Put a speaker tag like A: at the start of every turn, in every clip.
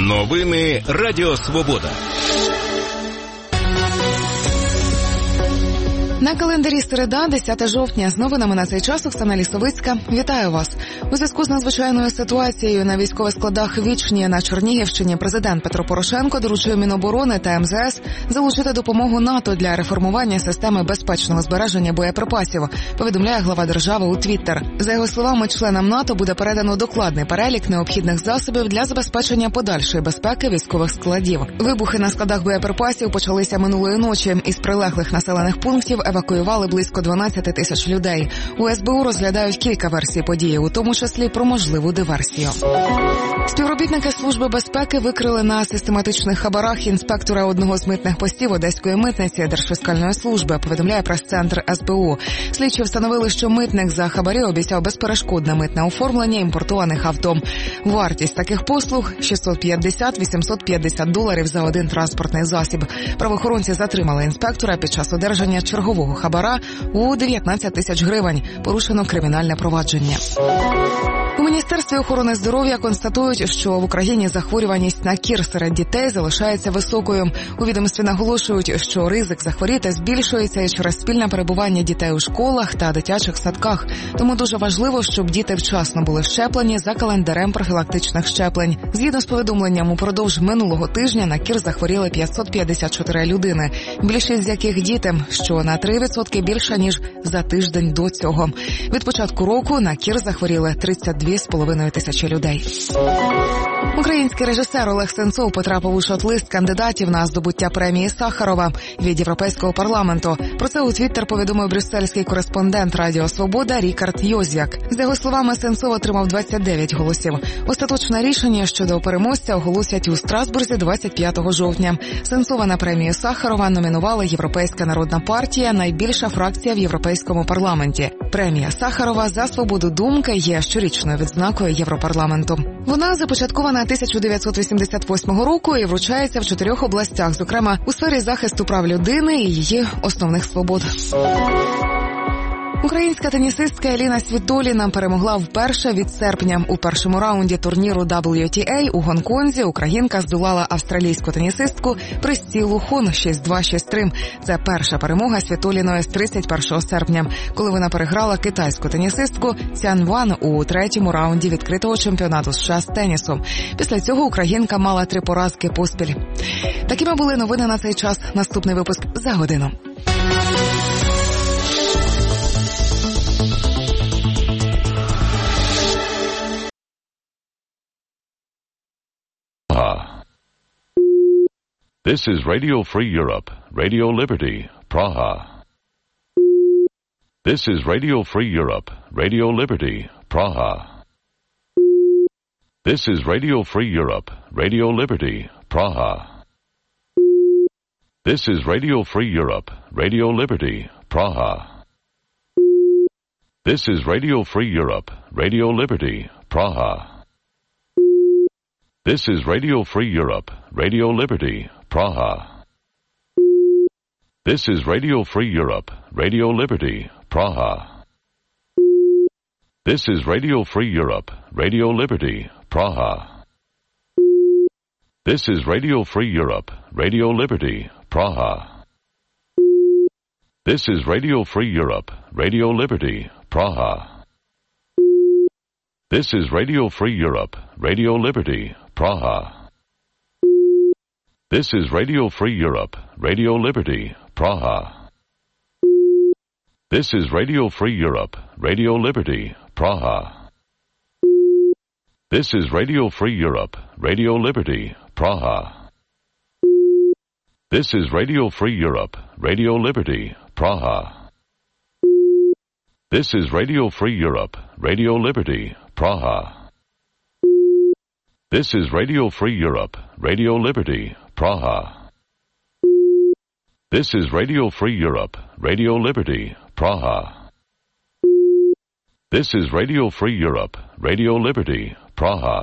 A: Новини Радіо Свобода.
B: На календарі середа, 10 жовтня. З новинами на цей час Оксана Лісовицька. Вітаю вас. У зв'язку з надзвичайною ситуацією на військових складах Вічні на Чернігівщині президент Петро Порошенко доручив Міноборони та МЗС залучити допомогу НАТО для реформування системи безпечного збереження боєприпасів, повідомляє глава держави у Твіттер. За його словами, членам НАТО буде передано докладний перелік необхідних засобів для забезпечення подальшої безпеки військових складів. Вибухи на складах боєприпасів почалися минулої ночі. Із прилеглих населених пунктів евакуювали близько 12 тисяч людей. У СБУ розглядають кілька версій події, у тому числі про можливу диверсію. Співробітники Служби безпеки викрили на систематичних хабарах інспектора одного з митних постів Одеської митниці Держфіскальної служби, повідомляє прес-центр СБУ. Слідчі встановили, що митник за хабарі обіцяв безперешкодне митне оформлення імпортованих авто. Вартість таких послуг – $650–850 за один транспортний засіб. Правоохоронці затримали інспектора під час одержання чергового хабара у 19 тисяч гривень. Порушено кримінальне провадження. У Міністерстві охорони здоров'я констатують, що в Україні захворюваність на кір серед дітей залишається високою. У відомстві наголошують, що ризик захворіти збільшується і через спільне перебування дітей у школах та дитячих садках. Тому дуже важливо, щоб діти вчасно були щеплені за календарем профілактичних щеплень. Згідно з повідомленням, упродовж минулого тижня на кір захворіли 554 людини, більшість з яких діти, що на 3% більше, ніж за тиждень до цього. Від початку року на кір захворіли 32,5 тисячі людей. Український режисер Олег Сенцов потрапив у шорт-лист кандидатів на здобуття премії Сахарова від Європейського парламенту. Про це у Твіттер повідомив брюссельський кореспондент Радіо Свобода Рікард Йозяк. За його словами, Сенцов отримав 29 голосів. Остаточне рішення щодо переможця оголосять у Страсбурзі 25 жовтня. Сенцова на премію Сахарова номінувала Європейська народна партія, найбільша фракція в Європейському парламенті. Премія Сахарова за свободу думки є щорічною відзнакою Європарламенту. Вона започаткована 1988 року і вручається в 4 областях, зокрема у сфері захисту прав людини і її основних свобод. Українська тенісистка Еліна Світоліна перемогла вперше від серпня. У першому раунді турніру WTA у Гонконзі українка здолала австралійську тенісистку Присцілу Хон 6-2-6-3. Це перша перемога Світоліної з 31 серпня, коли вона переграла китайську тенісистку Цян Ван у третьому раунді відкритого чемпіонату США з тенісу. Після цього українка мала 3 поразки поспіль. Такими були новини на цей час. Наступний випуск за годину.
C: This is Radio Free Europe, Radio Liberty, Praha. This is Radio Free Europe, Radio Liberty, Praha. This is Radio Free Europe, Radio Liberty, Praha. This is Radio Free Europe, Radio Liberty, Praha. This is Radio Free Europe, Radio Liberty, Praha. This is Radio Free Europe, Radio Liberty, Praha. This is Radio Free Europe, Radio Liberty, Praha. This is Radio Free Europe, Radio Liberty, Praha. This is Radio Free Europe, Radio Liberty, Praha. This is Radio Free Europe, Radio Liberty, Praha. This is Radio Free Europe, Radio Liberty, Praha. This is Radio Free Europe, Radio Liberty, Praha. This is Radio Free Europe, Radio Liberty, Praha. This is Radio Free Europe, Radio Liberty, Praha. This is Radio Free Europe, Radio Liberty, Praha. This is Radio Free Europe, Radio Liberty, Praha. This is Radio Free Europe, Radio Liberty, Praha. This is Radio Free Europe, Radio Liberty, Praha. This is Radio Free Europe, Radio Liberty, Praha.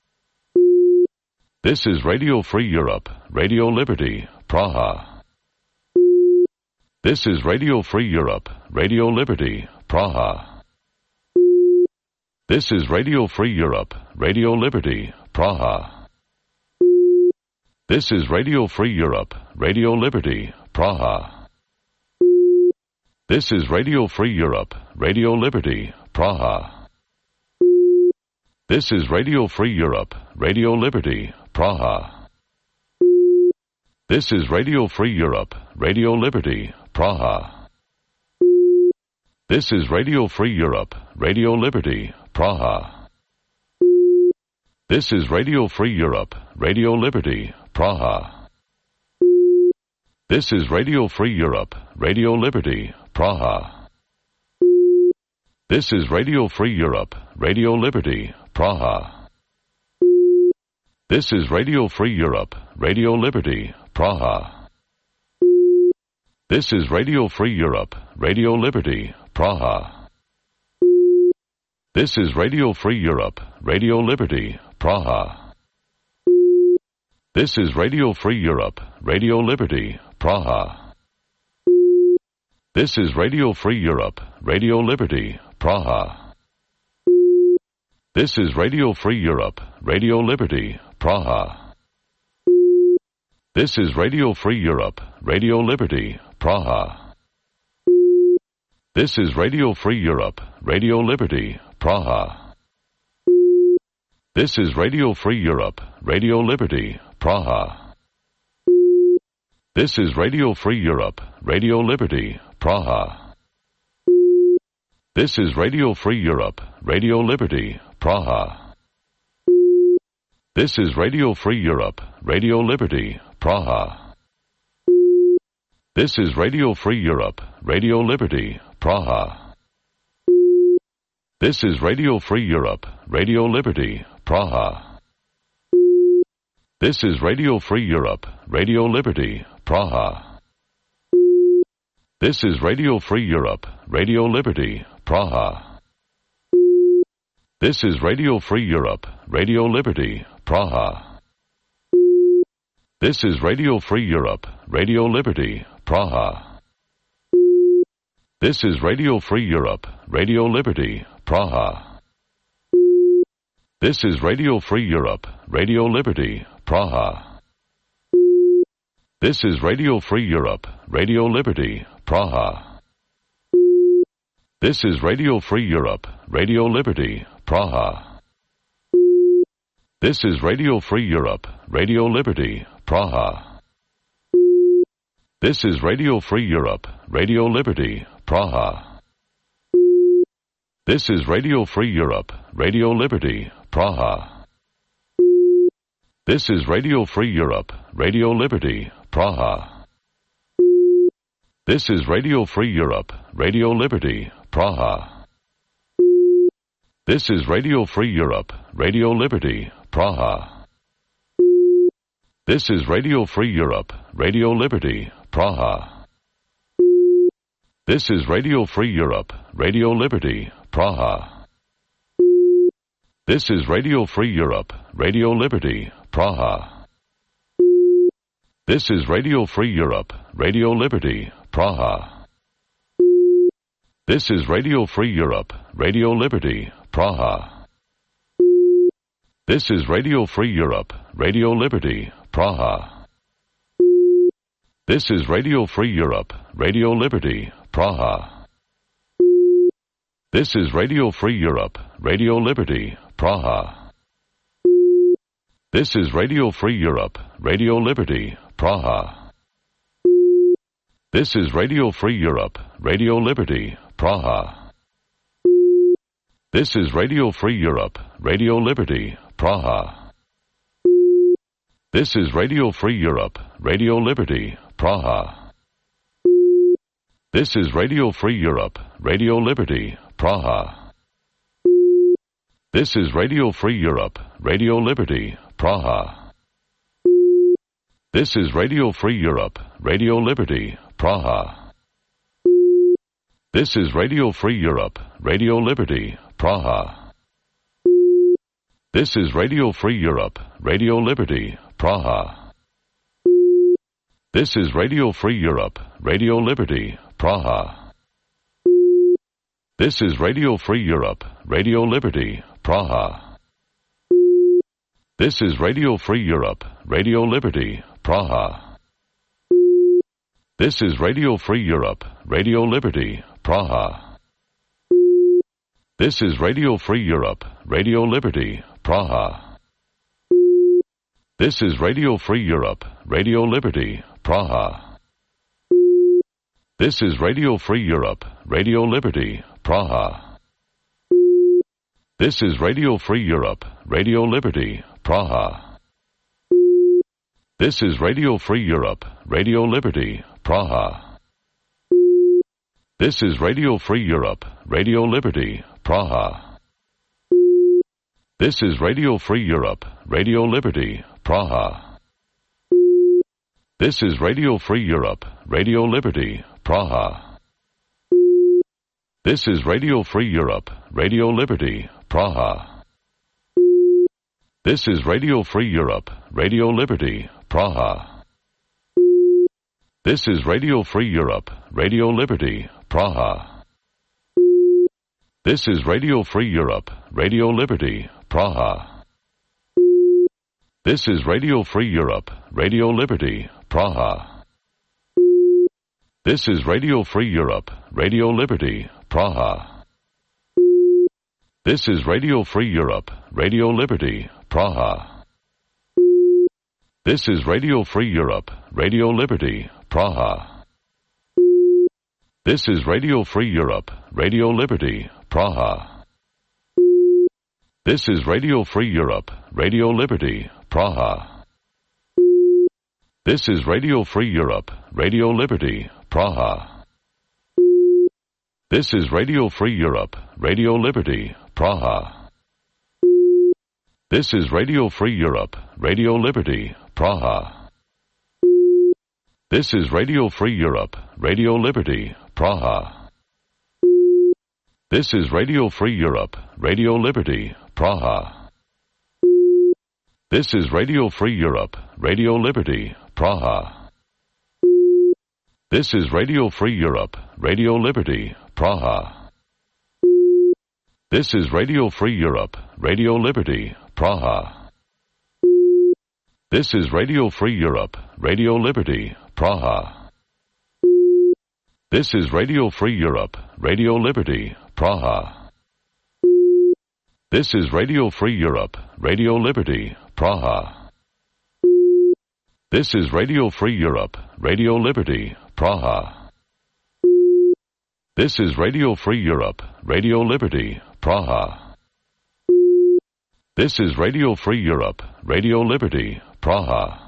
C: This is Radio Free Europe, Radio Liberty, Praha. This is Radio Free Europe, Radio Liberty, Praha. This is Radio Free Europe, Radio Liberty, Praha. This is Radio Free Europe, Radio Liberty, Praha. This is Radio Free Europe, Radio Liberty, Praha. This is Radio Free Europe, Radio Liberty, Praha. This is Radio Free Europe, Radio Liberty, Praha. This is Radio Free Europe, Radio Liberty, Praha. This is Radio Free Europe, Radio Liberty, Praha. This is Radio Free Europe, Radio Liberty, Praha. This is Radio Free Europe, Radio Liberty, Praha. This is Radio Free Europe, Radio Liberty, Praha. This is Radio Free Europe, Radio Liberty, Praha. This is Radio Free Europe, Radio Liberty, Praha. This is Radio Free Europe, Radio Liberty, Praha. This is Radio Free Europe, Radio Liberty, Praha. This is Radio Free Europe, Radio Liberty, Praha. This is Radio Free Europe, Radio Liberty, Praha. This is Radio Free Europe, Radio Liberty, Praha. This is Radio Free Europe, Radio Liberty, Praha. This is Radio Free Europe, Radio Liberty, Praha. This is Radio Free Europe, Radio Liberty, Praha. This is Radio Free Europe, Radio Liberty, Praha. This is Radio Free Europe, Radio Liberty, Praha. This is Radio Free Europe, Radio Liberty, Praha. This is Radio Free Europe, Radio Liberty, Praha. This is Radio Free Europe, Radio Liberty, Praha. This is Radio Free Europe, Radio Liberty, Praha. This is Radio Free Europe, Radio Liberty, Praha. This is Radio Free Europe, Radio Liberty, Praha. This is Radio Free Europe, Radio Liberty, Praha. This is Radio Free Europe, Radio Liberty, Praha. This is Radio Free Europe, Radio Liberty, Praha. This is Radio Free Europe, Radio Liberty, Praha. This is Radio Free Europe, Radio Liberty, Praha. This is Radio Free Europe, Radio Liberty, Praha. This is Radio Free Europe, Radio Liberty, Praha. This is Radio Free Europe, Radio Liberty, Praha. This is Radio Free Europe, Radio Liberty, Praha. This is Radio Free Europe, Radio Liberty, Praha. This is Radio Free Europe, Radio Liberty, Praha. This is Radio Free Europe, Radio Liberty, Praha. This is Radio Free Europe, Radio Liberty, Praha. This is Radio Free Europe, Radio Liberty, Praha. This is Radio Free Europe, Radio Liberty, Praha. This is Radio Free Europe, Radio Liberty, Praha. This is Radio Free Europe, Radio Liberty, Praha. This is Radio Free Europe, Radio Liberty, Praha. This is Radio Free Europe, Radio Liberty, Praha. This is Radio Free Europe, Radio Liberty, Praha. This is Radio Free Europe, Radio Liberty, Praha. This is Radio Free Europe, Radio Liberty, Praha. This is Radio Free Europe, Radio Liberty, Praha. This is Radio Free Europe, Radio Liberty, Praha. This is Radio Free Europe, Radio Liberty, Praha. This is Radio Free Europe, Radio Liberty, Praha. This is Radio Free Europe, Radio Liberty, Praha. This is Radio Free Europe, Radio Liberty, Praha. This is Radio Free Europe, Radio Liberty, Praha. This is Radio Free Europe, Radio Liberty, Praha. This is Radio Free Europe, Radio Liberty, Praha. This is Radio Free Europe, Radio Liberty, Praha. This is Radio Free Europe, Radio Liberty, Praha. This is Radio Free Europe, Radio Liberty, Praha. This is Radio Free Europe, Radio Liberty, Praha. This is Radio Free Europe, Radio Liberty, Praha. This is Radio Free Europe, Radio Liberty, Praha. This is Radio Free Europe, Radio Liberty, Praha. This is Radio Free Europe, Radio Liberty, Praha. This is Radio Free Europe, Radio Liberty, Praha. This is Radio Free Europe, Radio Liberty, Praha. This is Radio Free Europe, Radio Liberty, Praha. This is Radio Free Europe, Radio Liberty, Praha. This is Radio Free Europe, Radio Liberty, Praha. This is Radio Free Europe, Radio Liberty, Praha. This is Radio Free Europe, Radio Liberty, Praha. This is Radio Free Europe, Radio Liberty, Praha. This is Radio Free Europe, Radio Liberty, Praha. This is Radio Free Europe, Radio Liberty, Praha. This is Radio Free Europe, Radio Liberty, Praha. This is Radio Free Europe, Radio Liberty, Praha. This is Radio Free Europe, Radio Liberty, Praha. This is Radio Free Europe, Radio Liberty, Praha. This is Radio Free Europe, Radio Liberty, Praha. This is Radio Free Europe, Radio Liberty, Praha. This is Radio Free Europe, Radio Liberty, Praha. This is Radio Free Europe, Radio Liberty, Praha. This is Radio Free Europe, Radio Liberty, Praha. This is Radio Free Europe, Radio Liberty, Praha. This is Radio Free Europe, Radio Liberty, Praha. This is Radio Free Europe, Radio Liberty, Praha. This is Radio Free Europe, Radio Liberty, Praha.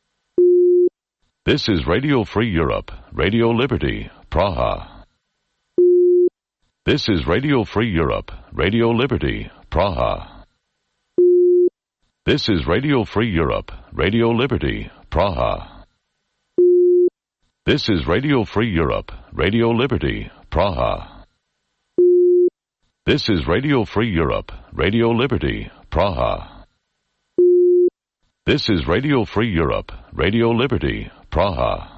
C: This is Radio Free Europe, Radio Liberty, Praha. This is Radio Free Europe, Radio Liberty, Praha. This is Radio Free Europe, Radio Liberty, Praha. This is Radio Free Europe, Radio Liberty, Praha. This is Radio Free Europe, Radio Liberty, Praha. This is Radio Free Europe, Radio Liberty, Praha.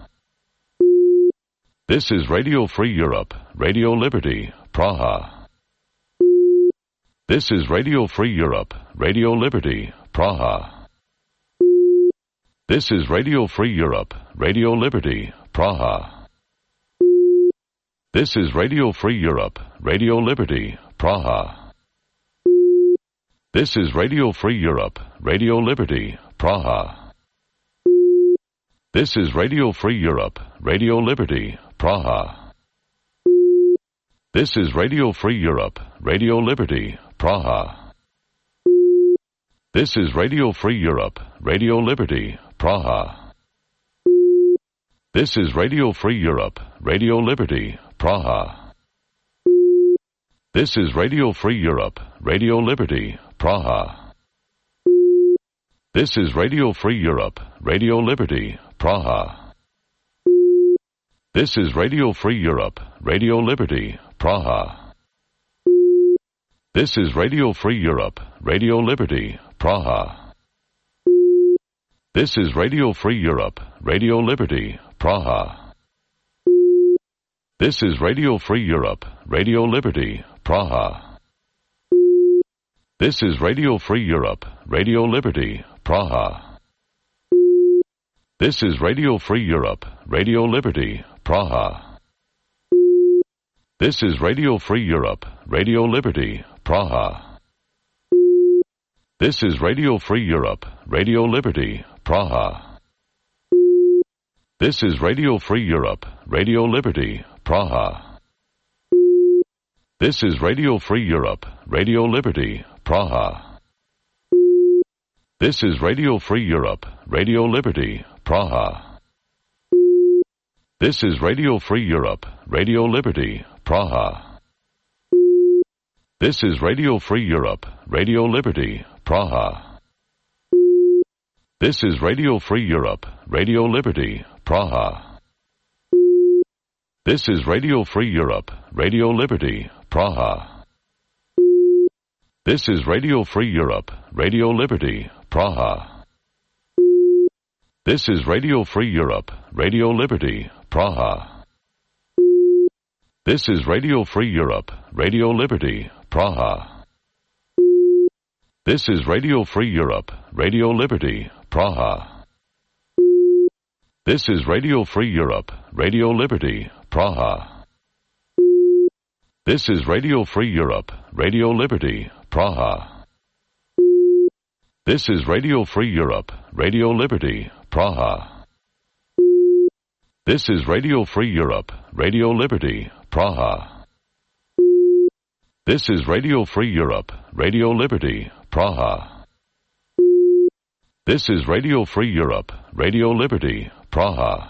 C: This is Radio Free Europe, Radio Liberty, Praha. This is Radio Free Europe, Radio Liberty, Praha. This is Radio Free Europe, Radio Liberty, Praha. This is Radio Free Europe, Radio Liberty, Praha. This is Radio Free Europe, Radio Liberty, Praha. This is Radio Free Europe, Radio Liberty, Praha. This is Radio Free Europe, Radio Liberty, Praha. This is Radio Free Europe, Radio Liberty, Praha. This is Radio Free Europe, Radio Liberty, Praha. This is Radio Free Europe, Radio Liberty, Praha. This is Radio Free Europe, Radio Liberty, Praha. This is Radio Free Europe, Radio Liberty, Praha. This is Radio Free Europe, Radio Liberty, Praha. This is Radio Free Europe, Radio Liberty, Praha. This is Radio Free Europe, Radio Liberty, Praha. This is Radio Free Europe, Radio Liberty, Praha. This is Radio Free Europe, Radio Liberty, Praha. This is Radio Free Europe, Radio Liberty, Praha. This is Radio Free Europe, Radio Liberty, Praha. This is Radio Free Europe, Radio Liberty, Praha. This is Radio Free Europe, Radio Liberty, Praha. This is Radio Free Europe, Radio Liberty, Praha. This is Radio Free Europe, Radio Liberty, Praha. This is Radio Free Europe, Radio Liberty, Praha. This is Radio Free Europe, Radio Liberty, Praha. This is Radio Free Europe, Radio Liberty, Praha. This is Radio Free Europe, Radio Liberty, Praha. This is Radio Free Europe, Radio Liberty, Praha. This is Radio Free Europe, Radio Liberty, Praha. This is Radio Free Europe, Radio Liberty, Praha. This is Radio Free Europe, Radio Liberty, Praha. This is Radio Free Europe, Radio Liberty, Praha. This is Radio Free Europe, Radio Liberty, Praha. This is Radio Free Europe, Radio Liberty, Praha. This is Radio Free Europe, Radio Liberty, Praha. This is Radio Free Europe, Radio Liberty, Praha.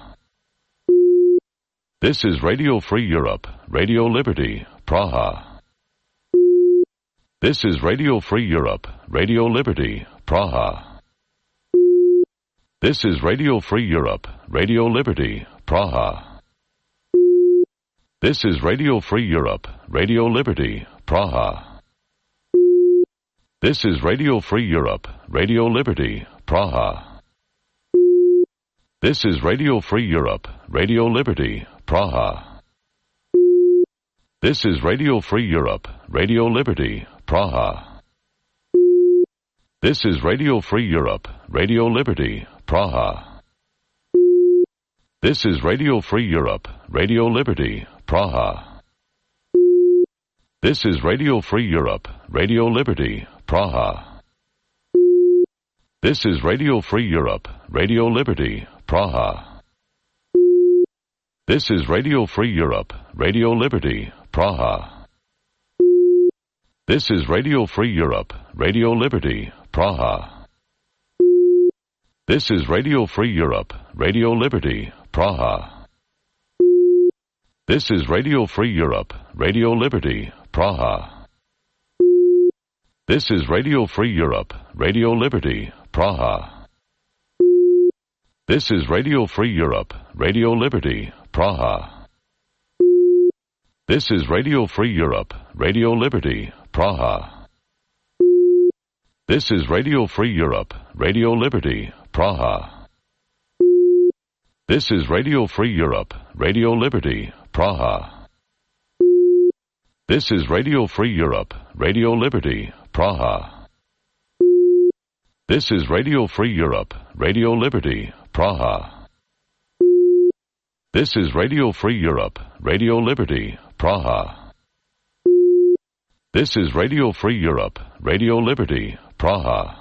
C: This is Radio Free Europe, Radio Liberty, Praha. This is Radio Free Europe, Radio Liberty, Praha. This is Radio Free Europe, Radio Liberty, Praha. This is Radio Free Europe, Radio Liberty, Praha. This is Radio Free Europe, Radio Liberty, Praha. This is Radio Free Europe, Radio Liberty, Praha. This is Radio Free Europe, Radio Liberty, Praha. This is Radio Free Europe, Radio Liberty, Praha. This is Radio Free Europe, Radio Liberty, Praha. This is Radio Free Europe, Radio Liberty, Praha. This is Radio Free Europe, Radio Liberty, Praha. This is Radio Free Europe, Radio Liberty, Praha. This is Radio Free Europe, Radio Liberty, Praha. This is Radio Free Europe, Radio Liberty, Praha. This is Radio Free Europe, Radio Liberty, Praha. This is Radio Free Europe, Radio Liberty, Praha. This is Radio Free Europe, Radio Liberty, Praha. This is Radio Free Europe, Radio Liberty, Praha. This is Radio Free Europe, Radio Liberty, Praha. This is Radio Free Europe, Radio Liberty, Praha. This is Radio Free Europe, Radio Liberty, Praha. This is Radio Free Europe, Radio Liberty, Praha. This is Radio Free Europe, Radio Liberty, Praha. This is Radio Free Europe, Radio Liberty, Praha.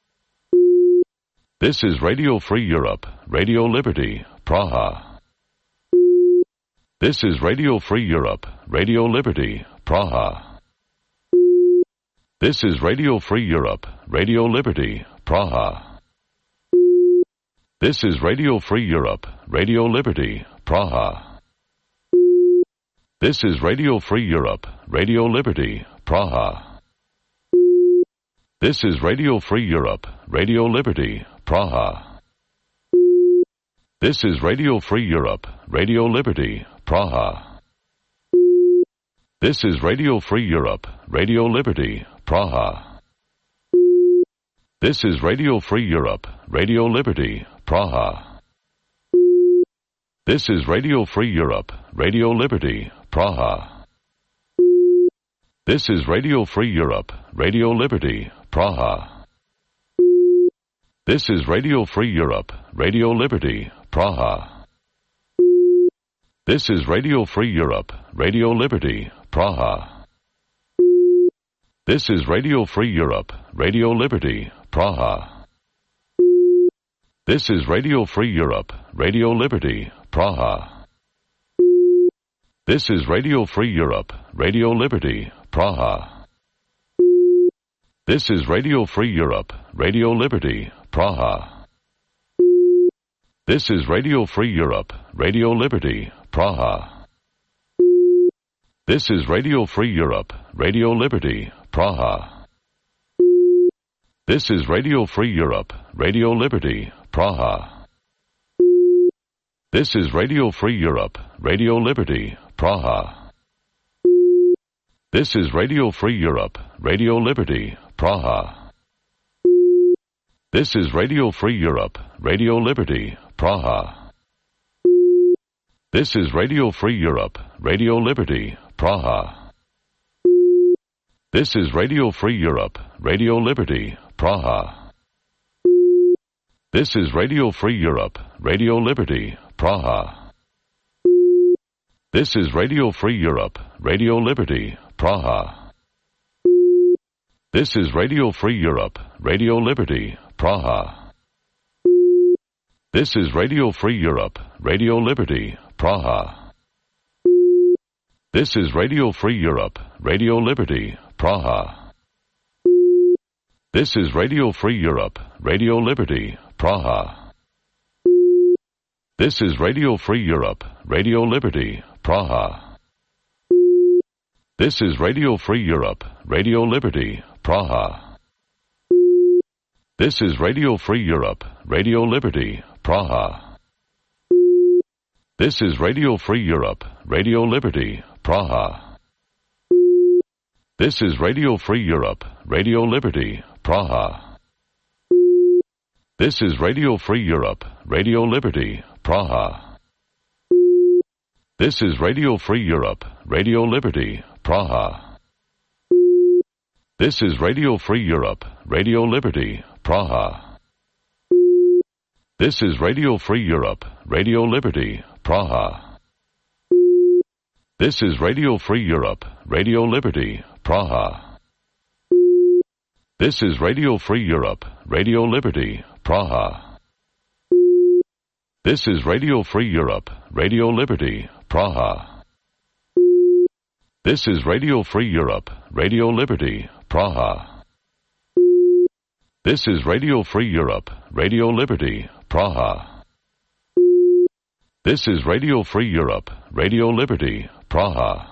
C: This is Radio Free Europe, Radio Liberty, Praha. This is Radio Free Europe, Radio Liberty, Praha. This is Radio Free Europe, Radio Liberty, Praha. This is Radio Free Europe, Radio Liberty, Praha. This is Radio Free Europe, Radio Liberty, Praha. This is Radio Free Europe, Radio Liberty, Praha. This is Radio Free Europe, Radio Liberty, Praha. This is Radio Free Europe, Radio Liberty, Praha. This is Radio Free Europe, Radio Liberty, Praha. This is Radio Free Europe, Radio Liberty, Praha. This is Radio Free Europe, Radio Liberty, Praha. This is Radio Free Europe, Radio Liberty, Praha. This is Radio Free Europe, Radio Liberty, Praha. This is Radio Free Europe, Radio Liberty, Praha. This is Radio Free Europe, Radio Liberty, Praha. This is Radio Free Europe, Radio Liberty, Praha. This is Radio Free Europe, Radio Liberty, Praha. This is Radio Free Europe, Radio Liberty, Praha. This is Radio Free Europe, Radio Liberty, Praha. This is Radio Free Europe, Radio Liberty, Praha. This is Radio Free Europe, Radio Liberty, Praha. This is Radio Free Europe, Radio Liberty, Praha. This is Radio Free Europe, Radio Liberty, Praha. This is Radio Free Europe, Radio Liberty, Praha. This is Radio Free Europe, Radio Liberty, Praha. This is Radio Free Europe, Radio Liberty, Praha. This is Radio Free Europe, Radio Liberty, Praha. This is Radio Free Europe, Radio Liberty, Praha. This is Radio Free Europe, Radio Liberty, Praha. This is Radio Free Europe, Radio Liberty, Praha. This is Radio Free Europe, Radio Liberty, Praha. This is Radio Free Europe, Radio Liberty, Praha. This is Radio Free Europe, Radio Liberty, Praha. This is Radio Free Europe, Radio Liberty, Praha. This is Radio Free Europe, Radio Liberty, Praha. This is Radio Free Europe, Radio Liberty, Praha. This is Radio Free Europe, Radio Liberty, Praha. This is Radio Free Europe, Radio Liberty, Praha. This is Radio Free Europe, Radio Liberty, Praha. This is Radio Free Europe, Radio Liberty, Praha. This is Radio Free Europe, Radio Liberty, Praha. This is Radio Free Europe, Radio Liberty, Praha. This is Radio Free Europe, Radio Liberty, Praha. This is Radio Free Europe, Radio Liberty, Praha. This is Radio Free Europe, Radio Liberty, Praha. This is Radio Free Europe, Radio Liberty, Praha.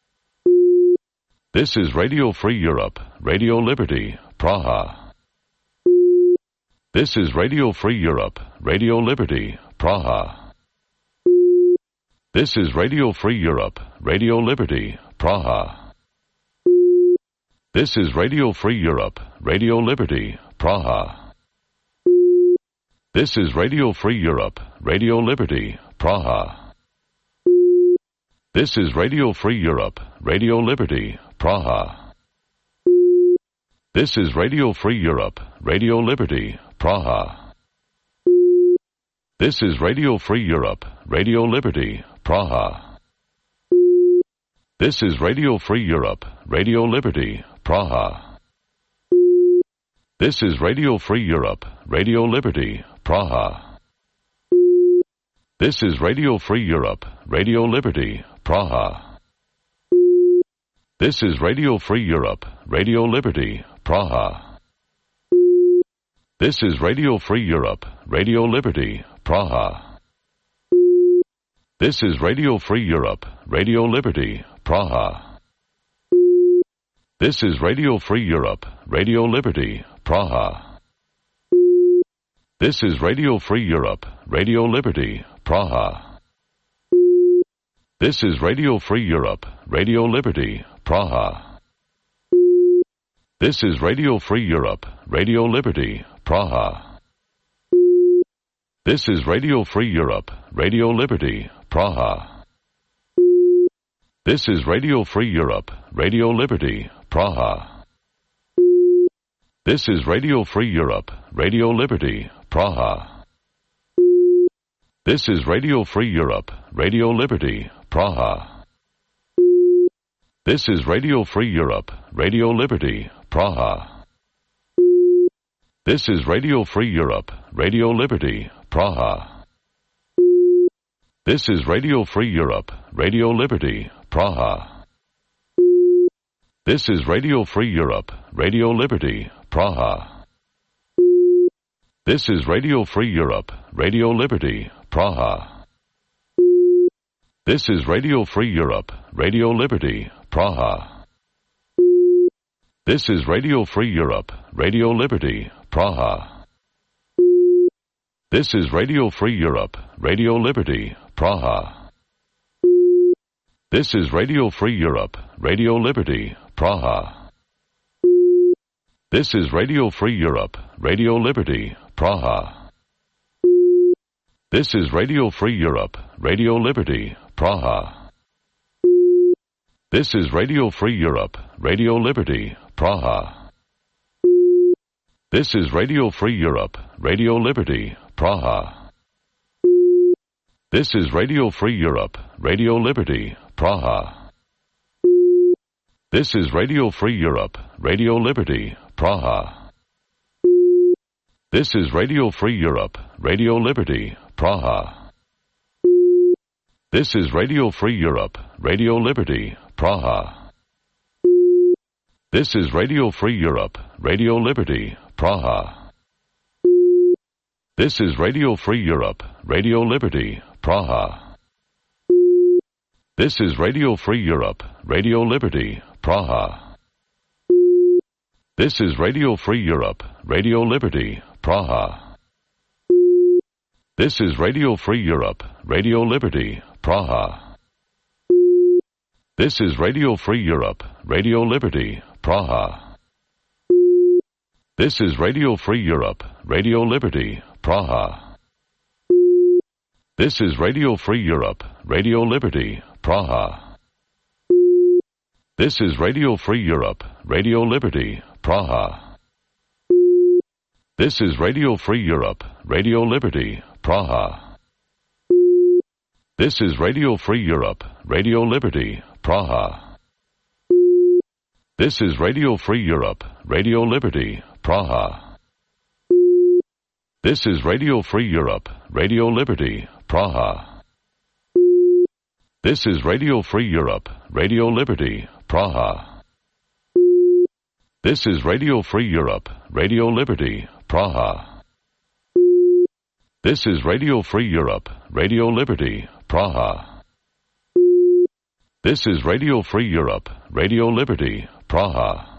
C: This is Radio Free Europe, Radio Liberty, Praha. This is Radio Free Europe, Radio Liberty, Praha. This is Radio Free Europe, Radio Liberty, Praha. This is Radio Free Europe, Radio Liberty, Praha. This is Radio Free Europe, Radio Liberty, Praha. This is Radio Free Europe, Radio Liberty, Praha. This is Radio Free Europe, Radio Liberty, Praha. This is Radio Free Europe, Radio Liberty, Praha. This is Radio Free Europe, Radio Liberty, Praha. This is Radio Free Europe, Radio Liberty, Praha. This is Radio Free Europe, Radio Liberty, Praha. This is Radio Free Europe, Radio Liberty, Praha. This is Radio Free Europe, Radio Liberty, Praha. This is Radio Free Europe, Radio Liberty, Praha. This is Radio Free Europe, Radio Liberty, Praha. This is Radio Free Europe, Radio Liberty, Praha. This is Radio Free Europe, Radio Liberty, Praha. This is Radio Free Europe, Radio Liberty, Praha. This is Radio Free Europe, Radio Liberty, Praha. This is Radio Free Europe, Radio Liberty, Praha. This is Radio Free Europe, Radio Liberty, Praha. This is Radio Free Europe, Radio Liberty, Praha. This is Radio Free Europe, Radio Liberty, Praha. This is Radio Free Europe, Radio Liberty, Praha. This is Radio Free Europe, Radio Liberty, Praha. This is Radio Free Europe, Radio Liberty, Praha. This is Radio Free Europe, Radio Liberty, Praha. This is Radio Free Europe, Radio Liberty, Praha. This is Radio Free Europe, Radio Liberty, Praha. This is Radio Free Europe, Radio Liberty, Praha. This is Radio Free Europe, Radio Liberty, Praha. This is Radio Free Europe, Radio Liberty, Praha. This is Radio Free Europe, Radio Liberty, Praha. This is Radio Free Europe, Radio Liberty, Praha. This is Radio Free Europe, Radio Liberty, Praha. This is Radio Free Europe, Radio Liberty, Praha. This is Radio Free Europe, Radio Liberty, Praha. This is Radio Free Europe, Radio Liberty, Praha. This is Radio Free Europe, Radio Liberty, Praha. This is Radio Free Europe, Radio Liberty, Praha. This is Radio Free Europe, Radio Liberty, Praha. This is Radio Free Europe, Radio Liberty, Praha. This is Radio Free Europe, Radio Liberty, Praha. This is Radio Free Europe, Radio Liberty, Praha. This is Radio Free Europe, Radio Liberty, Praha. This is Radio Free Europe, Radio Liberty, Praha. This is Radio Free Europe, Radio Liberty, Praha. This is Radio Free Europe, Radio Liberty, Praha. This is Radio Free Europe, Radio Liberty, Praha. This is Radio Free Europe, Radio Liberty, Praha. This is Radio Free Europe, Radio Liberty, Praha. This is Radio Free Europe, Radio Liberty, Praha. This is Radio Free Europe, Radio Liberty, Praha. This is Radio Free Europe, Radio Liberty, Praha. This is Radio Free Europe, Radio Liberty, Praha. This is Radio Free Europe, Radio Liberty, Praha.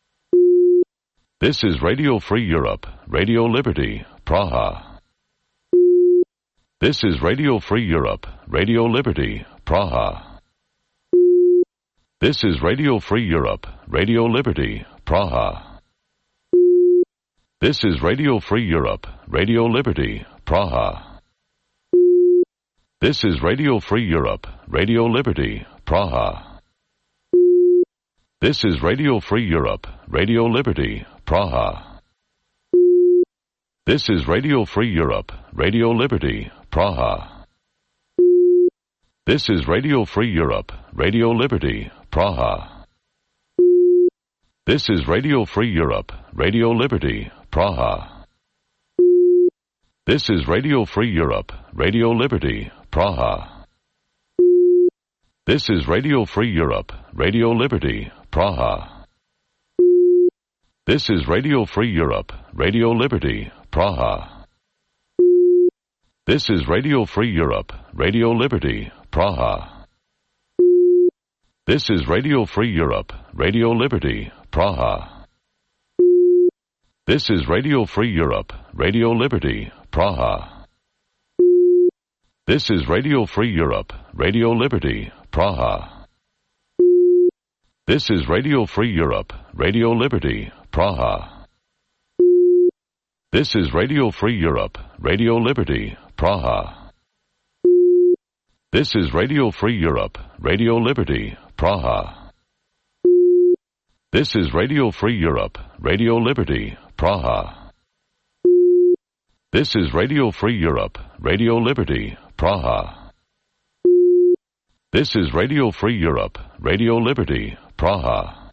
C: This is Radio Free Europe, Radio Liberty, Praha. This is Radio Free Europe, Radio Liberty, Praha. This is Radio Free Europe, Radio Liberty, Praha. This is Radio Free Europe, Radio Liberty, Praha. This is Radio Free Europe, Radio Liberty, Praha. This is Radio Free Europe, Radio Liberty, Praha. This is Radio Free Europe, Radio Liberty, Praha. This is Radio Free Europe, Radio Liberty, Praha. This is Radio Free Europe, Radio Liberty, Praha. This is Radio Free Europe, Radio Liberty, Praha. This is Radio Free Europe, Radio Liberty, Praha. This is Radio Free Europe, Radio Liberty, Praha. This is Radio Free Europe, Radio Liberty, Praha. This is Radio Free Europe, Radio Liberty, Praha. This is Radio Free Europe, Radio Liberty, Praha. This is Radio Free Europe, Radio Liberty, Praha. This is Radio Free Europe, Radio Liberty, Praha. This is Radio Free Europe, Radio Liberty, Praha. This is Radio Free Europe, Radio Liberty, Praha. This is Radio Free Europe, Radio Liberty, Praha. This is Radio Free Europe, Radio Liberty, Praha. This is Radio Free Europe, Radio Liberty, Praha.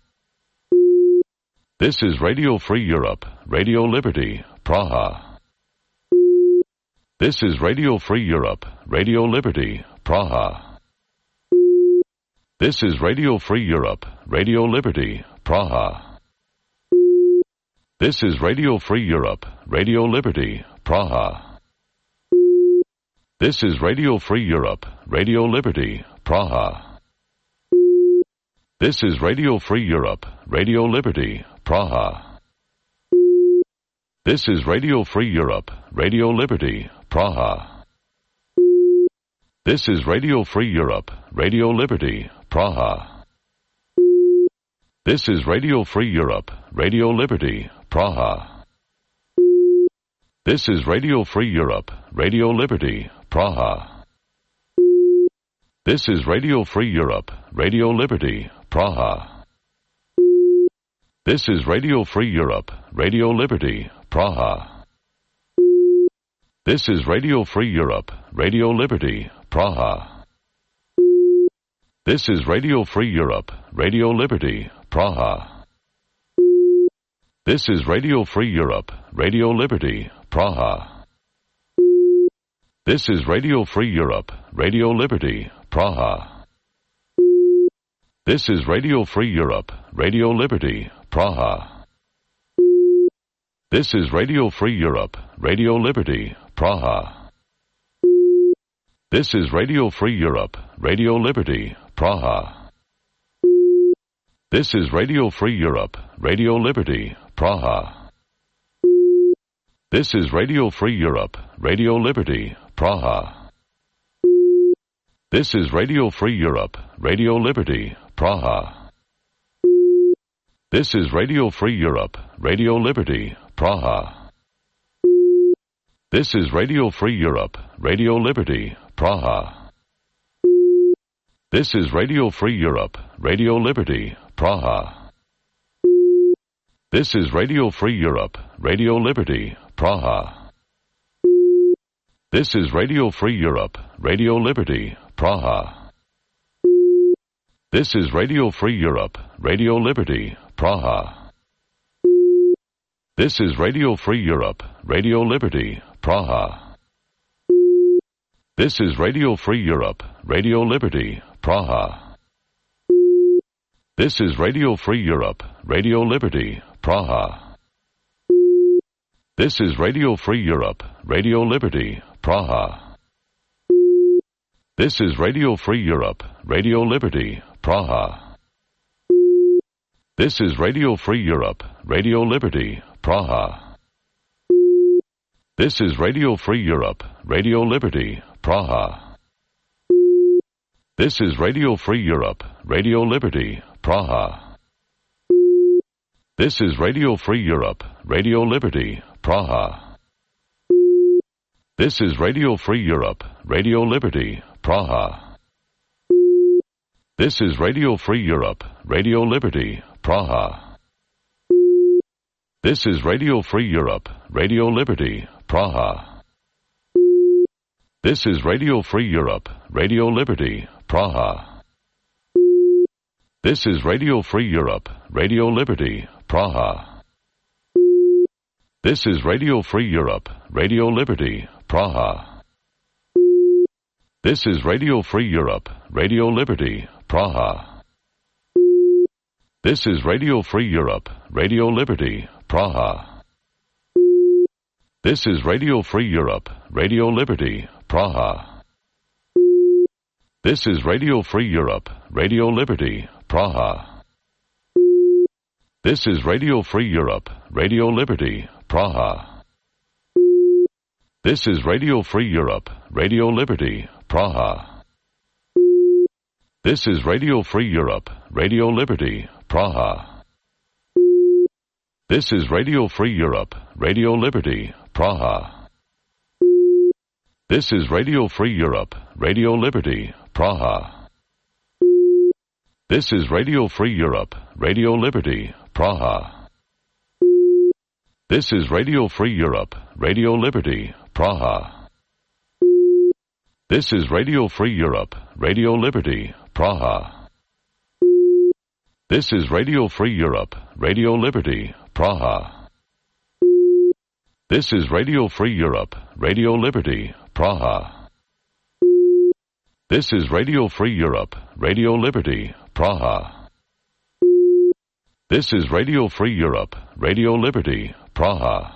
C: This is Radio Free Europe, Radio Liberty, Praha. This is Radio Free Europe, Radio Liberty, Praha. This is Radio Free Europe, Radio Liberty, Praha. This is Radio Free Europe, Radio Liberty, Praha. This is Radio Free Europe, Radio Liberty, Praha. This is Radio Free Europe, Radio Liberty, Praha. This is Radio Free Europe, Radio Liberty, Praha. This is Radio Free Europe, Radio Liberty, Praha. This is Radio Free Europe, Radio Liberty, Praha. This is Radio Free Europe, Radio Liberty, Praha. This is Radio Free Europe, Radio Liberty, Praha. This is Radio Free Europe, Radio Liberty, Praha. This is Radio Free Europe, Radio Liberty, Praha. This is Radio Free Europe, Radio Liberty, Praha. This is Radio Free Europe, Radio Liberty, Praha. This is Radio Free Europe, Radio Liberty, Praha. This is Radio Free Europe, Radio Liberty, Praha. This is Radio Free Europe, Radio Liberty, Praha. This is Radio Free Europe, Radio Liberty, Praha. This is Radio Free Europe, Radio Liberty, Praha. This is Radio Free Europe, Radio Liberty, Praha. This is Radio Free Europe, Radio Liberty, Praha. This is Radio Free Europe, Radio Liberty, Praha. This is Radio Free Europe, Radio Liberty, Praha. This is Radio Free Europe, Radio Liberty, Praha. This is Radio Free Europe, Radio Liberty, Praha. This is Radio Free Europe, Radio Liberty, Praha. This is Radio Free Europe, Radio Liberty, Praha. This is Radio Free Europe, Radio Liberty, Praha. This is Radio Free Europe, Radio Liberty, Praha. This is Radio Free Europe, Radio Liberty, Praha. This is Radio Free Europe, Radio Liberty, Praha. This is Radio Free Europe, Radio Liberty, Praha. This is Radio Free Europe, Radio Liberty, Praha. This is Radio Free Europe, Radio Liberty, Praha. This is Radio Free Europe, Radio Liberty, Praha. This is Radio Free Europe, Radio Liberty, Praha. This is Radio Free Europe, Radio Liberty, Praha. This is Radio Free Europe, Radio Liberty, Praha. This is Radio Free Europe, Radio Liberty, Praha. This is Radio Free Europe, Radio Liberty, Praha. This is Radio Free Europe, Radio Liberty, Praha. This is Radio Free Europe, Radio Liberty, Praha. This is Radio Free Europe, Radio Liberty, Praha. This is Radio Free Europe, Radio Liberty, Praha. This is Radio Free Europe, Radio Liberty, Praha. This is Radio Free Europe, Radio Liberty, Praha. This is Radio Free Europe, Radio Liberty, Praha. This is Radio Free Europe, Radio Liberty, Praha. This is Radio Free Europe, Radio Liberty, Praha. This is Radio Free Europe, Radio Liberty, Praha. This is Radio Free Europe, Radio Liberty, Praha. This is Radio Free Europe, Radio Liberty, Praha. This is Radio Free Europe, Radio Liberty, Praha. This is Radio Free Europe, Radio Liberty, Praha. This is Radio Free Europe, Radio Liberty, Praha. This is Radio Free Europe, Radio Liberty, Praha. This is Radio Free Europe, Radio Liberty, Praha. This is Radio Free Europe, Radio Liberty, Praha.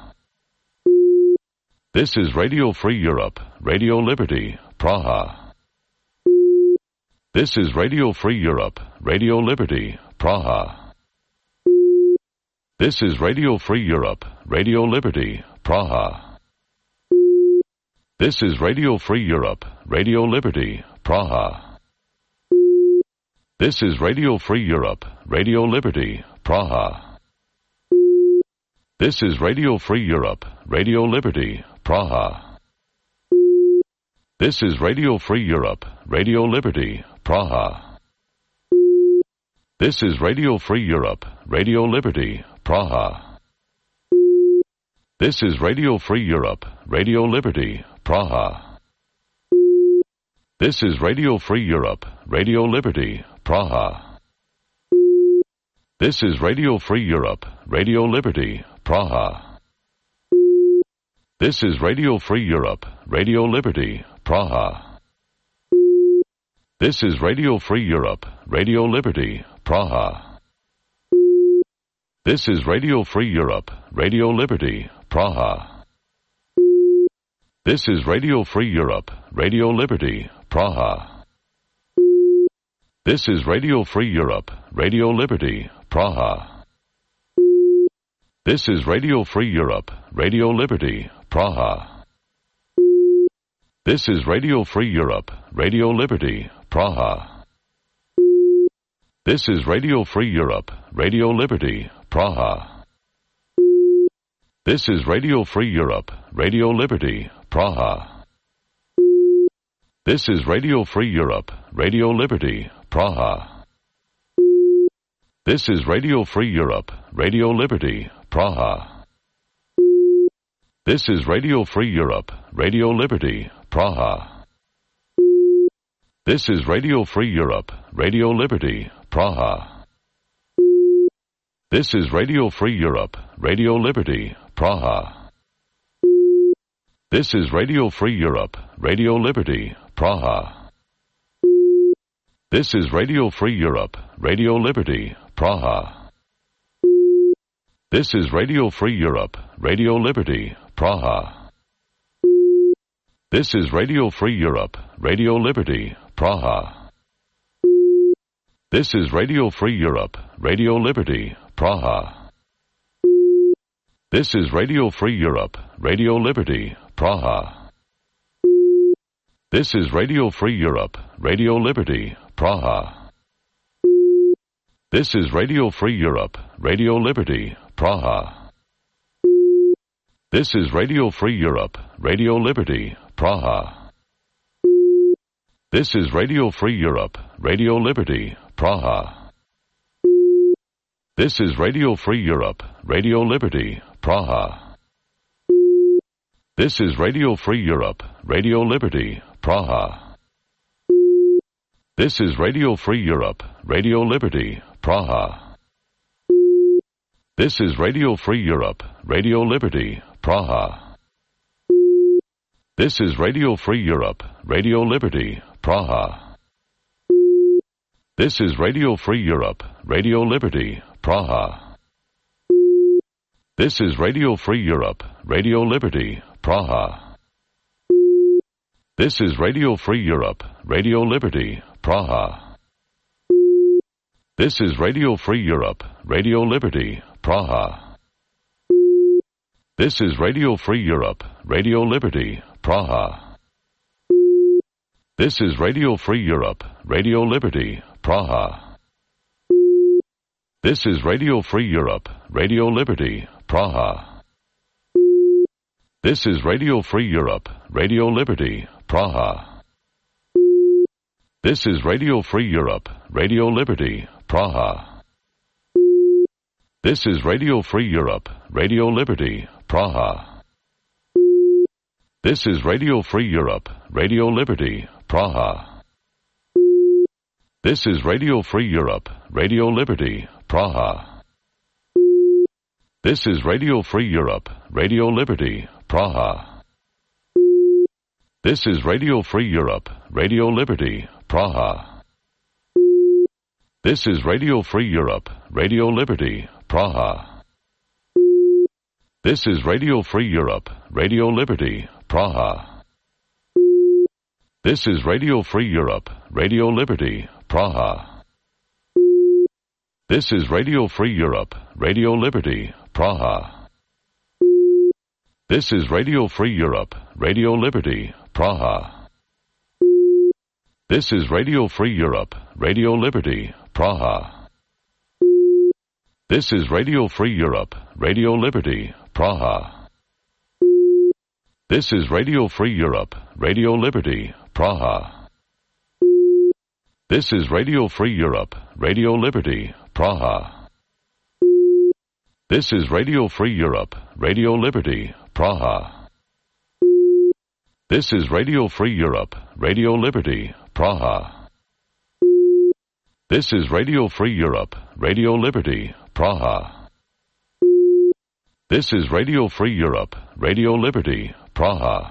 C: This is Radio Free Europe, Radio Liberty, Praha. This is Radio Free Europe, Radio Liberty, Praha. This is Radio Free Europe, Radio Liberty, Praha. This is Radio Free Europe, Radio Liberty, Praha. This is Radio Free Europe, Radio Liberty, Praha. This is Radio Free Europe, Radio Liberty, Praha. This is Radio Free Europe, Radio Liberty, Praha. This is Radio Free Europe, Radio Liberty, Praha. This is Radio Free Europe, Radio Liberty, Praha. This is Radio Free Europe, Radio Liberty, Praha. This is Radio Free Europe, Radio Liberty, Praha. This is Radio Free Europe, Radio Liberty, Praha. This is Radio Free Europe, Radio Liberty, Praha. This is Radio Free Europe, Radio Liberty, Praha. This is Radio Free Europe, Radio Liberty, Praha. This is Radio Free Europe, Radio Liberty, Praha. This is Radio Free Europe, Radio Liberty, Praha. This is Radio Free Europe, Radio Liberty, Praha. This is Radio Free Europe, Radio Liberty, Praha. This is Radio Free Europe, Radio Liberty, Praha. This is Radio Free Europe, Radio Liberty, Praha. This is Radio Free Europe, Radio Liberty, Praha. This is Radio Free Europe, Radio Liberty, Praha. This is Radio Free Europe, Radio Liberty, Praha. This is Radio Free Europe, Radio Liberty, Praha. This is Radio Free Europe, Radio Liberty, Praha. This is Radio Free Europe, Radio Liberty, Praha. This is Radio Free Europe, Radio Liberty, Praha. This is Radio Free Europe, Radio Liberty, Praha. This is Radio Free Europe, Radio Liberty, Praha. This is Radio Free Europe, Radio Liberty, Praha. This is Radio Free Europe, Radio Liberty, Praha. This is Radio Free Europe, Radio Liberty, Praha. This is Radio Free Europe, Radio Liberty, Praha. This is Radio Free Europe, Radio Liberty, Praha. This is Radio Free Europe, Radio Liberty, Praha. This is Radio Free Europe, Radio Liberty, Praha. This is Radio Free Europe, Radio Liberty, Praha. This is Radio Free Europe, Radio Liberty, Praha. This is Radio Free Europe, Radio Liberty, Praha. This is Radio Free Europe, Radio Liberty, Praha. This is Radio Free Europe, Radio Liberty, Praha. This is Radio Free Europe, Radio Liberty, Praha. This is Radio Free Europe, Radio Liberty, Praha. This is Radio Free Europe, Radio Liberty, Praha. This is Radio Free Europe, Radio Liberty, Praha. This is Radio Free Europe, Radio Liberty, Praha. This is Radio Free Europe, Radio Liberty, Praha. This is Radio Free Europe, Radio Liberty, Praha. This is Radio Free Europe, Radio Liberty, Praha. This is Radio Free Europe, Radio Liberty, Praha. This is Radio Free Europe, Radio Liberty, Praha. This is Radio Free Europe, Radio Liberty, Praha. This is Radio Free Europe, Radio Liberty, Praha. This is Radio Free Europe, Radio Liberty, Praha. This is Radio Free Europe, Radio Liberty, Praha. This is Radio Free Europe, Radio Liberty, Praha. This is Radio Free Europe, Radio Liberty, Praha. This is Radio Free Europe, Radio Liberty, Praha. This is Radio Free Europe, Radio Liberty, Praha. This is Radio Free Europe, Radio Liberty, Praha. This is Radio Free Europe, Radio Liberty, Praha. This is Radio Free Europe, Radio Liberty, Praha. This is Radio Free Europe, Radio Liberty, Praha. This is Radio Free Europe, Radio Liberty, Praha. This is Radio Free Europe, Radio Liberty, Praha. This is Radio Free Europe, Radio Liberty, Praha.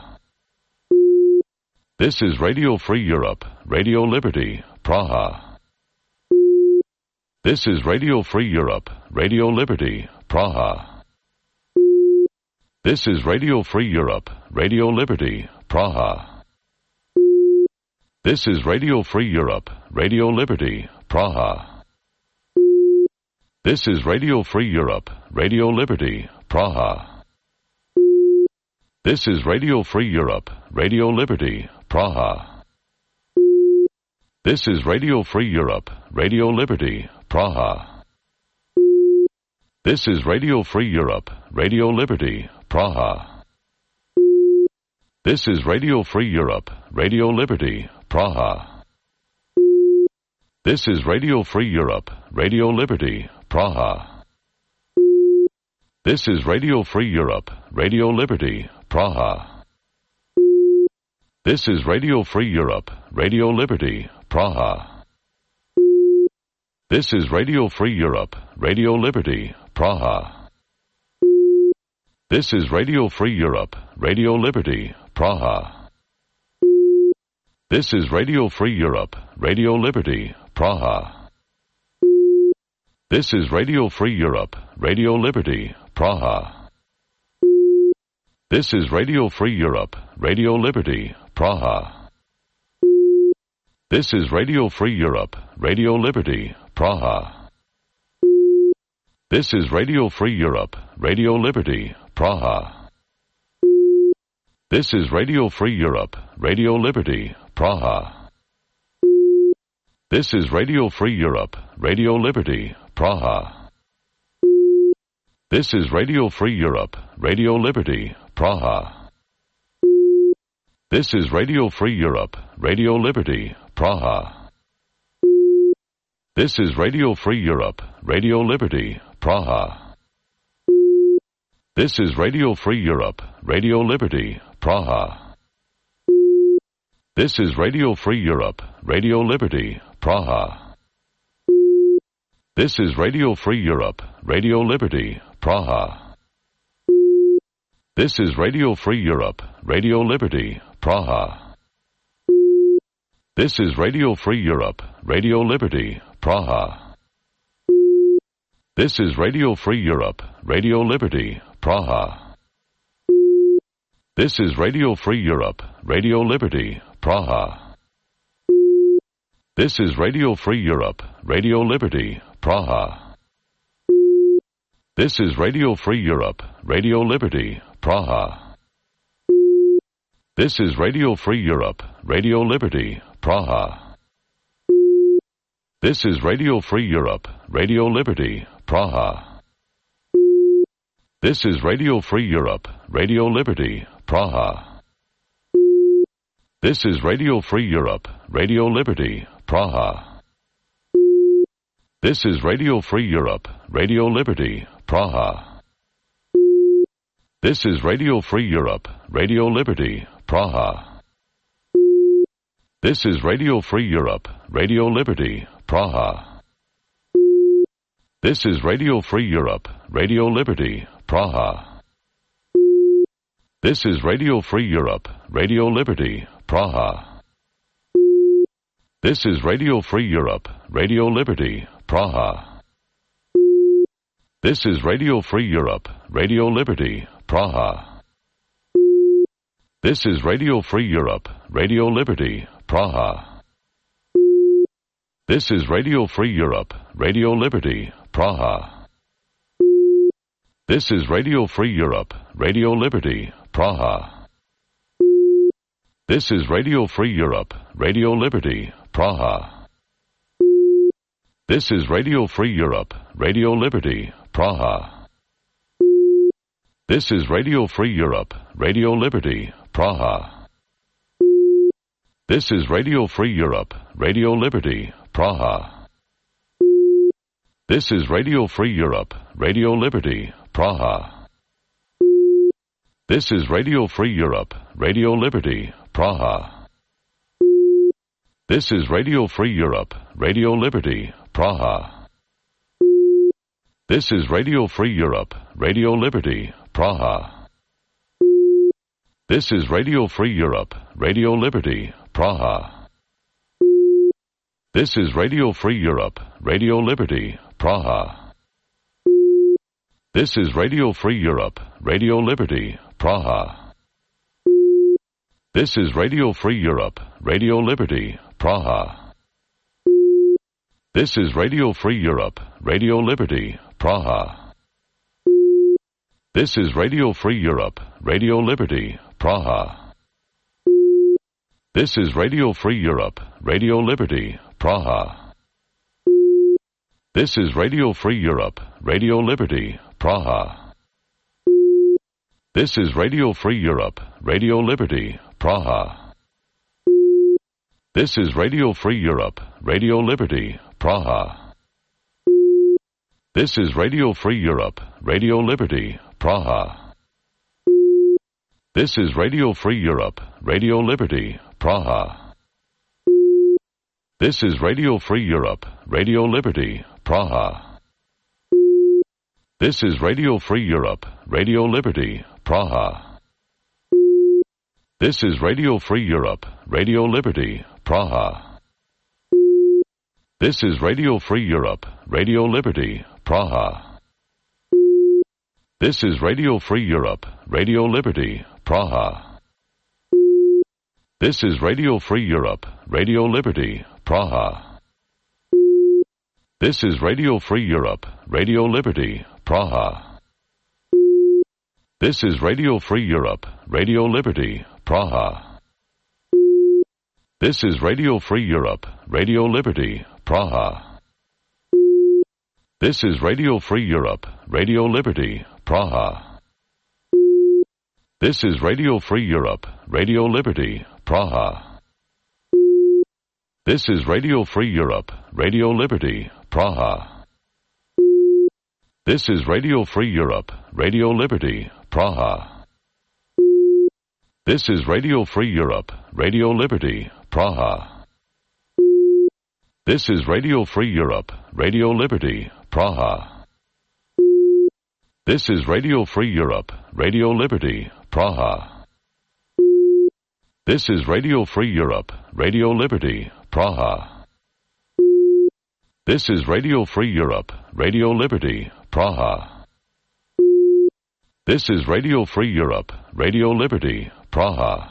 C: This is Radio Free Europe, Radio Liberty, Praha. This is Radio Free Europe, Radio Liberty, Praha. This is Radio Free Europe, Radio Liberty, Praha. This is Radio Free Europe, Radio Liberty, Praha. This is Radio Free Europe, Radio Liberty, Praha. This is Radio Free Europe, Radio Liberty, Praha. This is Radio Free Europe, Radio Liberty, Praha. This is Radio Free Europe, Radio Liberty, Praha. This is Radio Free Europe, Radio Liberty, Praha. This is Radio Free Europe, Radio Liberty, Praha. This is Radio Free Europe, Radio Liberty, Praha. This is Radio Free Europe, Radio Liberty, Praha. This is Radio Free Europe, Radio Liberty, Praha. This is Radio Free Europe, Radio Liberty, Praha. This is Radio Free Europe, Radio Liberty, Praha. This is Radio Free Europe, Radio Liberty, Praha. This is Radio Free Europe, Radio Liberty, Praha. This is Radio Free Europe, Radio Liberty, Praha. This is Radio Free Europe, Radio Liberty, Praha. This is Radio Free Europe, Radio Liberty, Praha. This is Radio Free Europe, Radio Liberty, Praha. This is Radio Free Europe, Radio Liberty, Praha. This is Radio Free Europe, Radio Liberty, Praha. This is Radio Free Europe, Radio Liberty, Praha. This is Radio Free Europe, Radio Liberty, Praha. This is Radio Free Europe, Radio Liberty, Praha. This is Radio Free Europe, Radio Liberty, Praha. This is Radio Free Europe, Radio Liberty, Praha. This is Radio Free Europe, Radio Liberty, Praha. This is Radio Free Europe, Radio Liberty, Praha. This is Radio Free Europe, Radio Liberty, Praha. This is Radio Free Europe, Radio Liberty, Praha. This is Radio Free Europe, Radio Liberty, Praha. This is Radio Free Europe, Radio Liberty, Praha. This is Radio Free Europe, Radio Liberty, Praha. This is Radio Free Europe, Radio Liberty, Praha. This is Radio Free Europe, Radio Liberty, Praha. This is Radio Free Europe, Radio Liberty, Praha. This is Radio Free Europe, Radio Liberty, Praha. This is Radio Free Europe, Radio Liberty, Praha. This is Radio Free Europe, Radio Liberty, Praha. This is Radio Free Europe, Radio Liberty, Praha. This is Radio Free Europe, Radio Liberty, Praha. This is Radio Free Europe, Radio Liberty, Praha. This is Radio Free Europe, Radio Liberty, Praha. This is Radio Free Europe, Radio Liberty, Praha. This is Radio Free Europe, Radio Liberty, Praha. This is Radio Free Europe, Radio Liberty, Praha. This is Radio Free Europe, Radio Liberty, Praha. This is Radio Free Europe, Radio Liberty, Praha. This is Radio Free Europe, Radio Liberty, Praha. This is Radio Free Europe, Radio Liberty, Praha. This is Radio Free Europe, Radio Liberty, Praha. This is Radio Free Europe, Radio Liberty, Praha. This is Radio Free Europe, Radio Liberty, Praha. This is Radio Free Europe, Radio Liberty, Praha. This is Radio Free Europe, Radio Liberty, Praha. This is Radio Free Europe, Radio Liberty, Praha. This is Radio Free Europe, Radio Liberty, Praha. This is Radio Free Europe, Radio Liberty, Praha. This is Radio Free Europe, Radio Liberty, Praha. This is Radio Free Europe, Radio Liberty, Praha. This is Radio Free Europe, Radio Liberty, Praha. This is Radio Free Europe, Radio Liberty, Praha. This is Radio Free Europe, Radio Liberty, Praha. This is Radio Free Europe, Radio Liberty, Praha. This is Radio Free Europe, Radio Liberty, Praha. This is Radio Free Europe, Radio Liberty, Praha. This is Radio Free Europe, Radio Liberty, Praha. This is Radio Free Europe, Radio Liberty, Praha. This is Radio Free Europe, Radio Liberty, Praha. This is Radio Free Europe, Radio Liberty, Praha. This is Radio Free Europe, Radio Liberty, Praha. This is Radio Free Europe, Radio Liberty, Praha. This is Radio Free Europe, Radio Liberty, Praha. This is Radio Free Europe, Radio Liberty, Praha. This is Radio Free Europe, Radio Liberty, Praha. This is Radio Free Europe, Radio Liberty, Praha. This is Radio Free Europe, Radio Liberty, Praha. This is Radio Free Europe, Radio Liberty, Praha. This is Radio Free Europe, Radio Liberty, Praha. This is Radio Free Europe, Radio Liberty, Praha. This is Radio Free Europe, Radio Liberty, Praha. This is Radio Free Europe, Radio Liberty, Praha. This is Radio Free Europe, Radio Liberty, Praha. This is Radio Free Europe, Radio Liberty, Praha.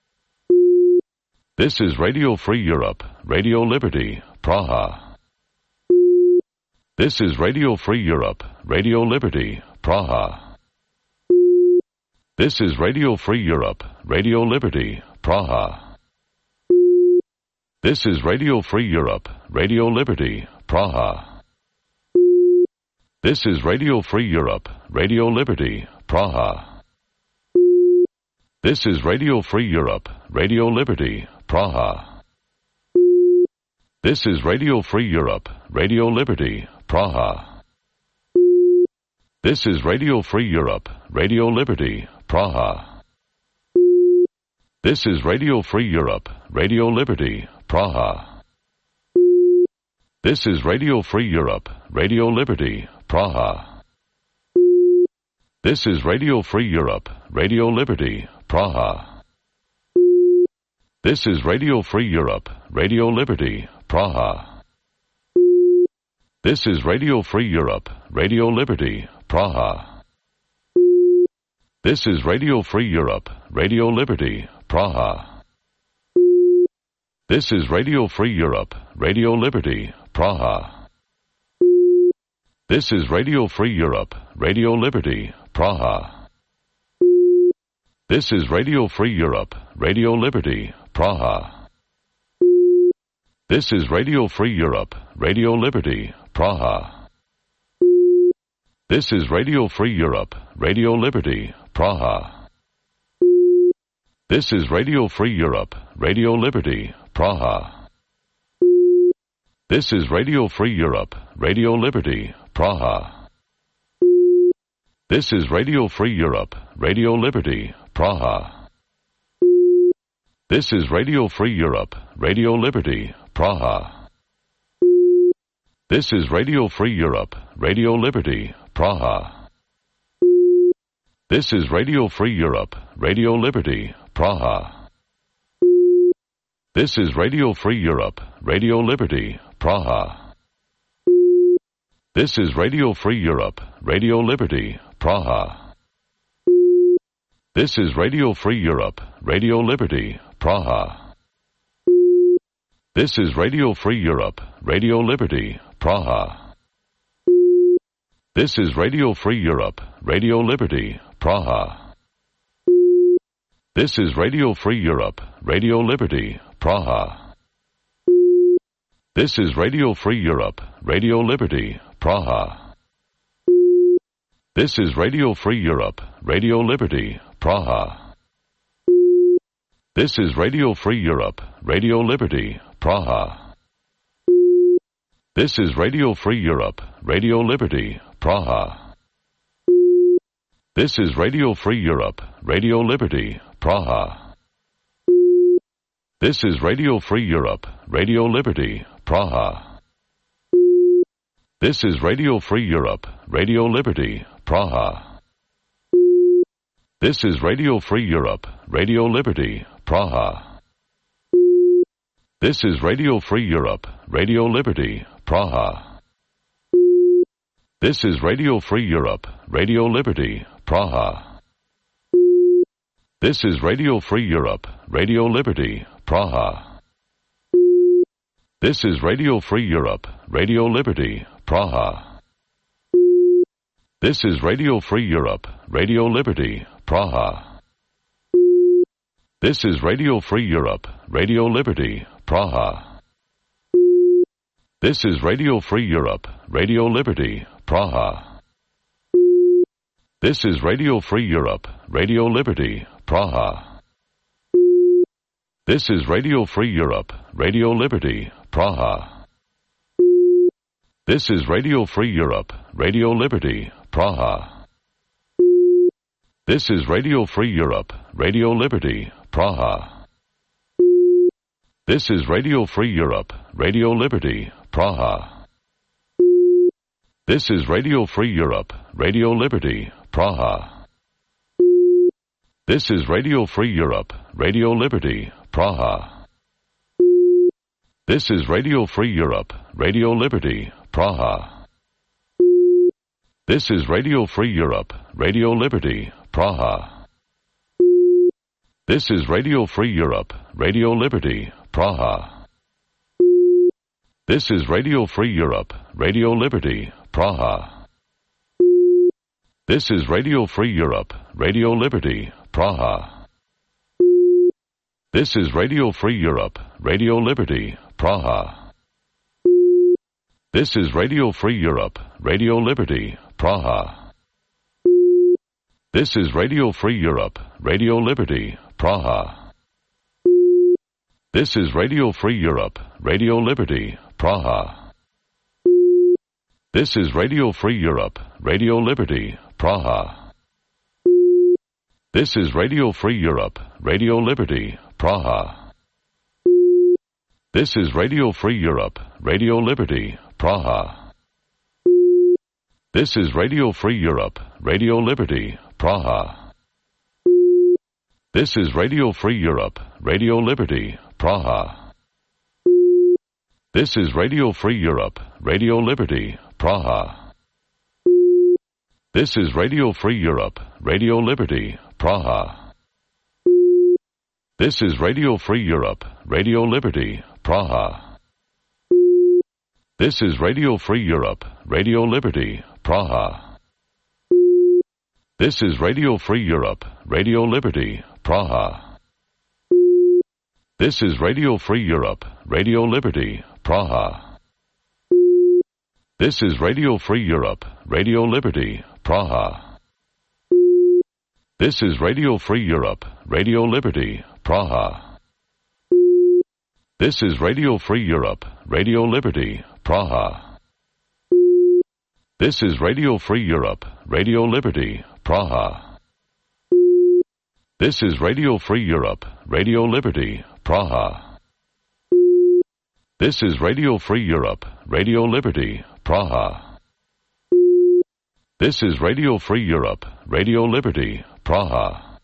C: This is Radio Free Europe, Radio Liberty, Praha. This is Radio Free Europe, Radio Liberty, Praha. This is Radio Free Europe, Radio Liberty, Praha. This is Radio Free Europe, Radio Liberty, Praha. This is Radio Free Europe, Radio Liberty, Praha. This is Radio Free Europe, Radio Liberty, Praha. This is Radio Free Europe, Radio Liberty, Praha. This is Radio Free Europe, Radio Liberty, Praha. This is Radio Free Europe, Radio Liberty, Praha. This is Radio Free Europe, Radio Liberty, Praha. This is Radio Free Europe, Radio Liberty, Praha. This is Radio Free Europe, Radio Liberty, Praha. This is Radio Free Europe, Radio Liberty, Praha. This is Radio Free Europe, Radio Liberty, Praha. This is Radio Free Europe, Radio Liberty, Praha. This is Radio Free Europe, Radio Liberty, Praha. This is Radio Free Europe, Radio Liberty, Praha. This is Radio Free Europe, Radio Liberty, Praha. This is Radio Free Europe, Radio Liberty, Praha. This is Radio Free Europe, Radio Liberty, Praha. This is Radio Free Europe, Radio Liberty, Praha. This is Radio Free Europe, Radio Liberty, Praha. This is Radio Free Europe, Radio Liberty, Praha. This is Radio Free Europe, Radio Liberty, Praha. This is Radio Free Europe, Radio Liberty, Praha. This is Radio Free Europe, Radio Liberty, Praha. This is Radio Free Europe, Radio Liberty, Praha. This is Radio Free Europe, Radio Liberty, Praha. This is Radio Free Europe, Radio Liberty, Praha. This is Radio Free Europe, Radio Liberty, Praha. This is Radio Free Europe, Radio Liberty, Praha. This is Radio Free Europe, Radio Liberty, Praha. This is Radio Free Europe, Radio Liberty, Praha. This is Radio Free Europe, Radio Liberty, Praha. This is Radio Free Europe, Radio Liberty, Praha. This is Radio Free Europe, Radio Liberty, Praha. This is Radio Free Europe, Radio Liberty, Praha. This is Radio Free Europe, Radio Liberty, Praha. This is Radio Free Europe, Radio Liberty, Praha. This is Radio Free Europe, Radio Liberty, Praha. This is Radio Free Europe, Radio Liberty, Praha. This is Radio Free Europe, Radio Liberty, Praha. This is Radio Free Europe, Radio Liberty, Praha. This is Radio Free Europe, Radio Liberty, Praha. This is Radio Free Europe, Radio Liberty, Praha. This is Radio Free Europe, Radio Liberty, Praha. This is Radio Free Europe, Radio Liberty, Praha. This is Radio Free Europe, Radio Liberty, Praha. This is Radio Free Europe, Radio Liberty, Praha. This is Radio Free Europe, Radio Liberty, Praha. This is Radio Free Europe, Radio Liberty, Praha. This is Radio Free Europe, Radio Liberty, Praha. This is Radio Free Europe, Radio Liberty, Praha. This is Radio Free Europe, Radio Liberty, Praha. This is Radio Free Europe, Radio Liberty, Praha. This is Radio Free Europe, Radio Liberty, Praha. This is Radio Free Europe, Radio Liberty, Praha. This is Radio Free Europe, Radio Liberty, Praha. This is Radio Free Europe, Radio Liberty, Praha. This is Radio Free Europe, Radio Liberty, Praha. This is Radio Free Europe, Radio Liberty, Praha. This is Radio Free Europe, Radio Liberty, Praha. This is Radio Free Europe, Radio Liberty, Praha. This is Radio Free Europe, Radio Liberty, Praha. This is Radio Free Europe, Radio Liberty, Praha. This is Radio Free Europe, Radio Liberty, Praha. This is Radio Free Europe, Radio Liberty, Praha. This is Radio Free Europe, Radio Liberty, Praha. This is Radio Free Europe, Radio Liberty, Praha. This is Radio Free Europe, Radio Liberty, Praha. This is Radio Free Europe, Radio Liberty, Praha. This is Radio Free Europe, Radio Liberty, Praha. This is Radio Free Europe, Radio Liberty, Praha. This is Radio Free Europe, Radio Liberty, Praha. This is Radio Free Europe, Radio Liberty, Praha. This is Radio Free Europe, Radio Liberty, Praha. This is Radio Free Europe, Radio Liberty, Praha. This is Radio Free Europe, Radio Liberty, Praha. This is Radio Free Europe, Radio Liberty, Praha. This is Radio Free Europe, Radio Liberty, Praha. This is Radio Free Europe, Radio Liberty, Praha. This is Radio Free Europe, Radio Liberty, Praha. This is Radio Free Europe, Radio Liberty, Praha. This is Radio Free Europe, Radio Liberty, Praha. This is Radio Free Europe, Radio Liberty, Praha. This is Radio Free Europe, Radio Liberty, Praha.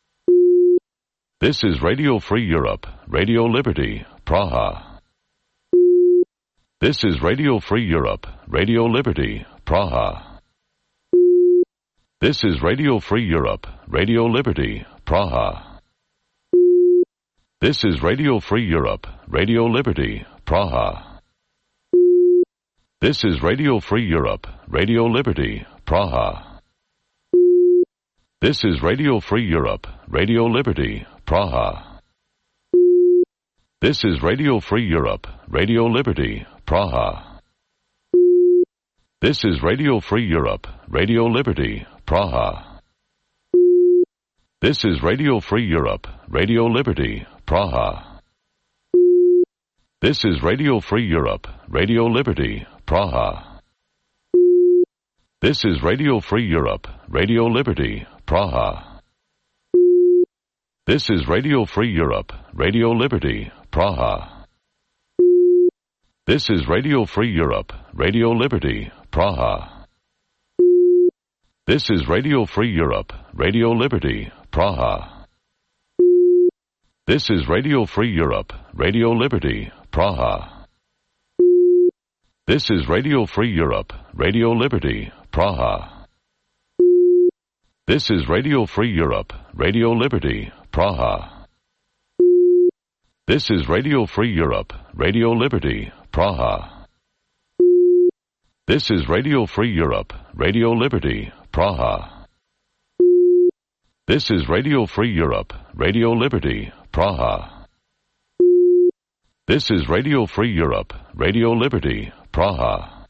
C: This is Radio Free Europe, Radio Liberty, Praha. This is Radio Free Europe, Radio Liberty, Praha. This is Radio Free Europe, Radio Liberty, Praha. This is Radio Free Europe, Radio Liberty, Praha. This is Radio Free Europe, Radio Liberty, Praha. This is Radio Free Europe, Radio Liberty, Praha. This is Radio Free Europe, Radio Liberty, Praha. This is Radio Free Europe, Radio Liberty, Praha. This is Radio Free Europe, Radio Liberty, Praha. This is Radio Free Europe, Radio Liberty, Praha. This is Radio Free Europe, Radio Liberty, Praha. This is Radio Free Europe, Radio Liberty, Praha. This is Radio Free Europe, Radio Liberty, Praha. This is Radio Free Europe, Radio Liberty, Praha. This is Radio Free Europe, Radio Liberty, Praha. This is Radio Free Europe, Radio Liberty, Praha. This is Radio Free Europe, Radio Liberty, Praha. This is Radio Free Europe, Radio Liberty, Praha. This is Radio Free Europe, Radio Liberty, Praha. This is Radio Free Europe, Radio Liberty, Praha. This is Radio Free Europe, Radio Liberty, Praha.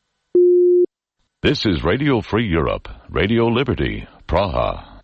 C: This is Radio Free Europe, Radio Liberty, Praha.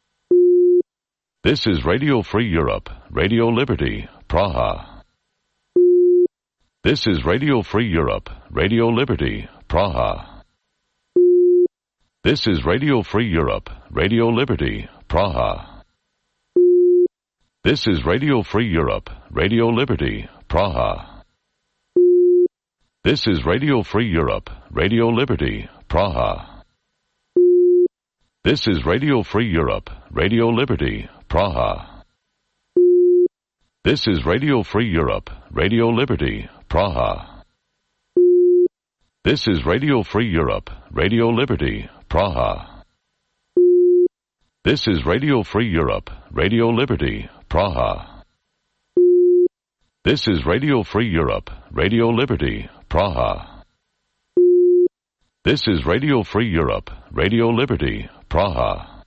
C: This is Radio Free Europe, Radio Liberty, Praha. This is Radio Free Europe, Radio Liberty, Praha. This is Radio Free Europe, Radio Liberty, Praha. This is Radio Free Europe, Radio Liberty, Praha. This is Radio Free Europe, Radio Liberty, Praha. This is Radio Free Europe, Radio Liberty, Praha. This is Radio Free Europe, Radio Liberty, Praha. This is Radio Free Europe, Radio Liberty, Praha. This is Radio Free Europe, Radio Liberty, Praha. This is Radio Free Europe, Radio Liberty, Praha. This is Radio Free Europe, Radio Liberty, Praha.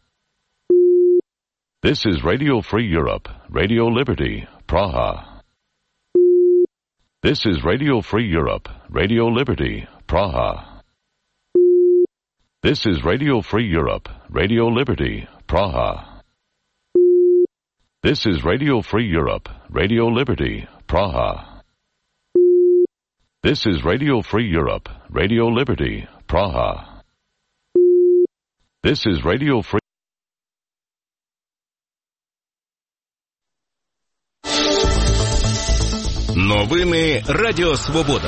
C: This is Radio Free Europe, Radio Liberty, Praha. This is Radio Free Europe, Radio Liberty, Praha. This is Radio Free Europe, Radio Liberty, Praha. This is Radio Free Europe, Radio Liberty, Praha. This is Radio Free Europe, Radio Liberty, Praha. This is Radio Free.
A: Новини Радіо Свобода.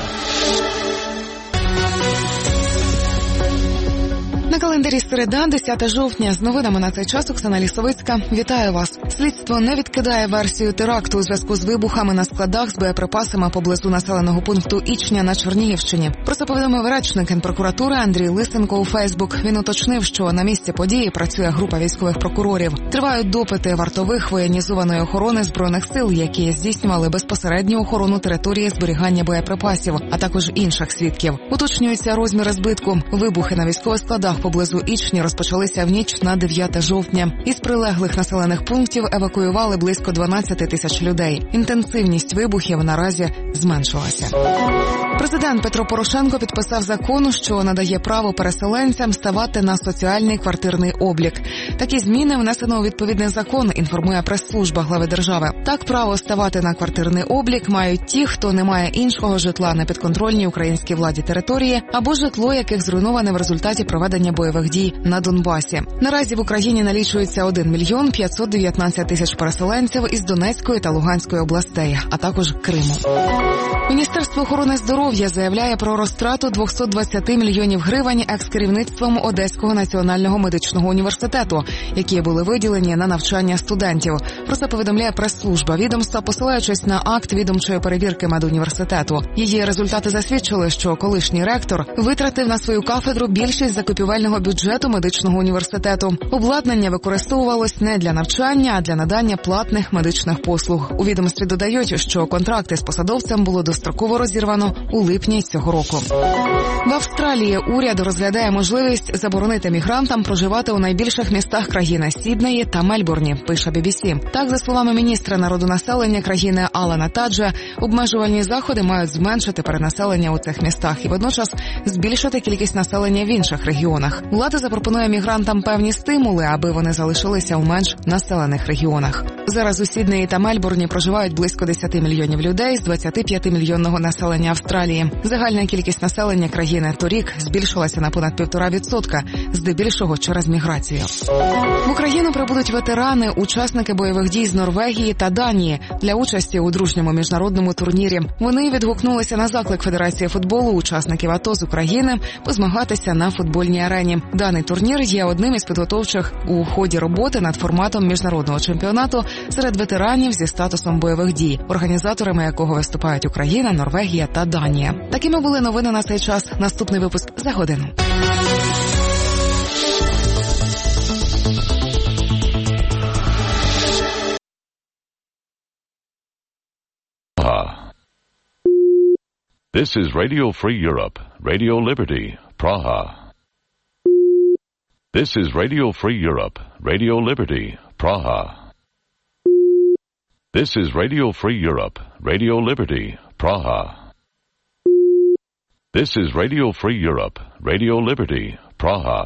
B: На календарі середа, 10 жовтня. З новинами на цей час Оксана Лісовицька. Вітаю вас. Слідство не відкидає версію теракту у зв'язку з вибухами на складах з боєприпасами поблизу населеного пункту Ічня на Чернігівщині. Про це повідомив речник Генпрокуратури Андрій Лисенко у Фейсбук. Він уточнив, що на місці події працює група військових прокурорів. Тривають допити вартових воєнізованої охорони Збройних сил, які здійснювали безпосередню охорону території зберігання боєприпасів, а також інших свідків. Уточнюються розміри збитку. Вибухи на військових складах поблизу Ічні розпочалися в ніч на 9 жовтня. Із прилеглих населених пунктів евакуювали близько 12 тисяч людей. Інтенсивність вибухів наразі зменшилася. Президент Петро Порошенко підписав закон, що надає право переселенцям ставати на соціальний квартирний облік. Такі зміни внесено у відповідний закон, інформує прес-служба глави держави. Так, право ставати на квартирний облік мають ті, хто не має іншого житла на підконтрольній українській владі території або житло, яких зруйноване в результаті проведення бойових дій на Донбасі. Наразі в Україні налічується 1 мільйон 519 тисяч переселенців із Донецької та Луганської областей, а також Криму. Міністерство охорони здоров'я заявляє про розтрату 220 мільйонів гривень екс-керівництвом Одеського національного медичного університету, які були виділені на навчання студентів. Про це повідомляє прес-служба відомства, посилаючись на акт відомчої перевірки медуніверситету. Її результати засвідчили, що колишній ректор витратив на свою кафедру більшість закупівельного бюджету медичного університету. Обладнання використовувалось не для навчання, а для надання платних медичних послуг. У відомстві додають, що контракти з посадовцем було достроково розірвано у липні цього року. В Австралії уряд розглядає можливість заборонити мігрантам проживати у найбільших містах країни – Сіднеї та Мельбурні, пише BBC. Так, за словами міністра народонаселення країни Алана Таджа, обмежувальні заходи мають зменшити перенаселення у цих містах і водночас збільшити кількість населення в інших регіонах. Влада запропонує мігрантам певні стимули, аби вони залишилися у менш населених регіонах. Зараз у Сіднеї та Мельбурні проживають близько 10 мільйонів людей з 25-мільйонного населення Австралії. Загальна кількість населення країни торік збільшилася на понад 1,5%, здебільшого через міграцію. В Україну прибудуть ветерани, учасники бойових дій з Норвегії та Данії для участі у дружньому міжнародному турнірі. Вони відгукнулися на заклик Федерації футболу учасників АТО з України позмагатися на футбольній арені. Даний турнір є одним із підготовчих у ході роботи над форматом міжнародного чемпіонату серед ветеранів зі статусом бойових дій, організаторами якого виступають Україна, Норвегія та Данія. Такими були новини на цей час. Наступний випуск за годину.
C: This is Radio Free Europe, Radio Liberty, Praha. This is Radio Free Europe, Radio Liberty, Praha. This is Radio Free Europe, Radio Liberty, Praha. This is Radio Free Europe, Radio Liberty, Praha.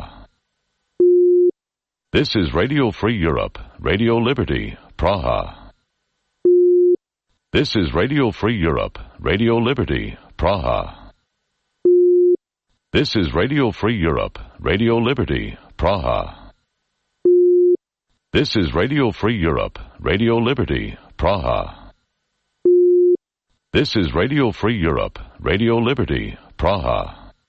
C: This is Radio Free Europe, Radio Liberty, Praha. This is Radio Free Europe, Radio Liberty, Praha. This is Radio Free Europe, Radio Liberty, Praha. This is Radio Free Europe, Radio Liberty, Praha. This is Radio Free Europe, Radio Liberty, Praha.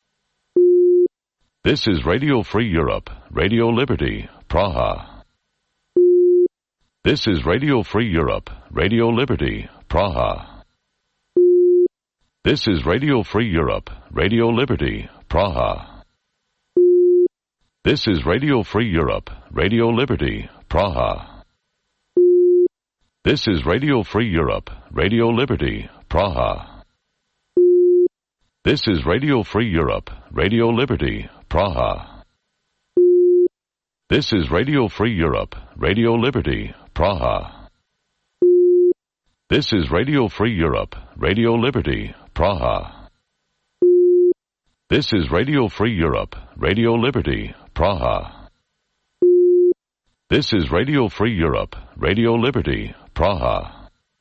C: This is Radio Free Europe, Radio Liberty, Praha. This is Radio Free Europe, Radio Liberty, Praha. This is Radio Free Europe, Radio Liberty, Praha. This is Radio Free Europe, Radio Liberty, Praha. This is Radio Free Europe, Radio Liberty, Praha. This is Radio Free Europe, Radio Liberty, Praha. This is Radio Free Europe, Radio Liberty, Praha. This is Radio Free Europe, Radio Liberty, Praha. This is Radio Free Europe, Radio Liberty, Praha. This is Radio Free Europe, Radio Liberty, Praha.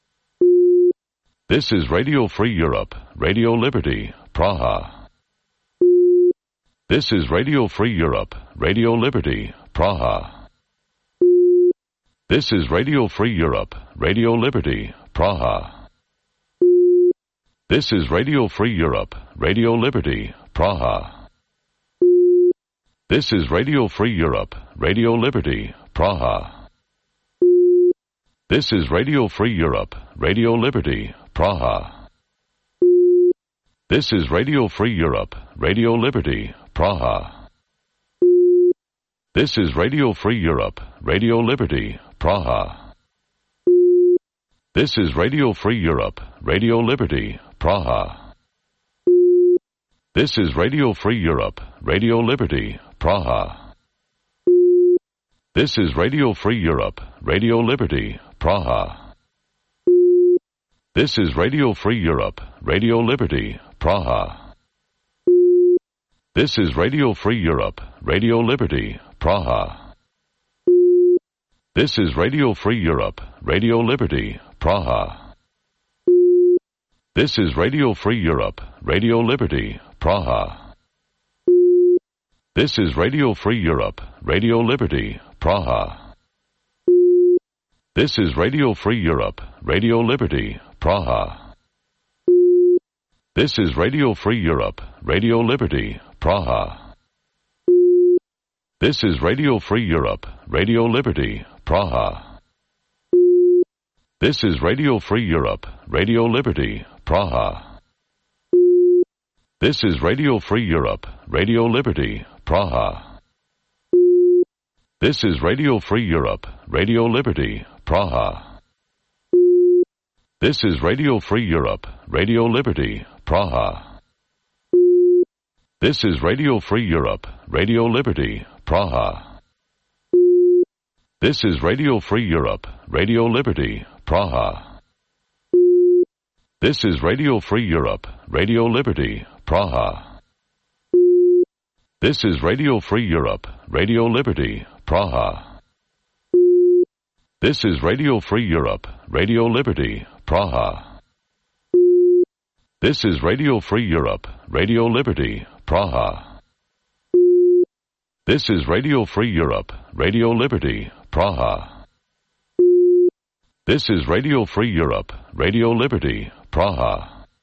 C: This is Radio Free Europe, Radio Liberty, Praha. This is Radio Free Europe, Radio Liberty, Praha. This is Radio Free Europe, Radio Liberty, Praha. This is Radio Free Europe, Radio Liberty, Praha. This is Radio Free Europe, Radio Liberty, Praha. This is Radio Free Europe, Radio Liberty, Praha. This is Radio Free Europe, Radio Liberty, Praha. This is Radio Free Europe, Radio Liberty, Praha. This is Radio Free Europe, Radio Liberty, Praha. This is Radio Free Europe, Radio Liberty, Praha. This is Radio Free Europe, Radio Liberty, Praha. This is Radio Free Europe, Radio Liberty, Praha. This is Radio Free Europe, Radio Liberty, Praha. This is Radio Free Europe, Radio Liberty, Praha. This is Radio Free Europe, Radio Liberty, Praha. This is Radio Free Europe, Radio Liberty, Praha. This is Radio Free Europe, Radio Liberty, Praha. This is Radio Free Europe, Radio Liberty, Praha. This is Radio Free Europe, Radio Liberty, Praha. This is Radio Free Europe, Radio Liberty, Praha. This is Radio Free Europe, Radio Liberty, Praha. This is Radio Free Europe, Radio Liberty, Praha. This is Radio Free Europe, Radio Liberty, Praha. This is Radio Free Europe, Radio Liberty, Praha. This is Radio Free Europe, Radio Liberty, Praha. This is Radio Free Europe, Radio Liberty, Praha. This is Radio Free Europe, Radio Liberty, Praha. This is Radio Free Europe, Radio Liberty, Praha. This is Radio Free Europe, Radio Liberty, Praha. This is Radio Free Europe, Radio Liberty, Praha. This is Radio Free Europe, Radio Liberty, Praha.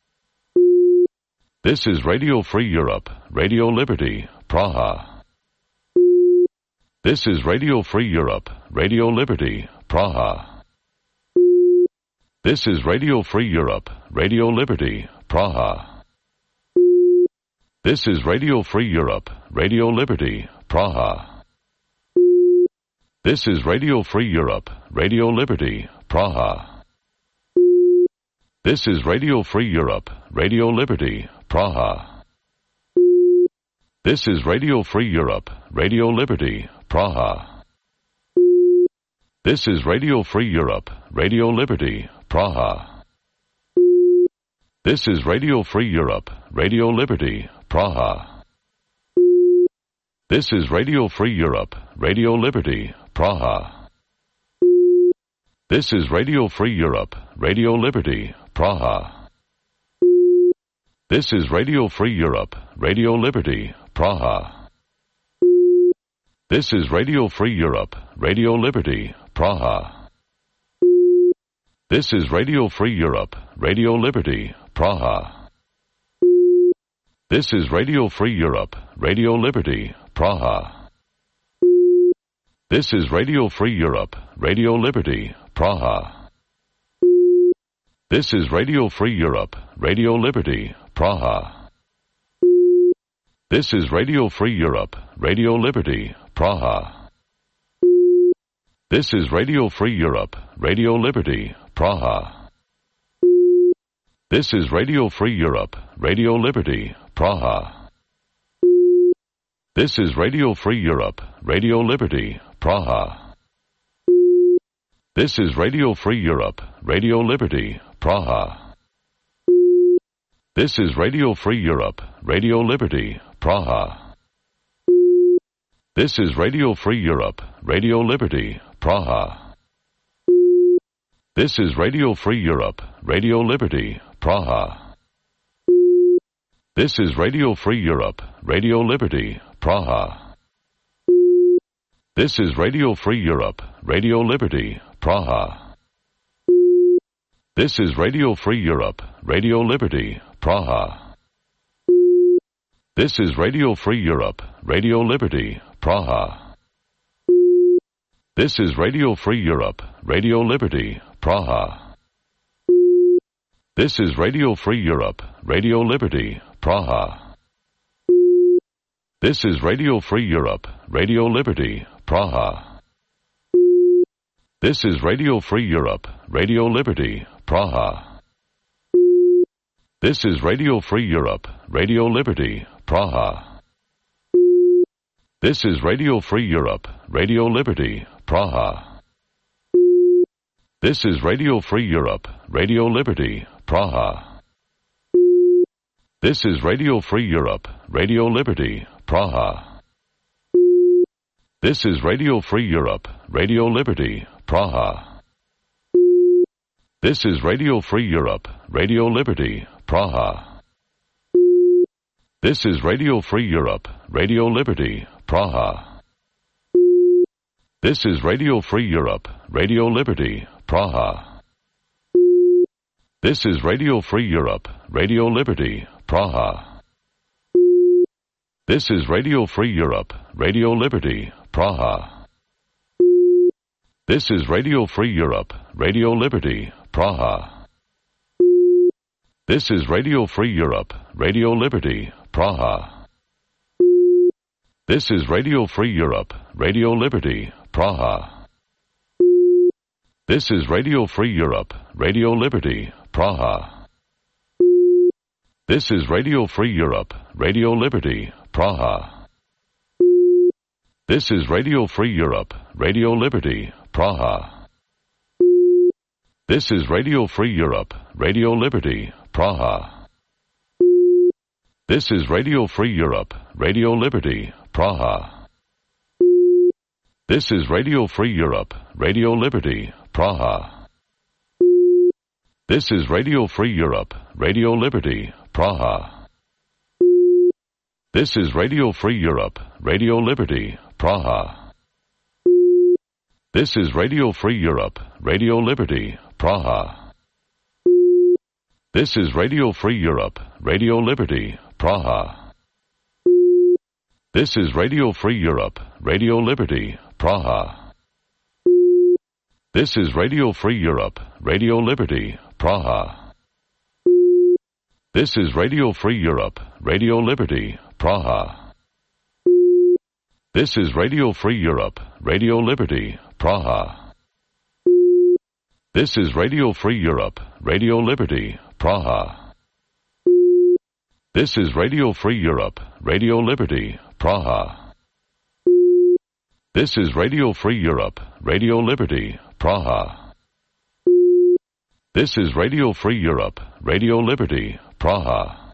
C: This is Radio Free Europe, Radio Liberty, Praha. This is Radio Free Europe, Radio Liberty, Praha. This is Radio Free Europe, Radio Liberty, Praha. This is Radio Free Europe, Radio Liberty, Praha. This is Radio Free Europe, Radio Liberty, Praha. This is Radio Free Europe, Radio Liberty, Praha. This is Radio Free Europe, Radio Liberty, Praha. This is Radio Free Europe, Radio Liberty, Praha. This is Radio Free Europe, Radio Liberty, Praha. This is Radio Free Europe, Radio Liberty, Praha. This is Radio Free Europe, Radio Liberty, Praha. This is Radio Free Europe, Radio Liberty, Praha. This is Radio Free Europe, Radio Liberty, Praha. This is Radio Free Europe, Radio Liberty, Praha. This is Radio Free Europe, Radio Liberty, Praha. This is Radio Free Europe, Radio Liberty, Praha. This is Radio Free Europe, Radio Liberty, Praha. This is Radio Free Europe, Radio Liberty, Praha. This is Radio Free Europe, Radio Liberty, Praha. This is Radio Free Europe, Radio Liberty, Praha. This is Radio Free Europe, Radio Liberty, Praha. This is Radio Free Europe, Radio Liberty, Praha. This is Radio Free Europe, Radio Liberty, Praha. This is Radio Free Europe, Radio Liberty, Praha. This is Radio Free Europe, Radio Liberty, Praha. This is Radio Free Europe, Radio Liberty, Praha. This is Radio Free Europe, Radio Liberty, Praha. This is Radio Free Europe, Radio Liberty, Praha. This is Radio Free Europe, Radio Liberty, Praha. This is Radio Free Europe, Radio Liberty, Praha. This is Radio Free Europe, Radio Liberty, Praha. This is Radio Free Europe, Radio Liberty, Praha. This is Radio Free Europe, Radio Liberty, Praha. This is Radio Free Europe, Radio Liberty, Praha. This is Radio Free Europe, Radio Liberty, Praha. This is Radio Free Europe, Radio Liberty, Praha. This is Radio Free Europe, Radio Liberty, Praha. This is Radio Free Europe, Radio Liberty, Praha. This is Radio Free Europe, Radio Liberty, Praha. This is Radio Free Europe, Radio Liberty, Praha. This is Radio Free Europe, Radio Liberty, Praha. This is Radio Free Europe, Radio Liberty, Praha. This is Radio Free Europe, Radio Liberty, Praha. This is Radio Free Europe, Radio Liberty, Praha. This is Radio Free Europe, Radio Liberty, Praha. This is Radio Free Europe, Radio Liberty, Praha. This is Radio Free Europe, Radio Liberty, Praha. This is Radio Free Europe, Radio Liberty, Praha. This is Radio Free Europe, Radio Liberty, Praha. This is Radio Free Europe, Radio Liberty, Praha. This is Radio Free Europe, Radio Liberty, Praha. This is Radio Free Europe, Radio Liberty, Praha. This is Radio Free Europe, Radio Liberty, Praha. This is Radio Free Europe, Radio Liberty, Praha. This is Radio Free Europe, Radio Liberty, Praha. This is Radio Free Europe, Radio Liberty, Praha. This is Radio Free Europe, Radio Liberty, Praha. This is Radio Free Europe, Radio Liberty, Praha. This is Radio Free Europe, Radio Liberty, Praha. This is Radio Free Europe, Radio Liberty, Praha. This is Radio Free Europe, Radio Liberty, Praha. This is Radio Free Europe, Radio Liberty, Praha. This is Radio Free Europe, Radio Liberty, Praha. This is Radio Free Europe, Radio Liberty, Praha.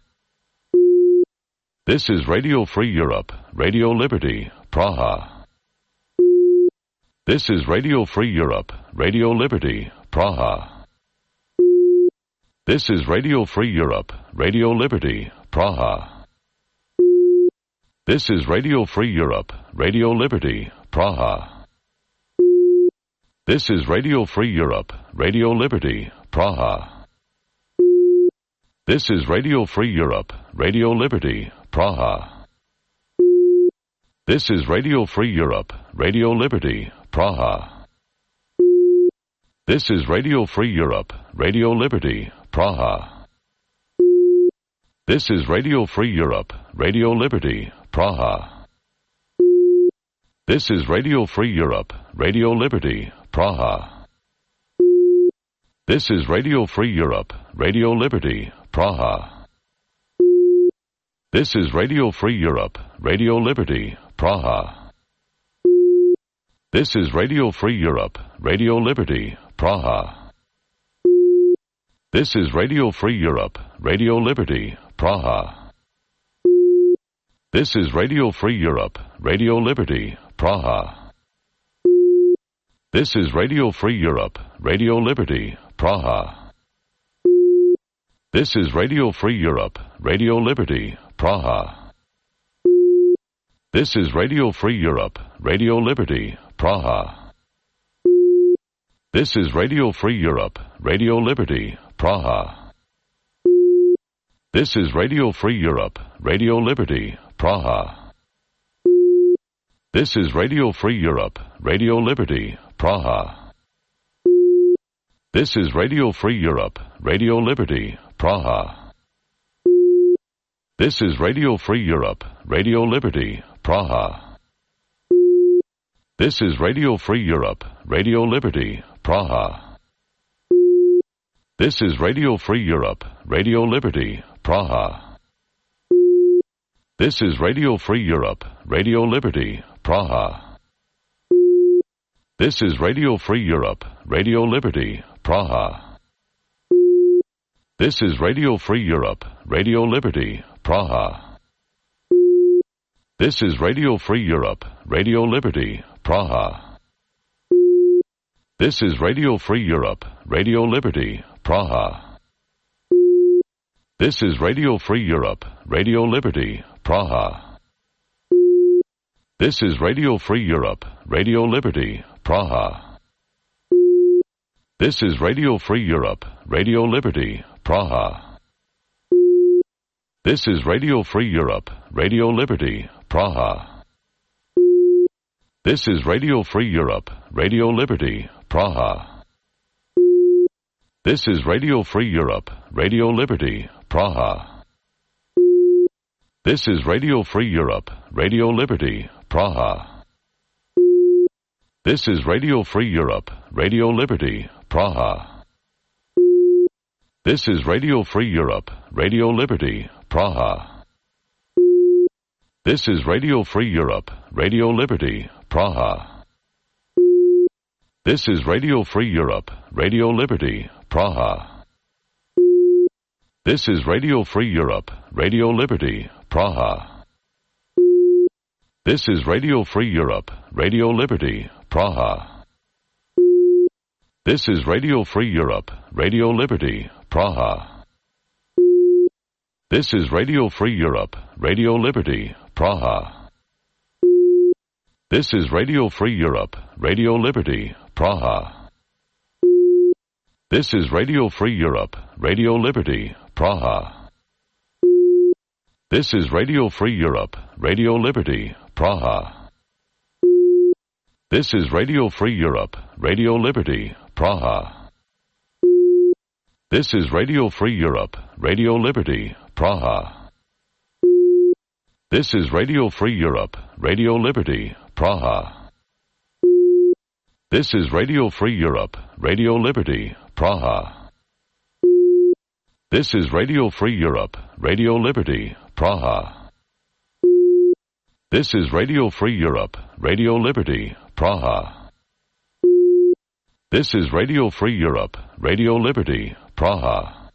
C: This is Radio Free Europe, Radio Liberty, Praha. This is Radio Free Europe, Radio Liberty, Praha. This is Radio Free Europe, Radio Liberty, Praha. This is Radio Free Europe, Radio Liberty, Praha. This is Radio Free Europe, Radio Liberty, Praha. This is Radio Free Europe, Radio Liberty, Praha. This is Radio Free Europe, Radio Liberty, Praha. This is Radio Free Europe, Radio Liberty, Praha. This is Radio Free Europe, Radio Liberty, Praha. This is Radio Free Europe, Radio Liberty, Praha. This is Radio Free Europe, Radio Liberty, Praha. This is Radio Free Europe, Radio Liberty, Praha. This is Radio Free Europe, Radio Liberty, Praha. This is Radio Free Europe, Radio Liberty, Praha. This is Radio Free Europe, Radio Liberty, Praha. This is Radio Free Europe, Radio Liberty, Praha. This is Radio Free Europe, Radio Liberty, Praha. This is Radio Free Europe, Radio Liberty, Praha. This is Radio Free Europe, Radio Liberty, Praha. This is Radio Free Europe, Radio Liberty, Praha. This is Radio Free Europe, Radio Liberty, Praha. This is Radio Free Europe, Radio Liberty, Praha. This is Radio Free Europe, Radio Liberty, Praha. This is Radio Free Europe, Radio Liberty, Praha. This is Radio Free Europe, Radio Liberty, Praha. This is Radio Free Europe, Radio Liberty, Praha. This is Radio Free Europe, Radio Liberty, Praha. This is Radio Free Europe, Radio Liberty, Praha. This is Radio Free Europe, Radio Liberty, Praha. This is Radio Free Europe, Radio Liberty, Praha. This is Radio Free Europe, Radio Liberty, Praha. This is Radio Free Europe, Radio Liberty, Praha. This is Radio Free Europe, Radio Liberty, Praha. This is Radio Free Europe, Radio Liberty, Praha. This is Radio Free Europe, Radio Liberty, Praha. This is Radio Free Europe, Radio Liberty, Praha. This is Radio Free Europe, Radio Liberty, Praha. This is Radio Free Europe, Radio Liberty, Praha. This is Radio Free Europe, Radio Liberty, Praha. This is Radio Free Europe, Radio Liberty, Praha. This is Radio Free Europe, Radio Liberty, Praha. This is Radio Free Europe, Radio Liberty, Praha. This is Radio Free Europe, Radio Liberty, Praha. This is Radio Free Europe, Radio Liberty, Praha. This is Radio Free Europe, Radio Liberty, Praha. This is Radio Free Europe, Radio Liberty, Praha. This is Radio Free Europe, Radio Liberty, Praha. This is Radio Free Europe, Radio Liberty, Praha. This is Radio Free Europe, Radio Liberty, Praha. This is Radio Free Europe, Radio Liberty, Praha. This is Radio Free Europe, Radio Liberty, Praha. This is Radio Free Europe, Radio Liberty, Praha. This is Radio Free Europe, Radio Liberty, Praha. This is Radio Free Europe, Radio Liberty, Praha. This is Radio Free Europe, Radio Liberty, Praha.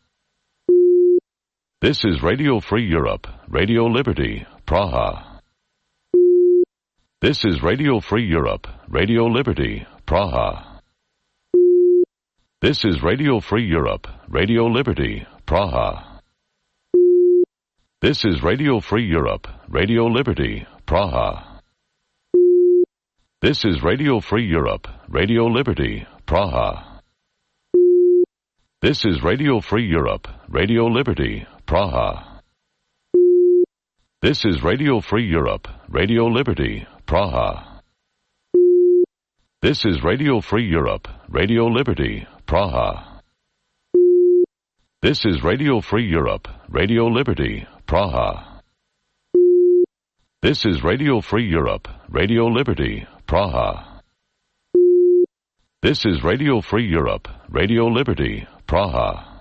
C: This is Radio Free Europe, Radio Liberty, Praha. This is Radio Free Europe, Radio Liberty, Praha. This is Radio Free Europe, Radio Liberty, Praha. This is Radio Free Europe, Radio Liberty, Praha. This is Radio Free Europe, Radio Liberty, Praha. This is Radio Free Europe, Radio Liberty, Praha. This is Radio Free Europe, Radio Liberty, Praha. This is Radio Free Europe, Radio Liberty, Praha. This is Radio Free Europe, Radio Liberty, Praha. This is Radio Free Europe, Radio Liberty, Praha. This is Radio Free Europe, Radio Liberty, Praha.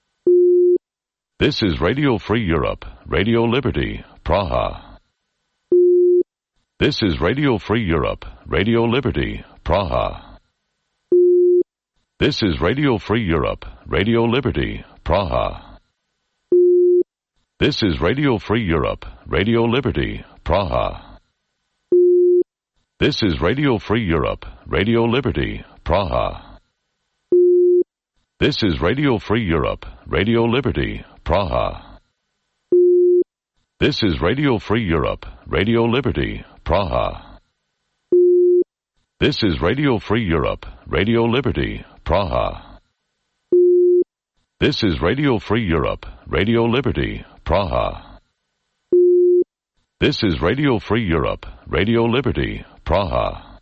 C: This is Radio Free Europe, Radio Liberty, Praha. This is Radio Free Europe, Radio Liberty, Praha. This is Radio Free Europe, Radio Liberty, Praha. This is Radio Free Europe, Radio Liberty, Praha. This is Radio Free Europe, Radio Liberty, Praha. This is Radio Free Europe, Radio Liberty, Praha. This is Radio Free Europe, Radio Liberty, Praha. This is Radio Free Europe, Radio Liberty, Praha. This is Radio Free Europe, Radio Liberty, Praha. This is Radio Free Europe, Radio Liberty, Praha.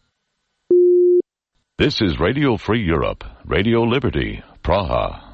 C: This is Radio Free Europe, Radio Liberty, Praha.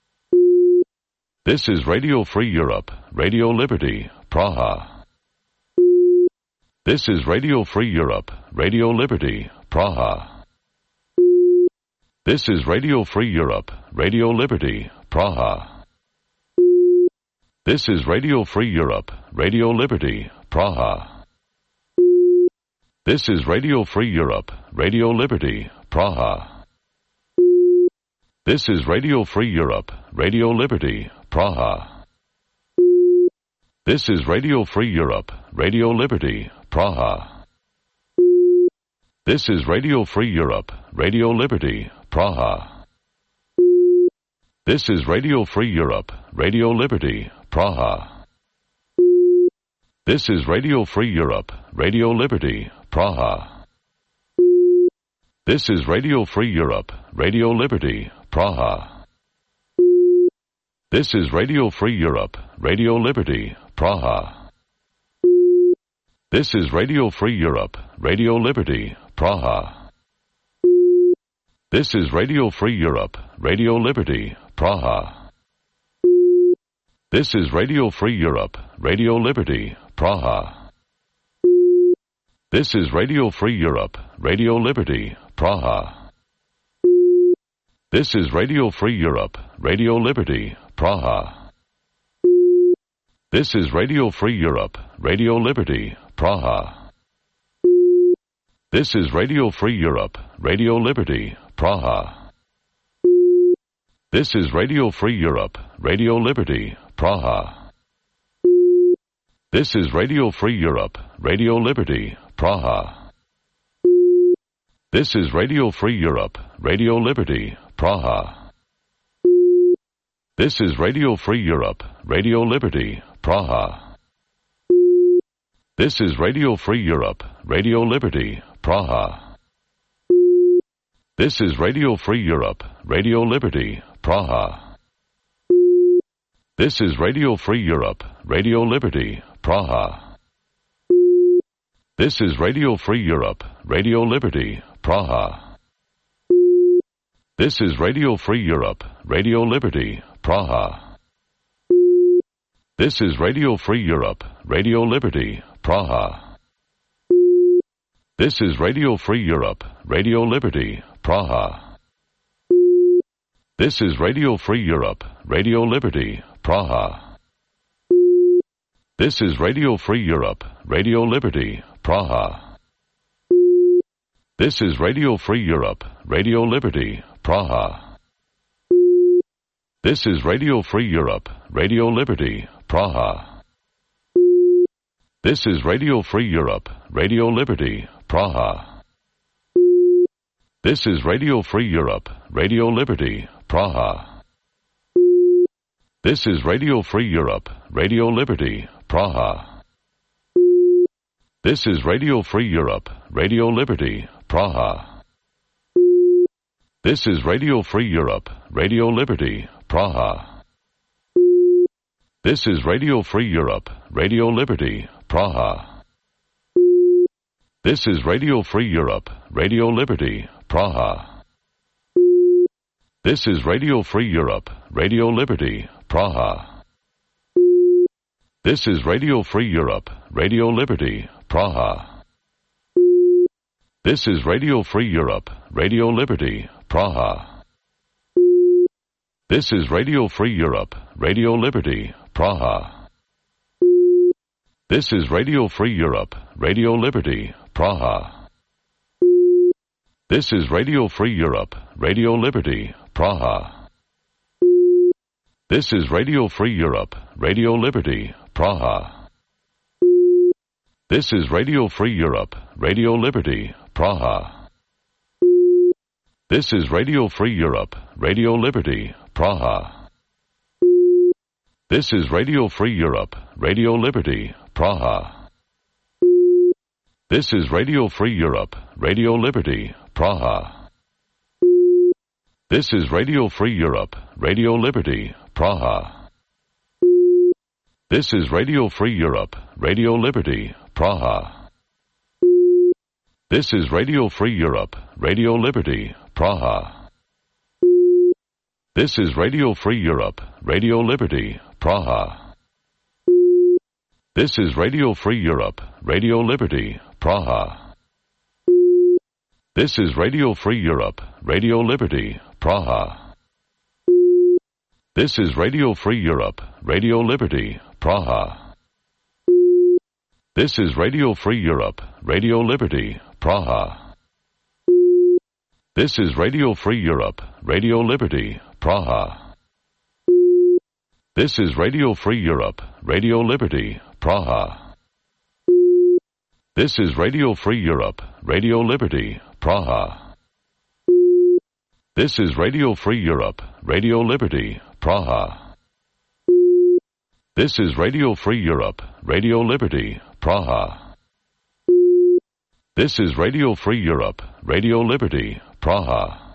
C: This is Radio Free Europe, Radio Liberty, Praha. This is Radio Free Europe, Radio Liberty, Praha. This is Radio Free Europe, Radio Liberty, Praha. This is Radio Free Europe, Radio Liberty, Praha. This is Radio Free Europe, Radio Liberty, Praha. This is Radio Free Europe, Radio Liberty, Praha. This is Radio Free Europe, Radio Liberty, Praha. This is Radio Free Europe, Radio Liberty, Praha. This is Radio Free Europe, Radio Liberty, Praha. This is Radio Free Europe, Radio Liberty, Praha. This is Radio Free Europe, Radio Liberty, Praha. This is Radio Free Europe, Radio Liberty, Praha. This is Radio Free Europe, Radio Liberty, Praha. This is Radio Free Europe, Radio Liberty, Praha. This is Radio Free Europe, Radio Liberty, Praha. This is Radio Free Europe, Radio Liberty, Praha. This is Radio Free Europe, Radio Liberty, Praha. This is Radio Free Europe, Radio Liberty, Praha. This is Radio Free Europe, Radio Liberty, Praha. This is Radio Free Europe, Radio Liberty, Praha. This is Radio Free Europe, Radio Liberty, Praha. This is Radio Free Europe, Radio Liberty, Praha. This is Radio Free Europe, Radio Liberty, Praha. This is Radio Free Europe, Radio Liberty, Praha. This is Radio Free Europe, Radio Liberty, Praha. This is Radio Free Europe, Radio Liberty, Praha. This is Radio Free Europe, Radio Liberty, Praha. This is Radio Free Europe, Radio Liberty, Praha. This is Radio Free Europe, Radio Liberty, Praha. This is Radio Free Europe, Radio Liberty, Praha. This is Radio Free Europe, Radio Liberty, Praha. This is Radio Free Europe, Radio Liberty, Praha. This is Radio Free Europe, Radio Liberty, Praha. This is Radio Free Europe, Radio Liberty, Praha. This is Radio Free Europe, Radio Liberty, Praha. This is Radio Free Europe, Radio Liberty, Praha. This is Radio Free Europe, Radio Liberty, Praha. This is Radio Free Europe, Radio Liberty, Praha. This is Radio Free Europe, Radio Liberty, Praha. This is Radio Free Europe, Radio Liberty, Praha. This is Radio Free Europe, Radio Liberty, Praha. This is Radio Free Europe, Radio Liberty, Praha. This is Radio Free Europe, Radio Liberty, Praha. This is Radio Free Europe, Radio Liberty, Praha. This is Radio Free Europe, Radio Liberty, Praha. This is Radio Free Europe, Radio Liberty, Praha. This is Radio Free Europe, Radio Liberty, Praha. This is Radio Free Europe, Radio Liberty, Praha. This is Radio Free Europe, Radio Liberty, Praha. This is Radio Free Europe, Radio Liberty, Praha. This is Radio Free Europe, Radio Liberty, Praha. This is Radio Free Europe, Radio Liberty, Praha. This is Radio Free Europe, Radio Liberty, Praha. This is Radio Free Europe, Radio Liberty, Praha. This is Radio Free Europe, Radio Liberty, Praha. This is Radio Free Europe, Radio Liberty, Praha. This is Radio Free Europe, Radio Liberty, Praha. This is Radio Free Europe, Radio Liberty, Praha. This is Radio Free Europe, Radio Liberty, Praha. This is Radio Free Europe, Radio Liberty, Praha. This is Radio Free Europe, Radio Liberty, Praha. This is Radio Free Europe, Radio Liberty, Praha. This is Radio Free Europe, Radio Liberty, Praha. This is Radio Free Europe, Radio Liberty, Praha. This is Radio Free Europe, Radio Liberty, Praha. This is Radio Free Europe, Radio Liberty, Praha.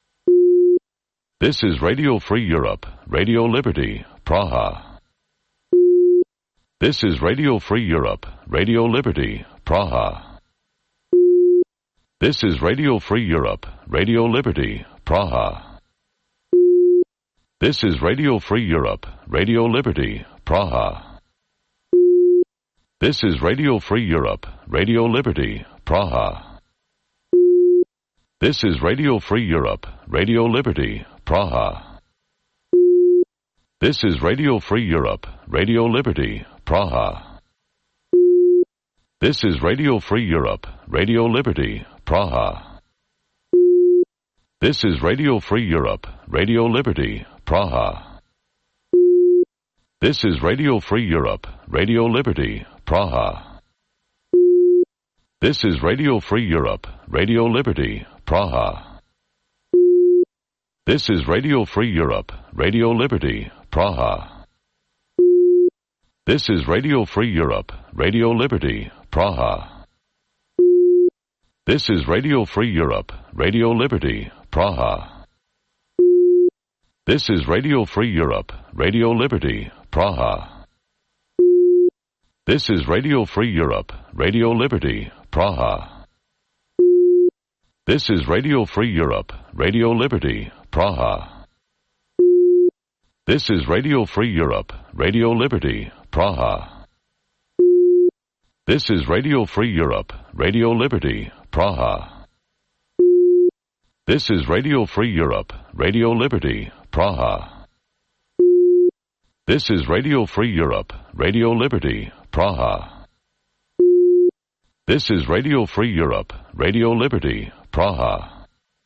C: This is Radio Free Europe, Radio Liberty, Praha. This is Radio Free Europe, Radio Liberty, Praha. This is Radio Free Europe, Radio Liberty, Praha. This is Radio Free Europe, Radio Liberty, Praha. This is Radio Free Europe, Radio Liberty, Praha. This is Radio Free Europe, Radio Liberty, Praha. This is Radio Free Europe, Radio Liberty, Praha. This is Radio Free Europe, Radio Liberty, Praha. This is Radio Free Europe, Radio Liberty, Praha. This is Radio Free Europe, Radio Liberty, Praha. This is Radio Free Europe, Radio Liberty, Praha. This is Radio Free Europe, Radio Liberty, Praha. This is Radio Free Europe, Radio Liberty, Praha. This is Radio Free Europe, Radio Liberty, Praha. This is Radio Free Europe, Radio Liberty, Praha. This is Radio Free Europe, Radio Liberty, Praha. This is Radio Free Europe, Radio Liberty, Praha. This is Radio Free Europe, Radio Liberty, Praha. This is Radio Free Europe, Radio Liberty, Praha. This is Radio Free Europe, Radio Liberty, Praha. This is Radio Free Europe, Radio Liberty, Praha. This is Radio Free Europe, Radio Liberty, Praha.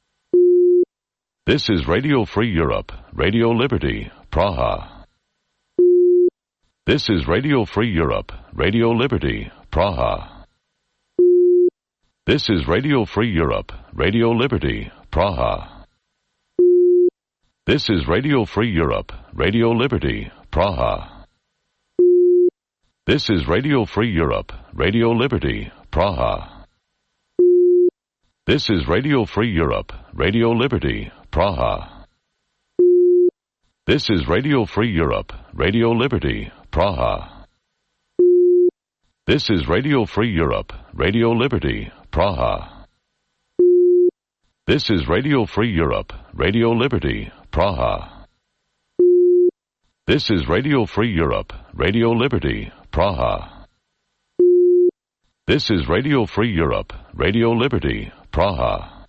C: This is Radio Free Europe, Radio Liberty, Praha. This is Radio Free Europe, Radio Liberty, Praha. This is Radio Free Europe, Radio Liberty, Praha. This is Radio Free Europe, Radio Liberty, Praha. This is Radio Free Europe, Radio Liberty, Praha. This is Radio Free Europe, Radio Liberty, Praha. This is Radio Free Europe, Radio Liberty, Praha. This is Radio Free Europe, Radio Liberty, Praha. This is Radio Free Europe, Radio Liberty, Praha. This is Radio Free Europe, Radio Liberty, Praha. This is Radio Free Europe, Radio Liberty, Praha.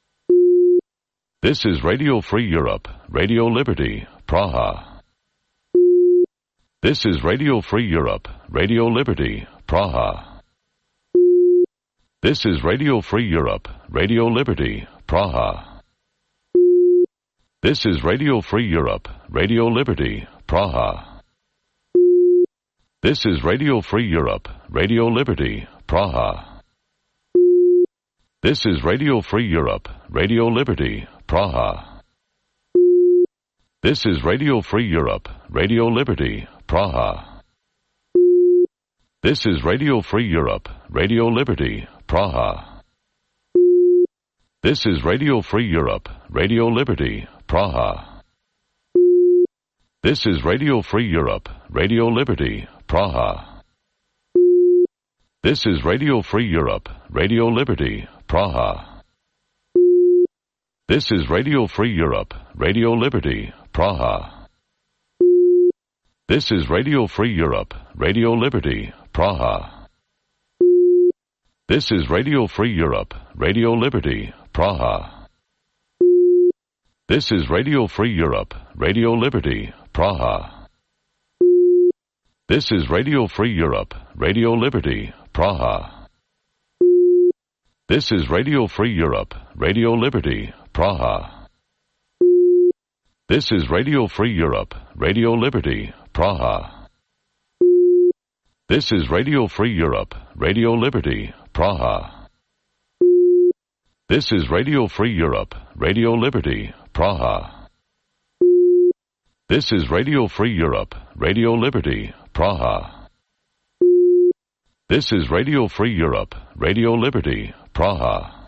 C: This is Radio Free Europe, Radio Liberty, Praha. This is Radio Free Europe, Radio Liberty, Praha. This is Radio Free Europe, Radio Liberty, Praha. This is Radio Free Europe, Radio Liberty, Praha. This is Radio Free Europe, Radio Liberty, Praha. This is Radio Free Europe, Radio Liberty, Praha. This is Radio Free Europe, Radio Liberty, Praha. This is Radio Free Europe, Radio Liberty, Praha. This is Radio Free Europe, Radio Liberty, Praha. This is Radio Free Europe, Radio Liberty, Praha. This is Radio Free Europe, Radio Liberty, Praha. This is Radio Free Europe, Radio Liberty, Praha. This is Radio Free Europe, Radio Liberty, Praha. This is Radio Free Europe, Radio Liberty, Praha. This is Radio Free Europe, Radio Liberty, Praha. This is Radio Free Europe, Radio Liberty, Praha. This is Radio Free Europe, Radio Liberty, Praha. This is Radio Free Europe, Radio Liberty, Praha. This is Radio Free Europe, Radio Liberty, Praha. This is Radio Free Europe, Radio Liberty, Praha. This is Radio Free Europe, Radio Liberty, Praha. This is Radio Free Europe, Radio Liberty, Praha.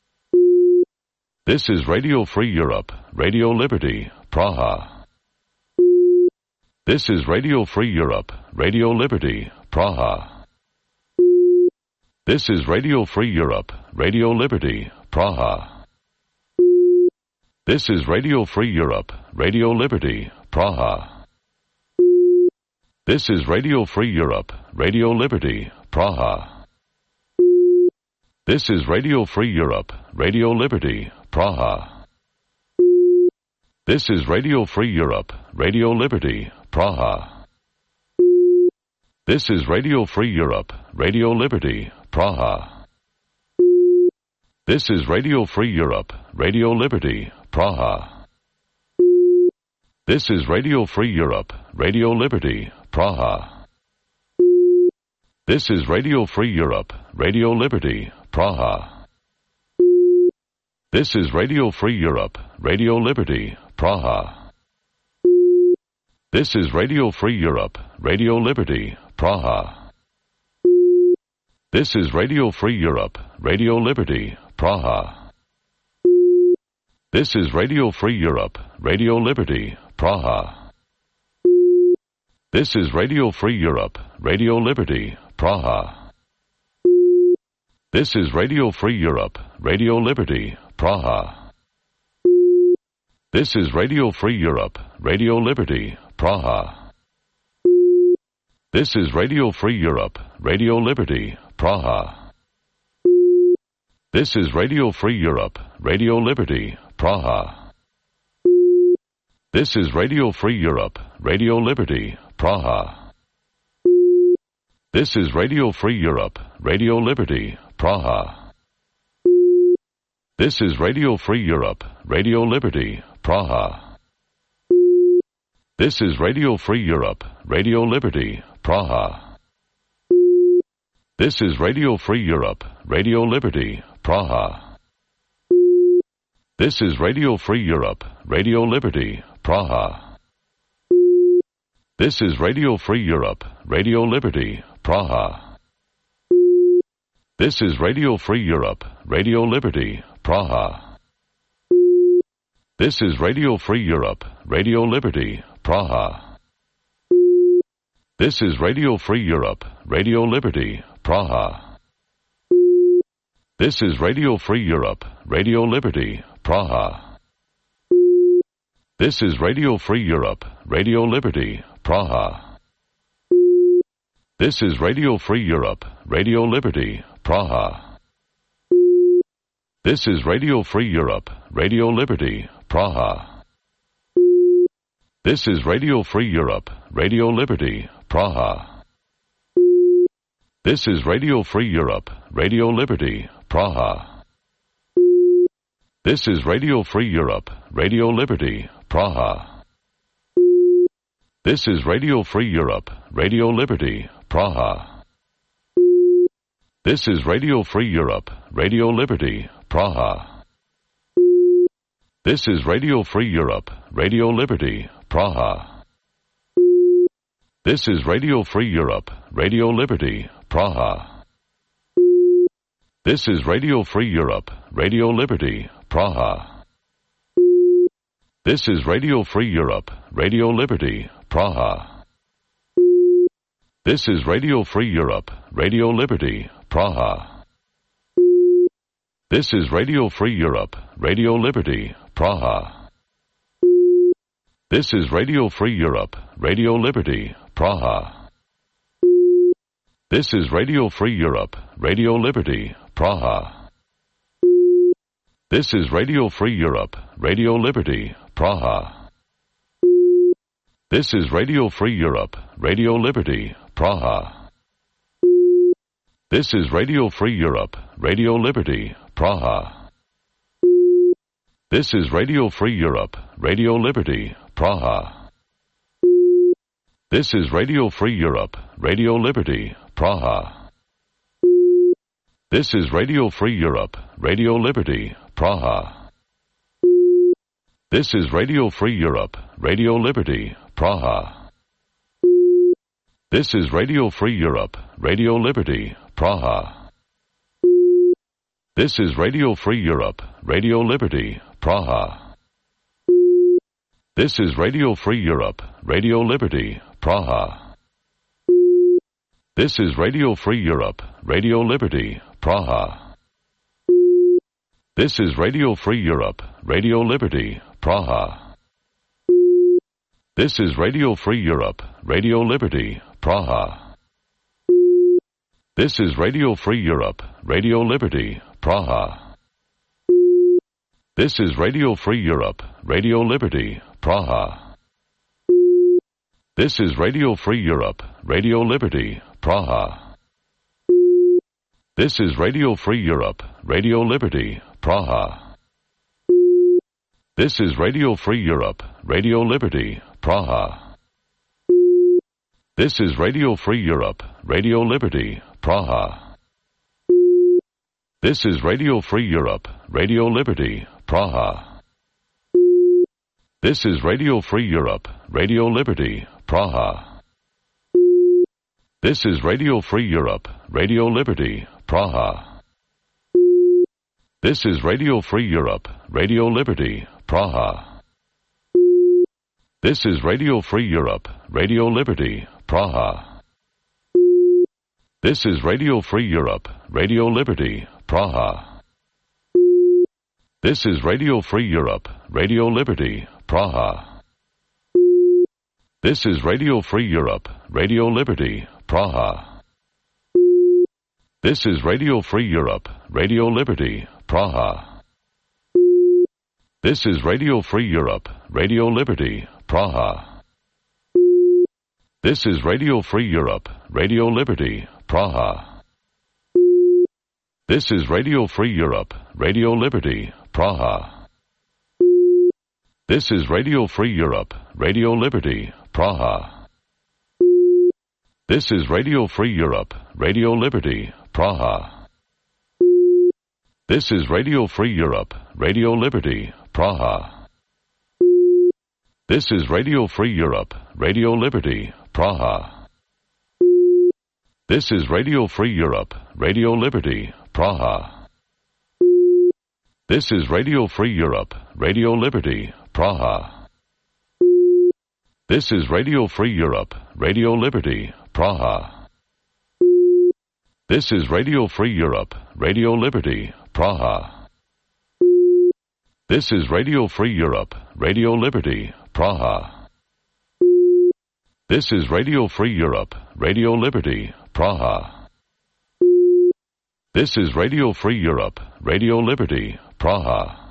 C: This is Radio Free Europe, Radio Liberty, Praha. This is Radio Free Europe, Radio Liberty, Praha. This is Radio Free Europe, Radio Liberty, Praha. This is Radio Free Europe, Radio Liberty, Praha. This is Radio Free Europe, Radio Liberty, Praha. This is Radio Free Europe, Radio Liberty, Praha. This is Radio Free Europe, Radio Liberty, Praha. This is Radio Free Europe, Radio Liberty, Praha. This is Radio Free Europe, Radio Liberty, Praha. This is Radio Free Europe, Radio Liberty, Praha. This is Radio Free Europe, Radio Liberty, Praha. This is Radio Free Europe, Radio Liberty, Praha. This is Radio Free Europe, Radio Liberty, Praha. This is Radio Free Europe, Radio Liberty, Praha. This is Radio Free Europe, Radio Liberty, Praha. This is Radio Free Europe, Radio Liberty, Praha. This is Radio Free Europe, Radio Liberty, Praha. This is Radio Free Europe, Radio Liberty, Praha. This is Radio Free Europe, Radio Liberty, Praha. This is Radio Free Europe, Radio Liberty, Praha. This is Radio Free Europe, Radio Liberty, Praha. This is Radio Free Europe, Radio Liberty, Praha. This is Radio Free Europe, Radio Liberty, Praha. This is Radio Free Europe, Radio Liberty, Praha. This is Radio Free Europe, Radio Liberty, Praha. This is Radio Free Europe, Radio Liberty, Praha. This is Radio Free Europe, Radio Liberty, Praha. This is Radio Free Europe, Radio Liberty, Praha. This is Radio Free Europe, Radio Liberty, Praha. This is Radio Free Europe, Radio Liberty, Praha. This is Radio Free Europe, Radio Liberty, Praha. This is Radio Free Europe, Radio Liberty, Praha. This is Radio Free Europe, Radio Liberty, Praha. This is Radio Free Europe, Radio Liberty, Praha. This is Radio Free Europe, Radio Liberty, Praha. This is Radio Free Europe, Radio Liberty, Praha. This is Radio Free Europe, Radio Liberty, Praha. This is Radio Free Europe, Radio Liberty, Praha. This is Radio Free Europe, Radio Liberty, Praha. This is Radio Free Europe, Radio Liberty, Praha. This is Radio Free Europe, Radio Liberty, Praha. This is Radio Free Europe, Radio Liberty, Praha. This is Radio Free Europe, Radio Liberty, Praha. This is Radio Free Europe, Radio Liberty, Praha. This is Radio Free Europe, Radio Liberty, Praha. This is Radio Free Europe, Radio Liberty, Praha. This is Radio Free Europe, Radio Liberty, Praha. This is Radio Free Europe, Radio Liberty, Praha. This is Radio Free Europe, Radio Liberty, Praha. This is Radio Free Europe, Radio Liberty, Praha. This is Radio Free Europe, Radio Liberty, Praha. This is Radio Free Europe, Radio Liberty, Praha. This is Radio Free Europe, Radio Liberty, Praha. This is Radio Free Europe, Radio Liberty, Praha. This is Radio Free Europe, Radio Liberty, Praha. This is Radio Free Europe, Radio Liberty, Praha. This is Radio Free Europe, Radio Liberty, Praha. This is Radio Free Europe, Radio Liberty, Praha. This is Radio Free Europe, Radio Liberty, Praha. This is Radio Free Europe, Radio Liberty, Praha. This is Radio Free Europe, Radio Liberty, Praha. This is Radio Free Europe, Radio Liberty, Praha. This is Radio Free Europe, Radio Liberty, Praha. This is Radio Free Europe, Radio Liberty, Praha. This is Radio Free Europe, Radio Liberty, Praha. This is Radio Free Europe, Radio Liberty, Praha. This is Radio Free Europe, Radio Liberty, Praha. This is Radio Free Europe, Radio Liberty, Praha. This is Radio Free Europe, Radio Liberty, Praha. This is Radio Free Europe, Radio Liberty, Praha. This is Radio Free Europe, Radio Liberty, Praha. This is Radio Free Europe, Radio Liberty, Praha. This is Radio Free Europe, Radio Liberty, Praha. This is Radio Free Europe, Radio Liberty, Praha. This is Radio Free Europe, Radio Liberty, Praha. This is Radio Free Europe, Radio Liberty, Praha. This is Radio Free Europe, Radio Liberty, Praha. This is Radio Free Europe, Radio Liberty, Praha. This is Radio Free Europe, Radio Liberty, Praha. This is Radio Free Europe, Radio Liberty, Praha. This is Radio Free Europe, Radio Liberty, Praha. This is Radio Free Europe, Radio Liberty, Praha. This is Radio Free Europe, Radio Liberty, Praha. This is Radio Free Europe, Radio Liberty, Praha. This is Radio Free Europe, Radio Liberty, Praha. This is Radio Free Europe, Radio Liberty, Praha. This is Radio Free Europe, Radio Liberty, Praha. This is Radio Free Europe, Radio Liberty, Praha. This is Radio Free Europe, Radio Liberty, Praha.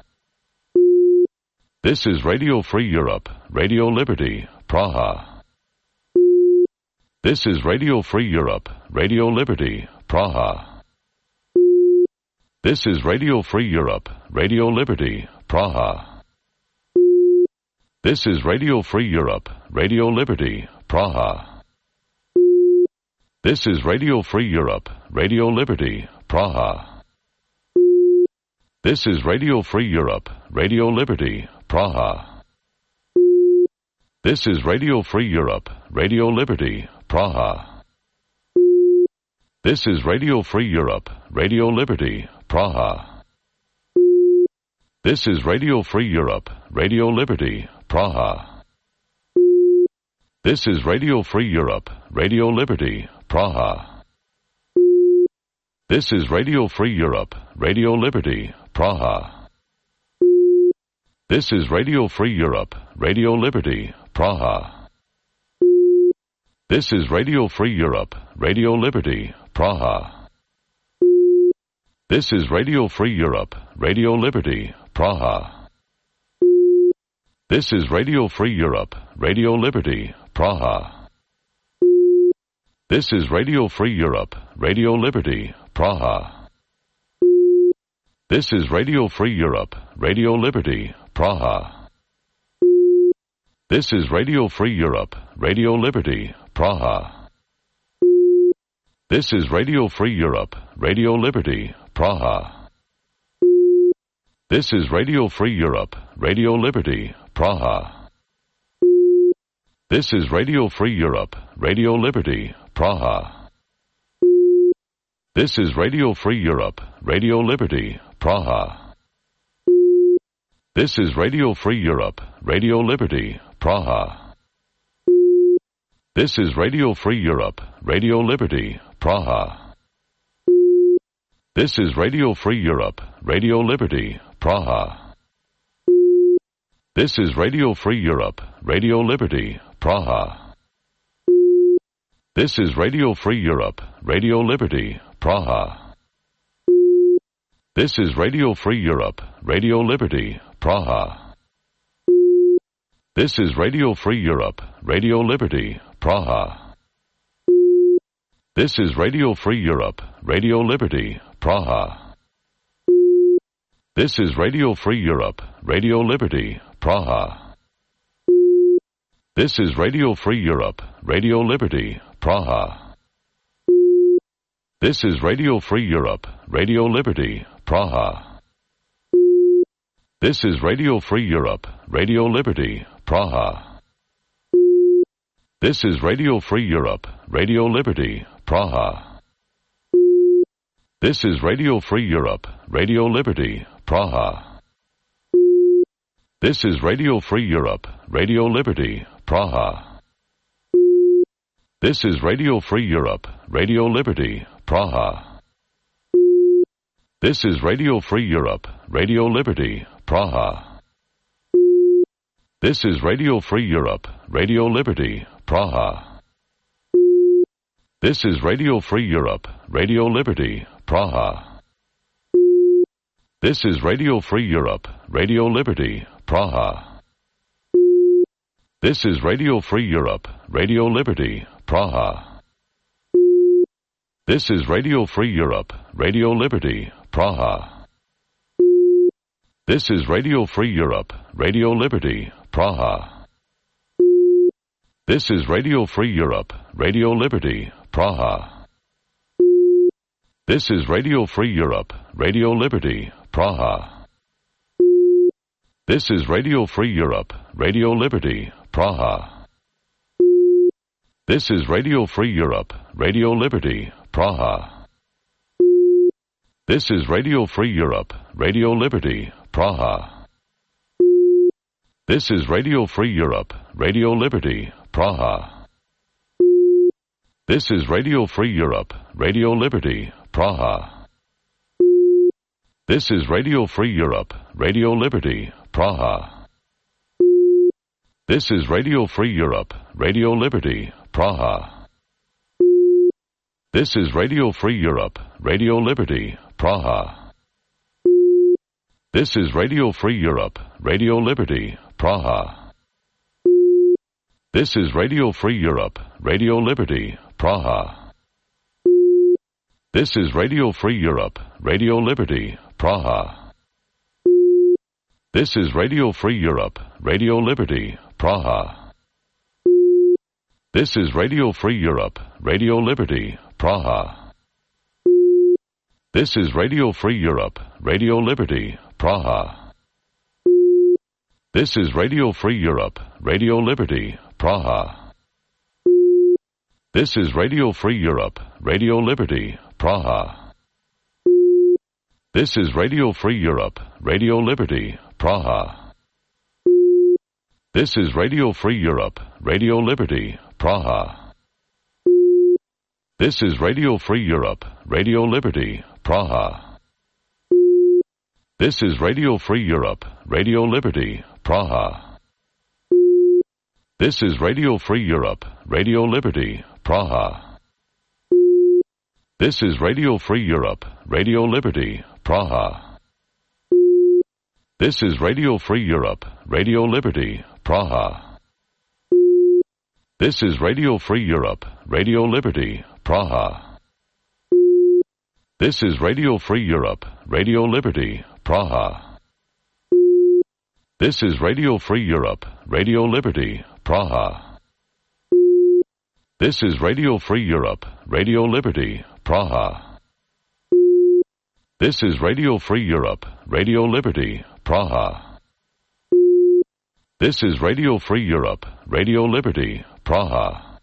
C: This is Radio Free Europe, Radio Liberty, Praha. This is Radio Free Europe, Radio Liberty, Praha. This is Radio Free Europe, Radio Liberty, Praha. This is Radio Free Europe, Radio Liberty, Praha. This is Radio Free Europe, Radio Liberty, Praha. This is Radio Free Europe, Radio Liberty, Praha. This is Radio Free Europe, Radio Liberty, Praha. This is Radio Free Europe, Radio Liberty, Praha. This is Radio Free Europe, Radio Liberty, Praha. This is Radio Free Europe, Radio Liberty, Praha. This is Radio Free Europe, Radio Liberty, Praha. This is Radio Free Europe, Radio Liberty, Praha. This is Radio Free Europe, Radio Liberty, Praha. This is Radio Free Europe, Radio Liberty, Praha. This is Radio Free Europe, Radio Liberty, Praha. This is Radio Free Europe, Radio Liberty, Praha. This is Radio Free Europe, Radio Liberty, Praha. This is Radio Free Europe, Radio Liberty, Praha. This is Radio Free Europe, Radio Liberty, Praha. This is Radio Free Europe, Radio Liberty, Praha. This is Radio Free Europe, Radio Liberty, Praha. This is Radio Free Europe, Radio Liberty, Praha. This is Radio Free Europe, Radio Liberty, Praha. This is Radio Free Europe, Radio Liberty, Praha. This is Radio Free Europe, Radio Liberty, Praha. This is Radio Free Europe, Radio Liberty, Praha. This is Radio Free Europe, Radio Liberty, Praha. This is Radio Free Europe, Radio Liberty, Praha. This is Radio Free Europe, Radio Liberty, Praha. This is Radio Free Europe, Radio Liberty, Praha. This is Radio Free Europe, Radio Liberty, Praha. This is Radio Free Europe, Radio Liberty, Praha. This is Radio Free Europe, Radio Liberty, Praha. This is Radio Free Europe, Radio Liberty, Praha. This is Radio Free Europe, Radio Liberty, Praha. This is Radio Free Europe, Radio Liberty, Praha. This is Radio Free Europe, Radio Liberty, Praha. This is Radio Free Europe, Radio Liberty, Praha. This is Radio Free Europe, Radio Liberty, Praha. This is Radio Free Europe, Radio Liberty, Praha. This is Radio Free Europe, Radio Liberty, Praha. This is Radio Free Europe, Radio Liberty, Praha. This is Radio Free Europe, Radio Liberty, Praha. This is Radio Free Europe, Radio Liberty, Praha. This is Radio Free Europe, Radio Liberty, Praha. This is Radio Free Europe, Radio Liberty, Praha. This is Radio Free Europe, Radio Liberty, Praha. This is Radio Free Europe, Radio Liberty, Praha. This is Radio Free Europe, Radio Liberty, Praha. This is Radio Free Europe, Radio Liberty, Praha. This is Radio Free Europe, Radio Liberty, Praha. This is Radio Free Europe, Radio Liberty, Praha. This is Radio Free Europe, Radio Liberty, Praha. This is Radio Free Europe, Radio Liberty, Praha. This is Radio Free Europe, Radio Liberty, Praha. This is Radio Free Europe, Radio Liberty, Praha. This is Radio Free Europe, Radio Liberty, Praha. This is Radio Free Europe, Radio Liberty, Praha. This is Radio Free Europe, Radio Liberty, Praha. This is Radio Free Europe, Radio Liberty, Praha. This is Radio Free Europe, Radio Liberty, Praha. This is Radio Free Europe, Radio Liberty, Praha. This is Radio Free Europe, Radio Liberty, Praha. This is Radio Free Europe, Radio Liberty, Praha. This is Radio Free Europe, Radio Liberty, Praha. This is Radio Free Europe, Radio Liberty, Praha. This is Radio Free Europe, Radio Liberty, Praha. This is Radio Free Europe, Radio Liberty, Praha. This is Radio Free Europe, Radio Liberty, Praha. This is Radio Free Europe, Radio Liberty, Praha. This is Radio Free Europe, Radio Liberty, Praha. This is Radio Free Europe, Radio Liberty, Praha. This is Radio Free Europe, Radio Liberty, Praha. This is Radio Free Europe, Radio Liberty, Praha. This is Radio Free Europe, Radio Liberty, Praha. This is Radio Free Europe, Radio Liberty, Praha.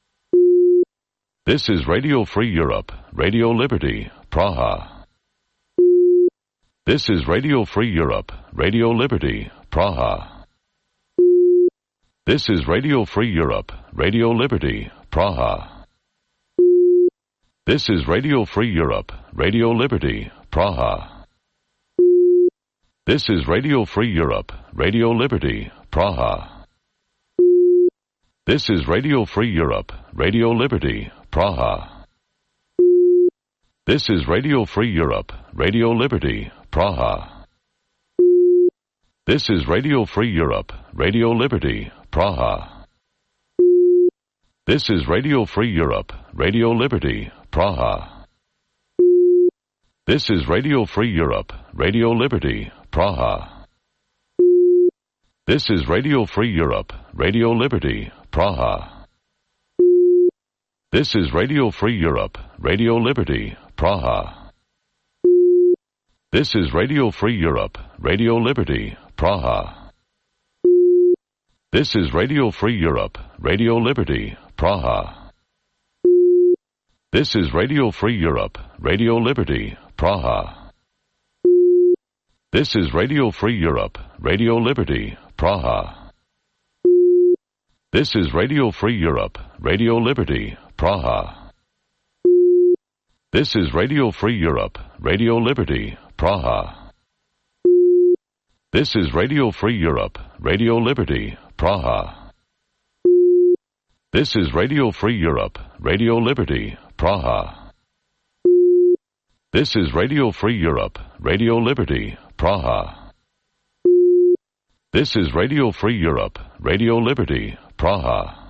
C: This is Radio Free Europe, Radio Liberty, Praha. This is Radio Free Europe, Radio Liberty, Praha. This is Radio Free Europe, Radio Liberty, Praha. This is Radio Free Europe, Radio Liberty, Praha. This is Radio Free Europe, Radio Liberty, Praha. This is Radio Free Europe, Radio Liberty, Praha. This is Radio Free Europe, Radio Liberty, Praha. This is Radio Free Europe, Radio Liberty, Praha. This is Radio Free Europe, Radio Liberty, Praha. This is Radio Free Europe, Radio Liberty, Praha. This is Radio Free Europe, Radio Liberty, Praha. This is Radio Free Europe, Radio Liberty, Praha. This is Radio Free Europe, Radio Liberty, Praha. This is Radio Free Europe, Radio Liberty, Praha. This is Radio Free Europe, Radio Liberty, Praha. This is Radio Free Europe, Radio Liberty, Praha. This is Radio Free Europe, Radio Liberty, Praha. This is Radio Free Europe, Radio Liberty, Praha. This is Radio Free Europe, Radio Liberty, Praha. This is Radio Free Europe, Radio Liberty, Praha. This is Radio Free Europe, Radio Liberty, Praha. This is Radio Free Europe, Radio Liberty, Praha.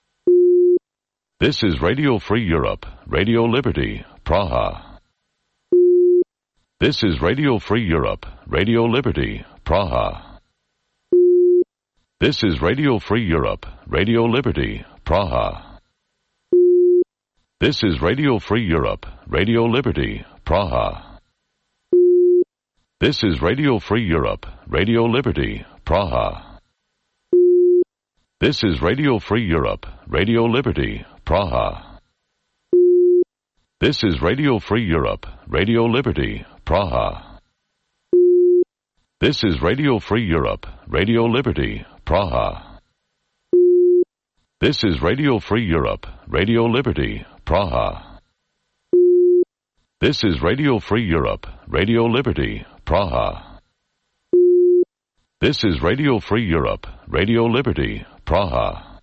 C: This is Radio Free Europe, Radio Liberty, Praha. This is Radio Free Europe, Radio Liberty, Praha. This is Radio Free Europe, Radio Liberty, Praha. This is Radio Free Europe, Radio Liberty, Praha. This is Radio Free Europe, Radio Liberty, Praha. This is Radio Free Europe, Radio Liberty, Praha. This is Radio Free Europe, Radio Liberty, Praha. This is Radio Free Europe, Radio Liberty, Praha. This is Radio Free Europe, Radio Liberty, Praha. This is Radio Free Europe, Radio Liberty, Praha. This is Radio Free Europe, Radio Liberty, Praha.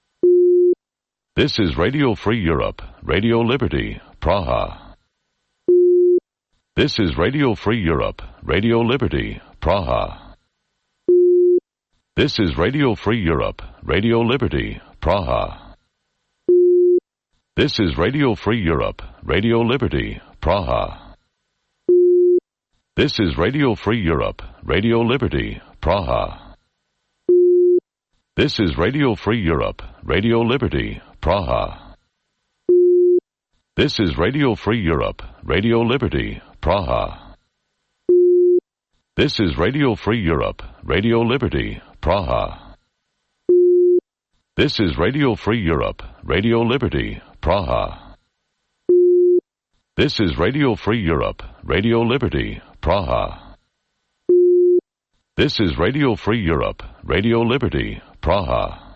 C: This is Radio Free Europe, Radio Liberty, Praha. This is Radio Free Europe, Radio Liberty, Praha. This is Radio Free Europe, Radio Liberty, Praha. This is Radio Free Europe, Radio Liberty, Praha. This is Radio Free Europe, Radio Liberty, Praha. This is Radio Free Europe, Radio Liberty, Praha. This is Radio Free Europe, Radio Liberty, Praha. This is Radio Free Europe, Radio Liberty, Praha. This is Radio Free Europe, Radio Liberty, Praha. This is Radio Free Europe, Radio Liberty, Praha. This is Radio Free Europe, Radio Liberty, Praha.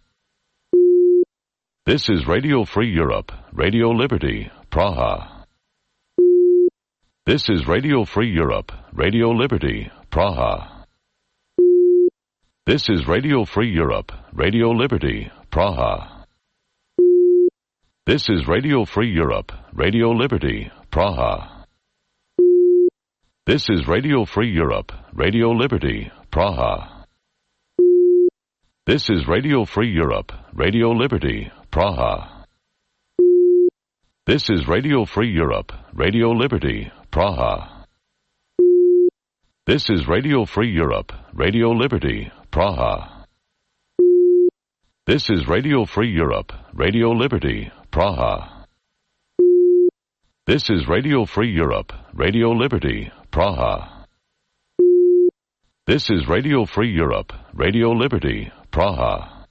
C: This is Radio Free Europe, Radio Liberty, Praha. This is Radio Free Europe, Radio Liberty, Praha. This is Radio Free Europe, Radio Liberty, Praha. This is Radio Free Europe, Radio Liberty, Praha. This is Radio Free Europe, Radio Liberty, Praha. This is Radio Free Europe, Radio Liberty, Praha. This is Radio Free Europe, Radio Liberty, Praha. This is Radio Free Europe, Radio Liberty, Praha. This is Radio Free Europe, Radio Liberty, Praha. This is Radio Free Europe, Radio Liberty, Praha. This is Radio Free Europe, Radio Liberty, Praha.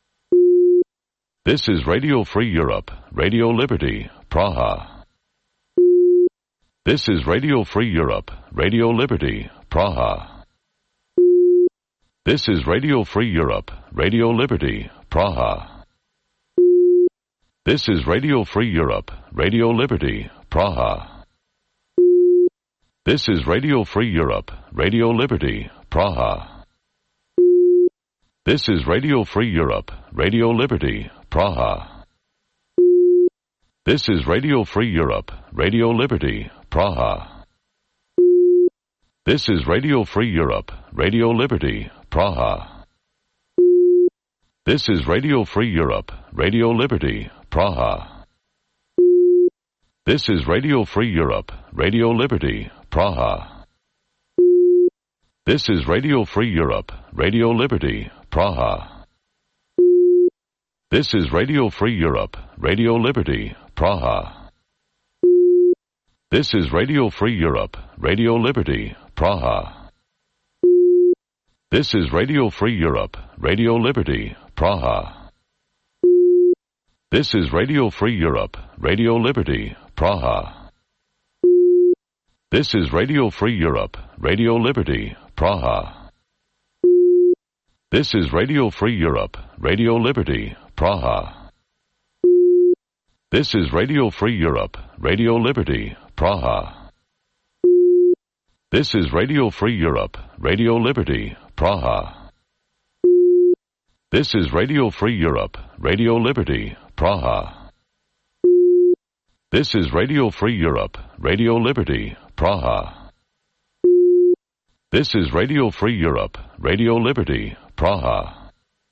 C: This is Radio Free Europe, Radio Liberty, Praha. This is Radio Free Europe, Radio Liberty, Praha. This is Radio Free Europe, Radio Liberty, Praha. This is Radio Free Europe, Radio Liberty, Praha. This is Radio Free Europe, Radio Liberty, Praha. This is Radio Free Europe, Radio Liberty, Praha. This is Radio Free Europe, Radio Liberty, Praha. This is Radio Free Europe, Radio Liberty, Praha. This is Radio Free Europe, Radio Liberty, Praha. This is Radio Free Europe, Radio Liberty, Praha. This is Radio Free Europe, Radio Liberty, Praha. This is Radio Free Europe, Radio Liberty, Praha. This is Radio Free Europe, Radio Liberty, Praha. This is Radio Free Europe, Radio Liberty, Praha. This is Radio Free Europe, Radio Liberty, Praha. This is Radio Free Europe, Radio Liberty, Praha. This is Radio Free Europe, Radio Liberty, Praha. This is Radio Free Europe, Radio Liberty, Praha. This is Radio Free Europe, Radio Liberty, Praha. This is Radio Free Europe, Radio Liberty, Praha. This is Radio Free Europe, Radio Liberty, Praha. This is Radio Free Europe, Radio Liberty, Praha.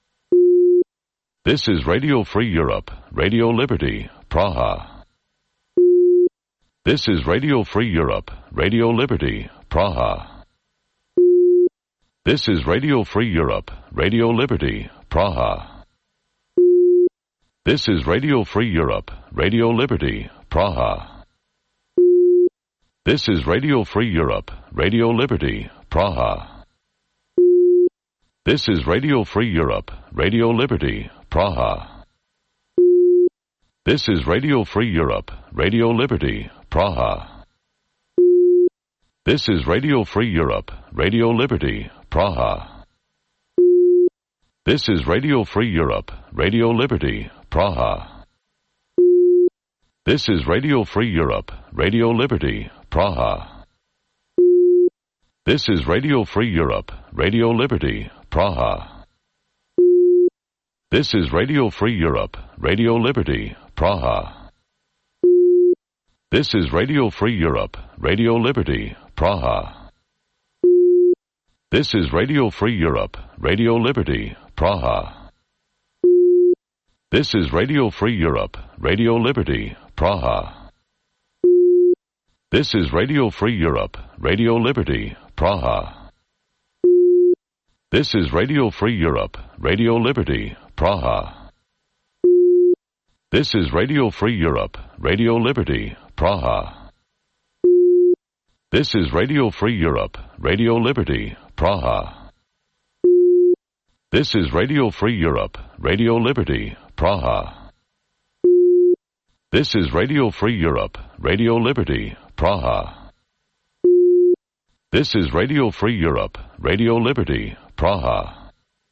C: This is Radio Free Europe, Radio Liberty, Praha. This is Radio Free Europe, Radio Liberty, Praha. This is Radio Free Europe, Radio Liberty, Praha. This is Radio Free Europe, Radio Liberty, Praha. This is Radio Free Europe, Radio Liberty, Praha. This is Radio Free Europe, Radio Liberty, Praha. This is Radio Free Europe, Radio Liberty, Praha. This is Radio Free Europe, Radio Liberty, Praha. This is Radio Free Europe, Radio Liberty, Praha. This is Radio Free Europe, Radio Liberty, Praha. This is Radio Free Europe, Radio Liberty, Praha. This is Radio Free Europe, Radio Liberty, Praha. This is Radio Free Europe, Radio Liberty, Praha. This is Radio Free Europe, Radio Liberty, Praha. This is Radio Free Europe, Radio Liberty, Praha. This is Radio Free Europe, Radio Liberty, Praha. This is Radio Free Europe, Radio Liberty, Praha. This is Radio Free Europe, Radio Liberty, Praha. This is Radio Free Europe, Radio Liberty, Praha. This is Radio Free Europe, Radio Liberty, Praha. This is Radio Free Europe, Radio Liberty, Praha. This is Radio Free Europe, Radio Liberty, Praha.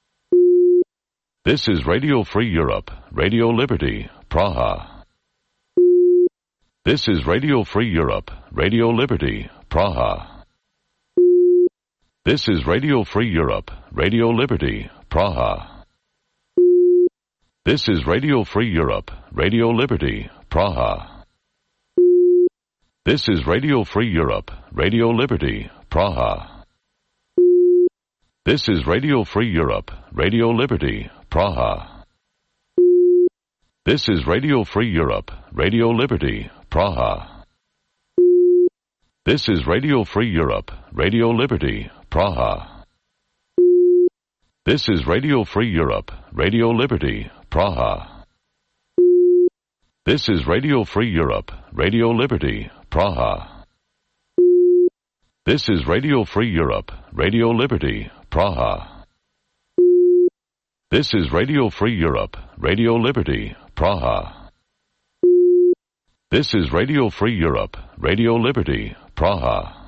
C: This is Radio Free Europe, Radio Liberty, Praha. This is Radio Free Europe, Radio Liberty, Praha. This is Radio Free Europe, Radio Liberty, Praha. This is Radio Free Europe, Radio Liberty, Praha. This is Radio Free Europe, Radio Liberty, Praha. This is Radio Free Europe, Radio Liberty, Praha. This is Radio Free Europe, Radio Liberty, Praha. This is Radio Free Europe, Radio Liberty, Praha. This is Radio Free Europe, Radio Liberty, Praha. This is Radio Free Europe, Radio Liberty, Praha. This is Radio Free Europe, Radio Liberty, Praha. This is Radio Free Europe, Radio Liberty, Praha. This is Radio Free Europe, Radio Liberty, Praha.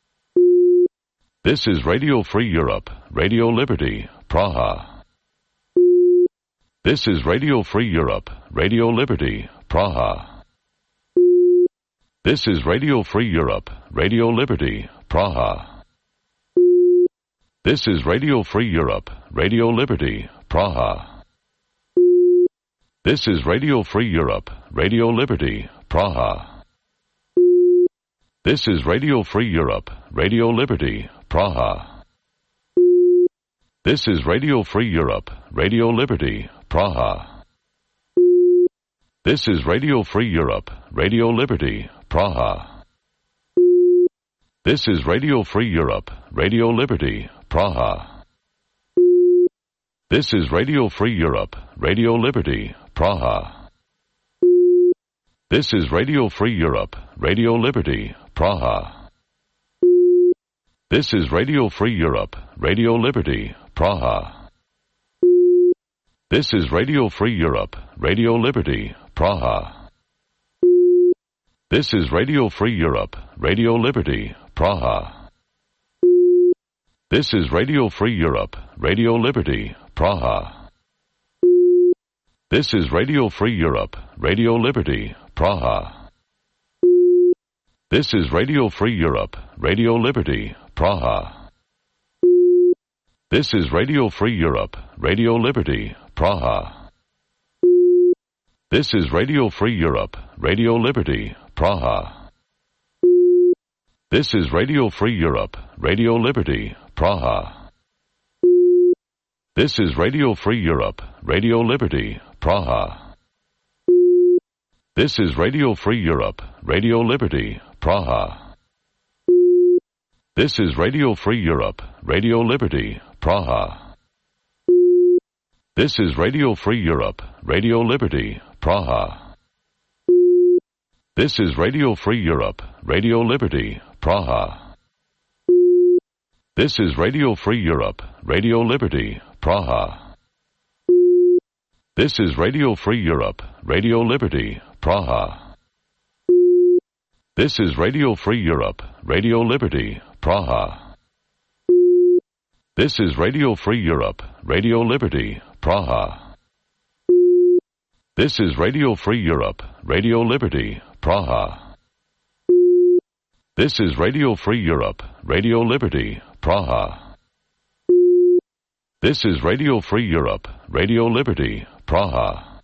C: This is Radio Free Europe, Radio Liberty, Praha. This is Radio Free Europe, Radio Liberty, Praha. This is Radio Free Europe, Radio Liberty, Praha. This is Radio Free Europe, Radio Liberty, Praha. This is Radio Free Europe, Radio Liberty, Praha. This is Radio Free Europe, Radio Liberty, Praha. This is Radio Free Europe, Radio Liberty, Praha. This is Radio Free Europe, Radio Liberty, Praha. This is Radio Free Europe, Radio Liberty, Praha. This is Radio Free Europe, Radio Liberty, Praha. This is Radio Free Europe, Radio Liberty, Praha. This is Radio Free Europe, Radio Liberty, Praha. This is Radio Free Europe, Radio Liberty, Praha. This is Radio Free Europe, Radio Liberty, Praha. This is Radio Free Europe, Radio Liberty, Praha. This is Radio Free Europe, Radio Liberty, Praha. This is Radio Free Europe, Radio Liberty, Praha. This is Radio Free Europe, Radio Liberty, Praha. This is Radio Free Europe, Radio Liberty, Praha. This is Radio Free Europe, Radio Liberty, Praha. This is Radio Free Europe, Radio Liberty, Praha. This is Radio Free Europe, Radio Liberty, Praha. This is Radio Free Europe, Radio Liberty, Praha. This is Radio Free Europe, Radio Liberty, Praha. This is Radio Free Europe, Radio Liberty, Praha. This is Radio Free Europe, Radio Liberty, Praha. This is Radio Free Europe, Radio Liberty, Praha. This is Radio Free Europe, Radio Liberty, Praha. This is Radio Free Europe, Radio Liberty, Praha. This is Radio Free Europe, Radio Liberty, Praha. This is Radio Free Europe, Radio Liberty, Praha. This is Radio Free Europe, Radio Liberty, Praha.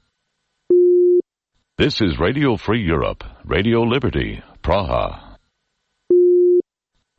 C: This is Radio Free Europe, Radio Liberty, Praha.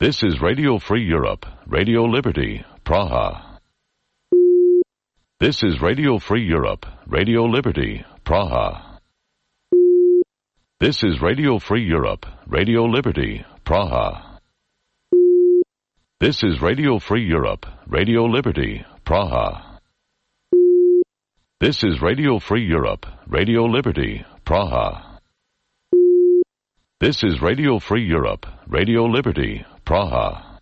C: This is Radio Free Europe, Radio Liberty, Praha. This is Radio Free Europe, Radio Liberty, Praha. This is Radio Free Europe, Radio Liberty, Praha. This is Radio Free Europe, Radio Liberty, Praha. This is Radio Free Europe, Radio Liberty, Praha. This is Radio Free Europe, Radio Liberty, Praha.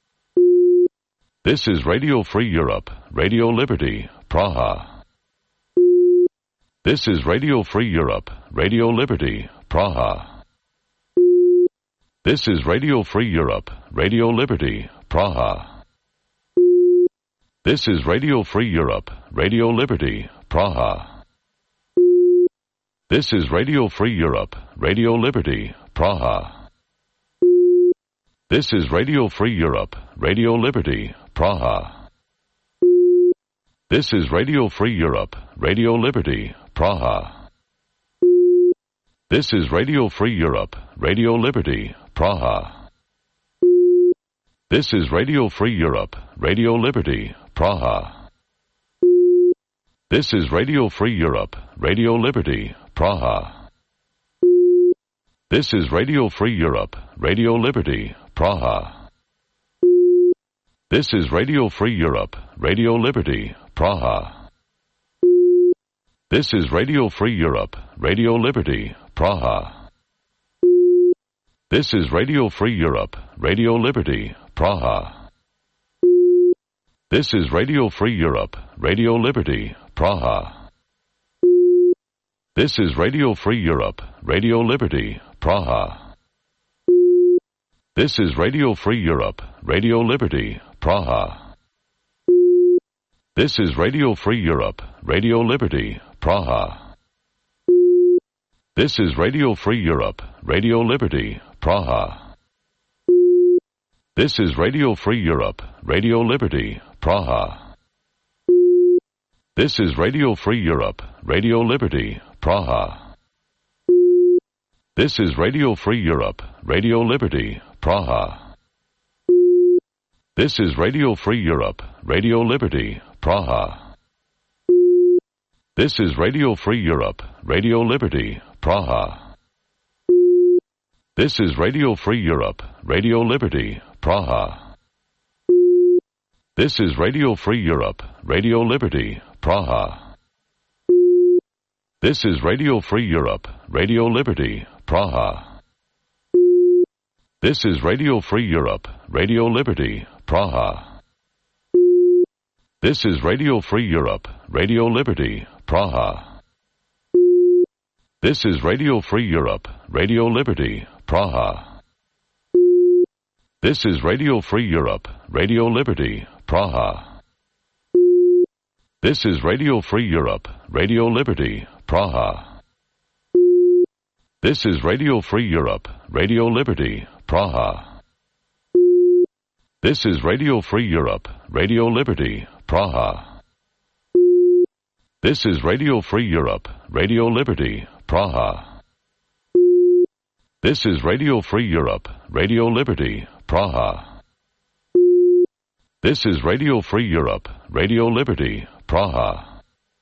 C: This is Radio Free Europe, Radio Liberty, Praha. This is Radio Free Europe, Radio Liberty, Praha. This is Radio Free Europe, Radio Liberty, Praha. This is Radio Free Europe, Radio Liberty, Praha. This is Radio Free Europe, Radio Liberty, Praha. This is Radio Free Europe, Radio Liberty, Praha. This is Radio Free Europe, Radio Liberty, Praha. This is Radio Free Europe, Radio Liberty, Praha. This is Radio Free Europe, Radio Liberty, Praha. This is Radio Free Europe, Radio Liberty, Praha. This is Radio Free Europe, Radio Liberty, Praha. This is Radio Free Europe, Radio Liberty, Praha. This is Radio Free Europe, Radio Liberty, Praha. This is Radio Free Europe, Radio Liberty, Praha. This is Radio Free Europe, Radio Liberty, Praha. This is Radio Free Europe, Radio Liberty, Praha. This is Radio Free Europe, Radio Liberty, Praha. This is Radio Free Europe, Radio Liberty, Praha. This is Radio Free Europe, Radio Liberty, Praha. This is Radio Free Europe, Radio Liberty, Praha. This is Radio Free Europe, Radio Liberty, Praha. This is Radio Free Europe, Radio Liberty, Praha. This is Radio Free Europe, Radio Liberty, Praha. This is Radio Free Europe, Radio Liberty, Praha. This is Radio Free Europe, Radio Liberty, Praha. This is Radio Free Europe, Radio Liberty, Praha. This is Radio Free Europe, Radio Liberty, Praha. This is Radio Free Europe, Radio Liberty, Praha. This is Radio Free Europe, Radio Liberty, Praha. This is Radio Free Europe, Radio Liberty, Praha. This is Radio Free Europe, Radio Liberty, Praha. This is Radio Free Europe, Radio Liberty, Praha. This is Radio Free Europe, Radio Liberty, Praha. This is Radio Free Europe, Radio Liberty, Praha. This is Radio Free Europe, Radio Liberty, Praha. This is Radio Free Europe, Radio Liberty, Praha. This is Radio Free Europe, Radio Liberty, Praha.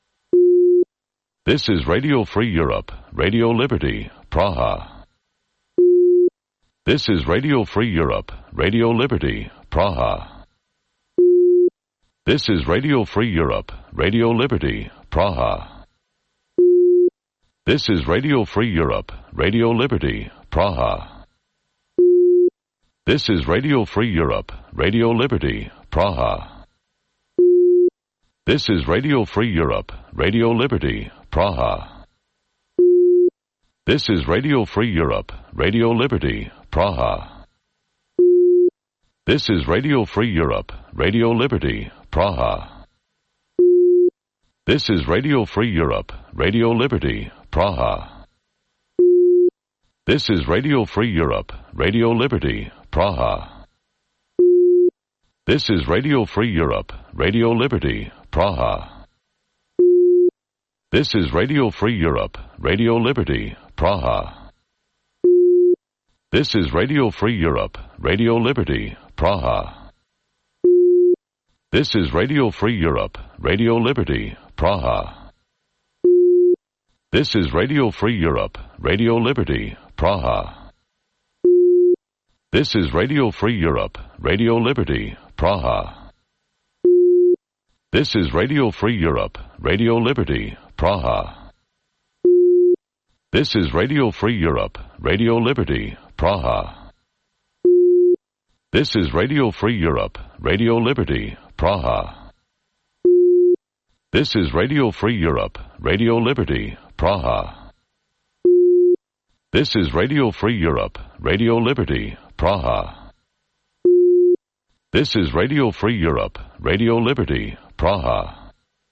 C: This is Radio Free Europe, Radio Liberty, Praha. This is Radio Free Europe, Radio Liberty, Praha. This is Radio Free Europe, Radio Liberty, Praha. This is Radio Free Europe, Radio Liberty, Praha. This is Radio Free Europe, Radio Liberty, Praha. This is Radio Free Europe, Radio Liberty, Praha. This is Radio Free Europe, Radio Liberty, Praha. This is Radio Free Europe, Radio Liberty, Praha. This is Radio Free Europe, Radio Liberty, Praha. This is Radio Free Europe, Radio Liberty, Praha. This is Radio Free Europe, Radio Liberty, Praha. This is Radio Free Europe, Radio Liberty, Praha. This is Radio Free Europe, Radio Liberty, Praha. This is Radio Free Europe, Radio Liberty, Praha. This is Radio Free Europe, Radio Liberty, Praha. This is Radio Free Europe, Radio Liberty, Praha. This is Radio Free Europe, Radio Liberty, Praha. This is Radio Free Europe, Radio Liberty, Praha. This is Radio Free Europe, Radio Liberty, Praha. This is Radio Free Europe, Radio Liberty, Praha. This is Radio Free Europe, Radio Liberty, Praha. This is Radio Free Europe, Radio Liberty, Praha.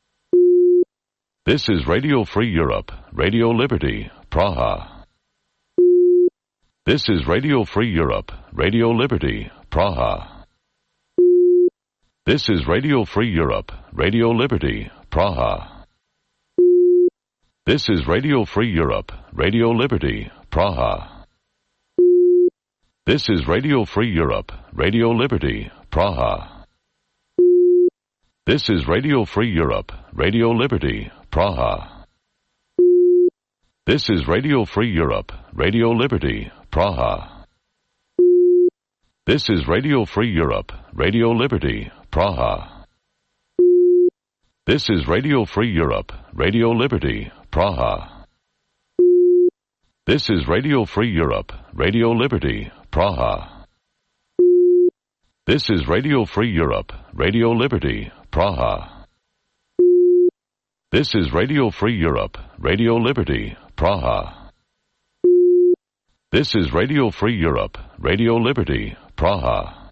C: This is Radio Free Europe, Radio Liberty, Praha. This is Radio Free Europe, Radio Liberty, Praha. This is Radio Free Europe, Radio Liberty, Praha. This is Radio Free Europe, Radio Liberty, Praha. This is Radio Free Europe, Radio Liberty, Praha. This is Radio Free Europe, Radio Liberty, Praha. This is Radio Free Europe, Radio Liberty, Praha. This is Radio Free Europe, Radio Liberty, Praha. This is Radio Free Europe, Radio Liberty, Praha. This is Radio Free Europe, Radio Liberty, Praha. This is Radio Free Europe, Radio Liberty, Praha. This is Radio Free Europe, Radio Liberty, Praha. This is Radio Free Europe, Radio Liberty, Praha.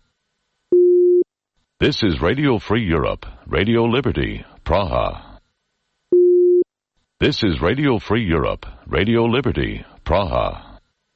C: This is Radio Free Europe, Radio Liberty, Praha. This is Radio Free Europe, Radio Liberty, Praha.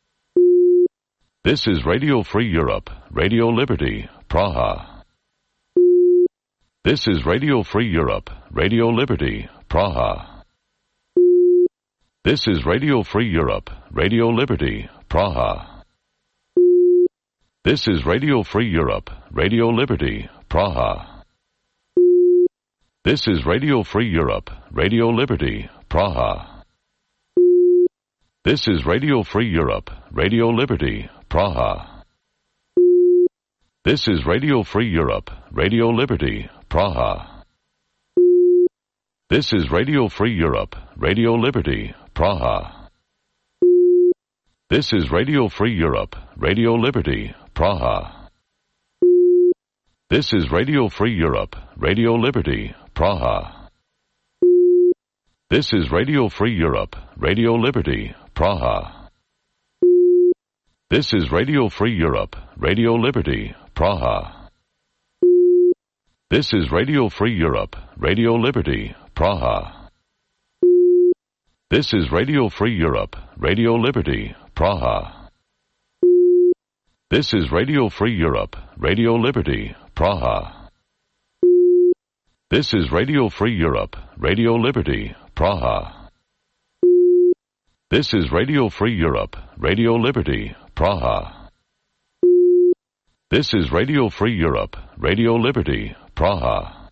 C: This is Radio Free Europe, Radio Liberty, Praha. This is Radio Free Europe, Radio Liberty, Praha. This is Radio Free Europe, Radio Liberty, Praha. This is Radio Free Europe, Radio Liberty, Praha. This is Radio Free Europe, Radio Liberty, Praha. This is Radio Free Europe, Radio Liberty, Praha. This is Radio Free Europe, Radio Liberty, Praha. This is Radio Free Europe, Radio Liberty, Praha. This is Radio Free Europe, Radio Liberty, Praha. This is Radio Free Europe, Radio Liberty, Praha. This is Radio Free Europe, Radio Liberty, Praha. This is Radio Free Europe, Radio Liberty, Praha. This is Radio Free Europe, Radio Liberty, Praha. This is Radio Free Europe, Radio Liberty, Praha. This is Radio Free Europe, Radio Liberty, Praha. This is Radio Free Europe, Radio Liberty, Praha. This is Radio Free Europe, Radio Liberty, Praha. This is Radio Free Europe, Radio Liberty, Praha.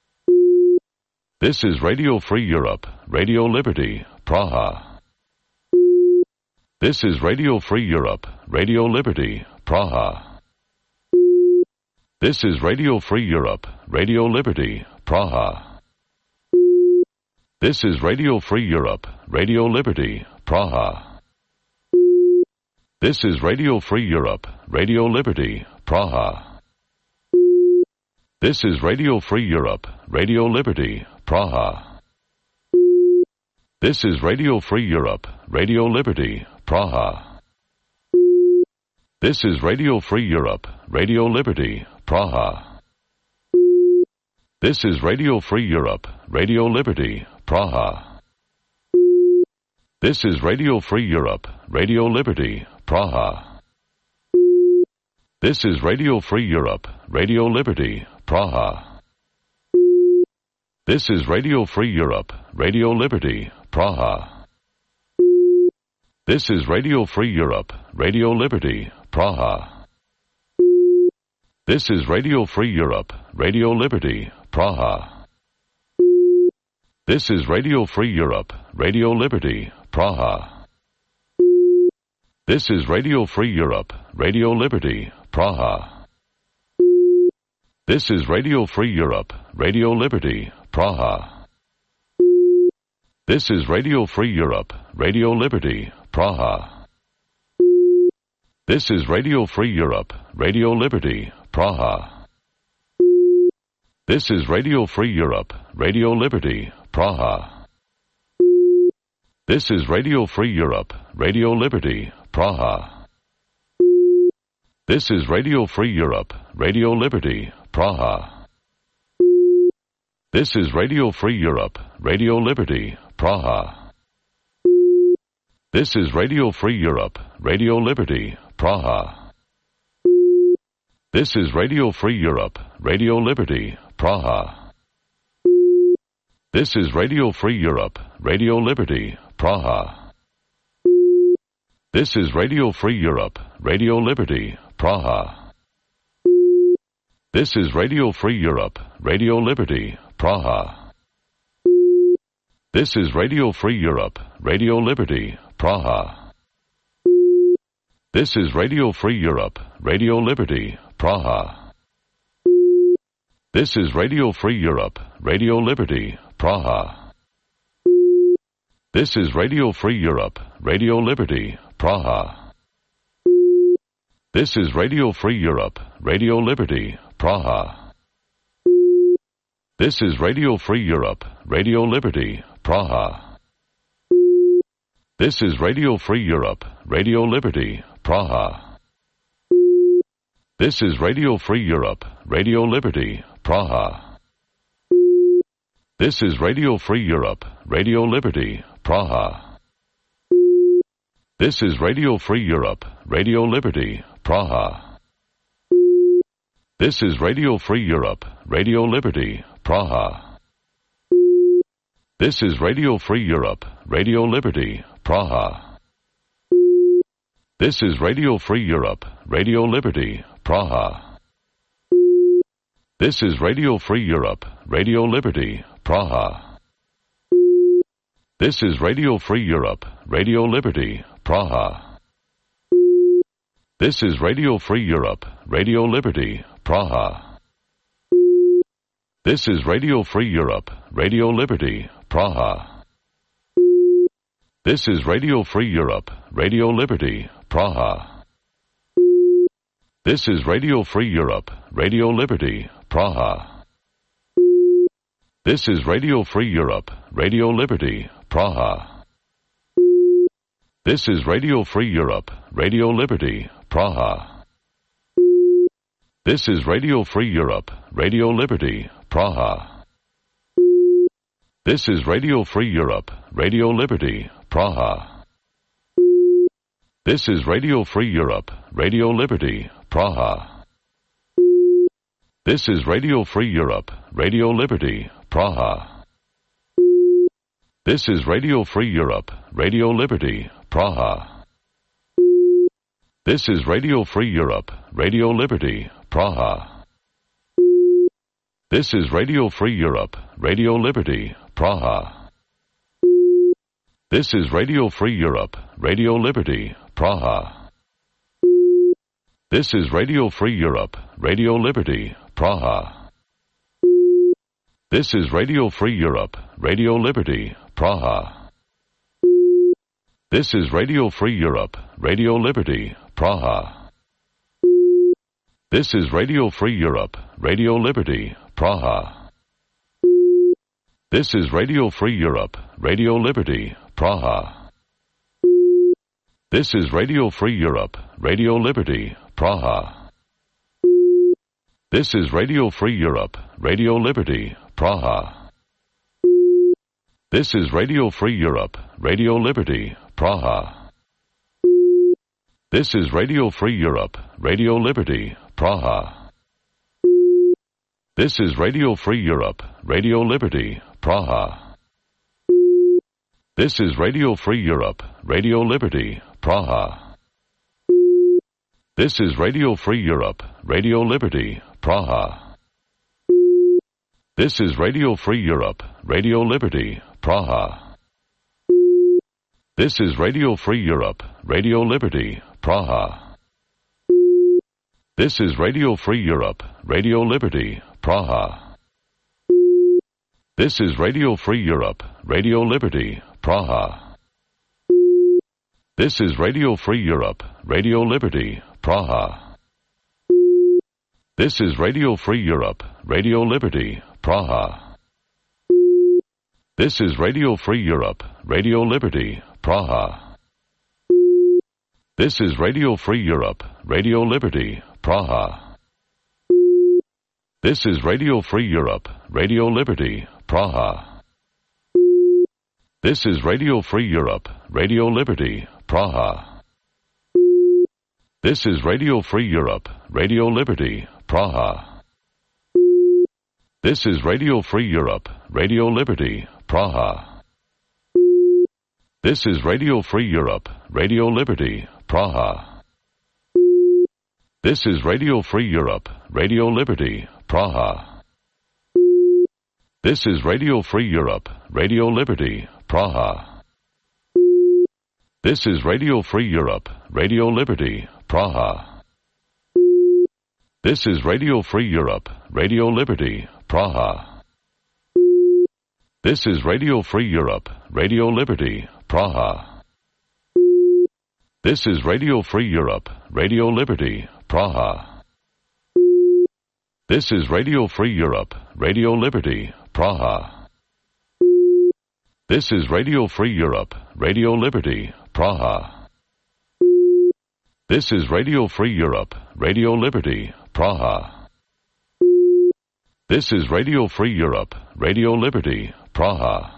C: This is Radio Free Europe, Radio Liberty, Praha. This is Radio Free Europe, Radio Liberty, Praha. This is Radio Free Europe, Radio Liberty, Praha. This is Radio Free Europe, Radio Liberty, Praha. This is Radio Free Europe, Radio Liberty, Praha. This is Radio Free Europe, Radio Liberty, Praha. This is Radio Free Europe, Radio Liberty, Praha. This is Radio Free Europe, Radio Liberty, Praha. This is Radio Free Europe, Radio Liberty, Praha. This is Radio Free Europe, Radio Liberty, Praha. This is Radio Free Europe, Radio Liberty, Praha. This is Radio Free Europe, Radio Liberty, Praha. This is Radio Free Europe, Radio Liberty, Praha. This is Radio Free Europe, Radio Liberty, Praha. This is Radio Free Europe, Radio Liberty, Praha. This is Radio Free Europe, Radio Liberty, Praha. This is Radio Free Europe, Radio Liberty, Praha. This is Radio Free Europe, Radio Liberty, Praha. This is Radio Free Europe, Radio Liberty, Praha. This is Radio Free Europe, Radio Liberty, Praha. This is Radio Free Europe, Radio Liberty, Praha. This is Radio Free Europe, Radio Liberty, Praha. This is Radio Free Europe, Radio Liberty, Praha. This is Radio Free Europe, Radio Liberty, Praha. This is Radio Free Europe, Radio Liberty, Praha. This is Radio Free Europe, Radio Liberty, Praha. This is Radio Free Europe, Radio Liberty, Praha. This is Radio Free Europe, Radio Liberty, Praha. This is Radio Free Europe, Radio Liberty, Praha. This is Radio Free Europe, Radio Liberty, Praha. This is Radio Free Europe, Radio Liberty, Praha. This is Radio Free Europe, Radio Liberty, Praha. This is Radio Free Europe, Radio Liberty, Praha. This is Radio Free Europe, Radio Liberty, Praha. This is Radio Free Europe, Radio Liberty, Praha. This is Radio Free Europe, Radio Liberty, Praha. This is Radio Free Europe, Radio Liberty, Praha. This is Radio Free Europe, Radio Liberty, Praha. This is Radio Free Europe, Radio Liberty, Praha. This is Radio Free Europe, Radio Liberty, Praha. This is Radio Free Europe, Radio Liberty, Praha. This is Radio Free Europe, Radio Liberty, Praha. This is Radio Free Europe, Radio Liberty, Praha. This is Radio Free Europe, Radio Liberty, Praha. This is Radio Free Europe, Radio Liberty, Praha. This is Radio Free Europe, Radio Liberty, Praha. This is Radio Free Europe, Radio Liberty, Praha. This is Radio Free Europe, Radio Liberty, Praha. This is Radio Free Europe, Radio Liberty, Praha. This is Radio Free Europe, Radio Liberty, Praha. This is Radio Free Europe, Radio Liberty, Praha. This is Radio Free Europe, Radio Liberty, Praha. This is Radio Free Europe, Radio Liberty, Praha. This is Radio Free Europe, Radio Liberty, Praha. This is Radio Free Europe, Radio Liberty, Praha. This is Radio Free Europe, Radio Liberty, Praha. This is Radio Free Europe, Radio Liberty, Praha. This is Radio Free Europe, Radio Liberty, Praha. This is Radio Free Europe, Radio Liberty, Praha. This is Radio Free Europe, Radio Liberty, Praha. This is Radio Free Europe, Radio Liberty, Praha. This is Radio Free Europe, Radio Liberty, Praha. This is Radio Free Europe, Radio Liberty, Praha. This is Radio Free Europe, Radio Liberty, Praha. This is Radio Free Europe, Radio Liberty, Praha. This is Radio Free Europe, Radio Liberty, Praha. This is Radio Free Europe, Radio Liberty, Praha. This is Radio Free Europe, Radio Liberty, Praha. This is Radio Free Europe, Radio Liberty, Praha. This is Radio Free Europe, Radio Liberty, Praha. This is Radio Free Europe, Radio Liberty, Praha. This is Radio Free Europe, Radio Liberty, Praha. This is Radio Free Europe, Radio Liberty, Praha. This is Radio Free Europe, Radio Liberty, Praha. This is Radio Free Europe, Radio Liberty, Praha. This is Radio Free Europe, Radio Liberty, Praha. This is Radio Free Europe, Radio Liberty, Praha. This is Radio Free Europe, Radio Liberty, Praha. This is Radio Free Europe, Radio Liberty, Praha. This is Radio Free Europe, Radio Liberty, Praha. This is Radio Free Europe, Radio Liberty, Praha. This is Radio Free Europe, Radio Liberty, Praha. This is Radio Free Europe, Radio Liberty, Praha. This is Radio Free Europe, Radio Liberty, Praha. This is Radio Free Europe, Radio Liberty, Praha. This is Radio Free Europe, Radio Liberty, Praha. This is Radio Free Europe, Radio Liberty, Praha. This is Radio Free Europe, Radio Liberty, Praha. This is Radio Free Europe, Radio Liberty, Praha. This is Radio Free Europe, Radio Liberty, Praha. This is Radio Free Europe, Radio Liberty, Praha. This is Radio Free Europe, Radio Liberty, Praha.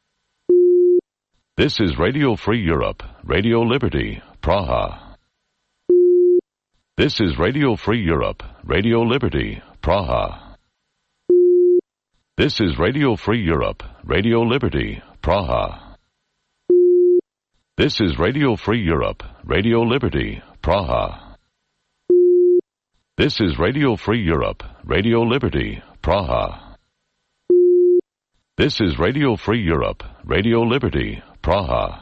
C: This is Radio Free Europe, Radio Liberty, Praha. This is Radio Free Europe, Radio Liberty, Praha. This is Radio Free Europe, Radio Liberty, Praha. This is Radio Free Europe, Radio Liberty, Praha. This is Radio Free Europe, Radio Liberty, Praha. This is Radio Free Europe, Radio Liberty, Praha.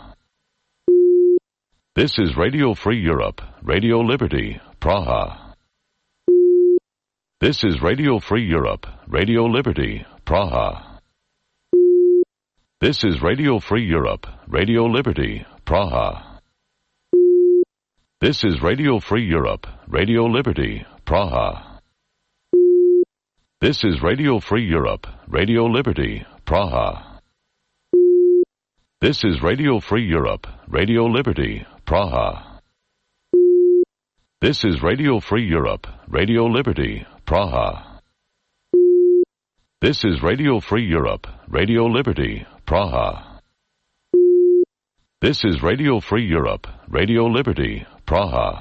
C: This is Radio Free Europe, Radio Liberty, Praha. This is Radio Free Europe, Radio Liberty, Praha. This is Radio Free Europe, Radio Liberty, Praha. This is Radio Free Europe, Radio Liberty, Praha. This is Radio Free Europe, Radio Liberty, Praha. This is Radio Free Europe, Radio Liberty, Praha. This is Radio Free Europe, Radio Liberty, Praha. This is Radio Free Europe, Radio Liberty, Praha. This is Radio Free Europe, Radio Liberty, Praha.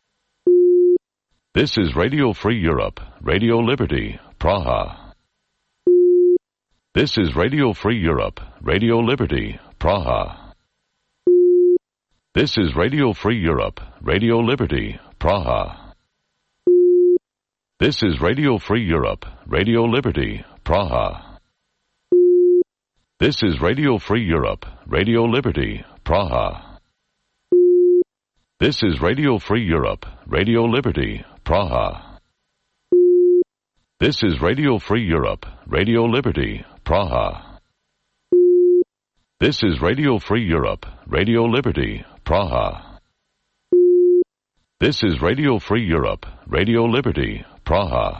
C: This is Radio Free Europe, Radio Liberty, Praha. This is Radio Free Europe, Radio Liberty, Praha. This is Radio Free Europe, Radio Liberty, Praha. This is Radio Free Europe, Radio Liberty, Praha. This is Radio Free Europe, Radio Liberty, Praha. This is Radio Free Europe, Radio Liberty, Praha. This is Radio Free Europe, Radio Liberty, Praha. This is Radio Free Europe, Radio Liberty, Praha. This is Radio Free Europe, Radio Liberty, Praha.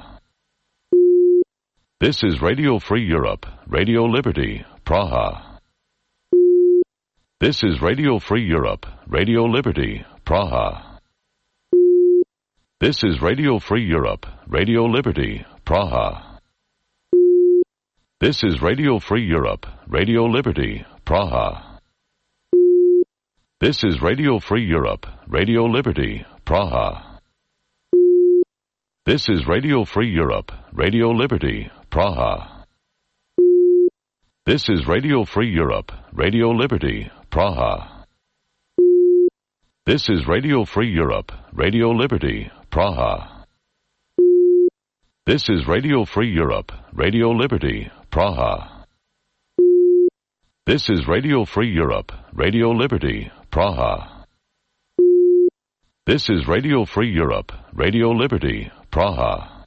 C: This is Radio Free Europe, Radio Liberty, Praha. This is Radio Free Europe, Radio Liberty, Praha. This is Radio Free Europe, Radio Liberty, Praha. This is Radio Free Europe, Radio Liberty, Praha. This is Radio Free Europe, Radio Liberty, Praha. This is Radio Free Europe, Radio Liberty, Praha. This is Radio Free Europe, Radio Liberty, Praha. This is Radio Free Europe, Radio Liberty, Praha. This is Radio Free Europe, Radio Liberty, Praha. This is Radio Free Europe, Radio Liberty, Praha. This is Radio Free Europe, Radio Liberty, Praha.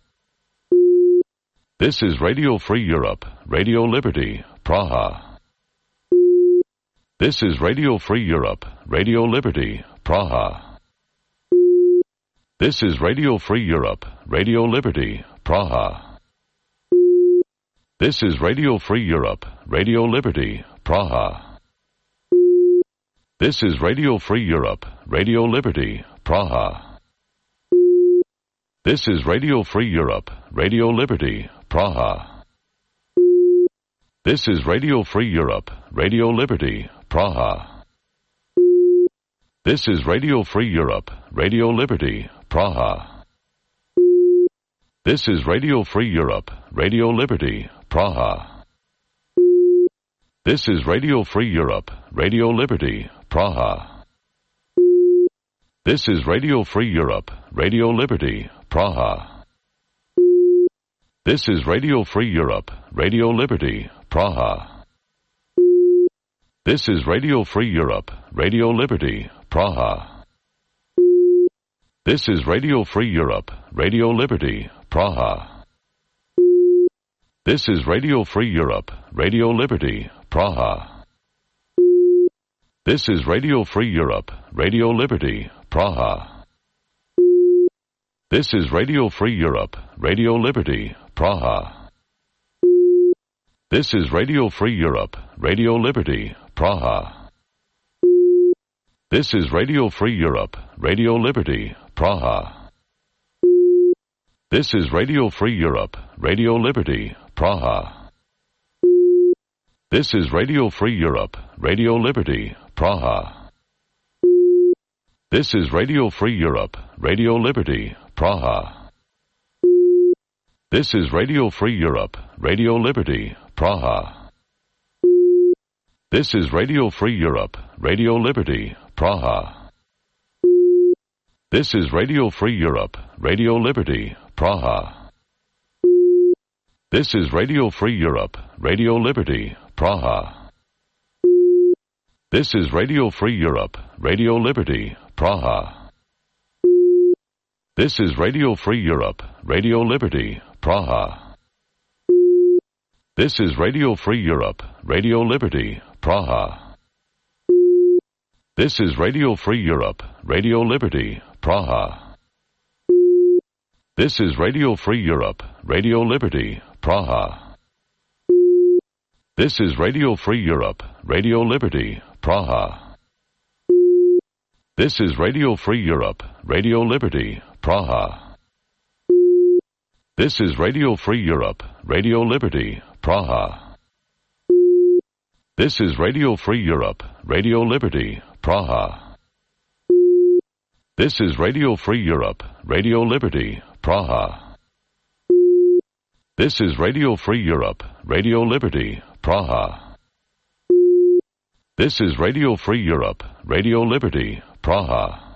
C: This is Radio Free Europe, Radio Liberty, Praha. This is Radio Free Europe, Radio Liberty, Praha. This is Radio Free Europe, Radio Liberty, Praha. This is Radio Free Europe, Radio Liberty, Praha. This is Radio Free Europe, Radio Liberty, Praha. This is Radio Free Europe, Radio Liberty, Praha. This is Radio Free Europe, Radio Liberty, Praha. This is Radio Free Europe, Radio Liberty, Praha. This is Radio Free Europe, Radio Liberty, Praha. This is Radio Free Europe, Radio Liberty, Praha. This is Radio Free Europe, Radio Liberty, Praha. This is Radio Free Europe, Radio Liberty, Praha. This is Radio Free Europe, Radio Liberty, Praha. This is Radio Free Europe, Radio Liberty, Praha. This is Radio Free Europe, Radio Liberty, Praha. This is Radio Free Europe, Radio Liberty, Praha. This is Radio Free Europe, Radio Liberty, Praha. This is Radio Free Europe, Radio Liberty, Praha. This is Radio Free Europe, Radio Liberty, Praha. This is Radio Free Europe, Radio Liberty, Praha. This is Radio Free Europe, Radio Liberty, Praha. This is Radio Free Europe, Radio Liberty, Praha. This is Radio Free Europe, Radio Liberty, Praha. This is Radio Free Europe, Radio Liberty, Praha. This is Radio Free Europe, Radio Liberty, Praha. This is Radio Free Europe, Radio Liberty, Praha. This is Radio Free Europe, Radio Liberty, Praha. This is Radio Free Europe, Radio Liberty, Praha. This is Radio Free Europe, Radio Liberty, Praha. This is Radio Free Europe, Radio Liberty, Praha. This is Radio Free Europe, Radio Liberty, Praha. This is Radio Free Europe, Radio Liberty, Praha. This is Radio Free Europe, Radio Liberty, Praha. This is Radio Free Europe, Radio Liberty, Praha. This is Radio Free Europe, Radio Liberty, Praha. This is Radio Free Europe, Radio Liberty, Praha. This is Radio Free Europe, Radio Liberty, Praha. This is Radio Free Europe, Radio Liberty, Praha.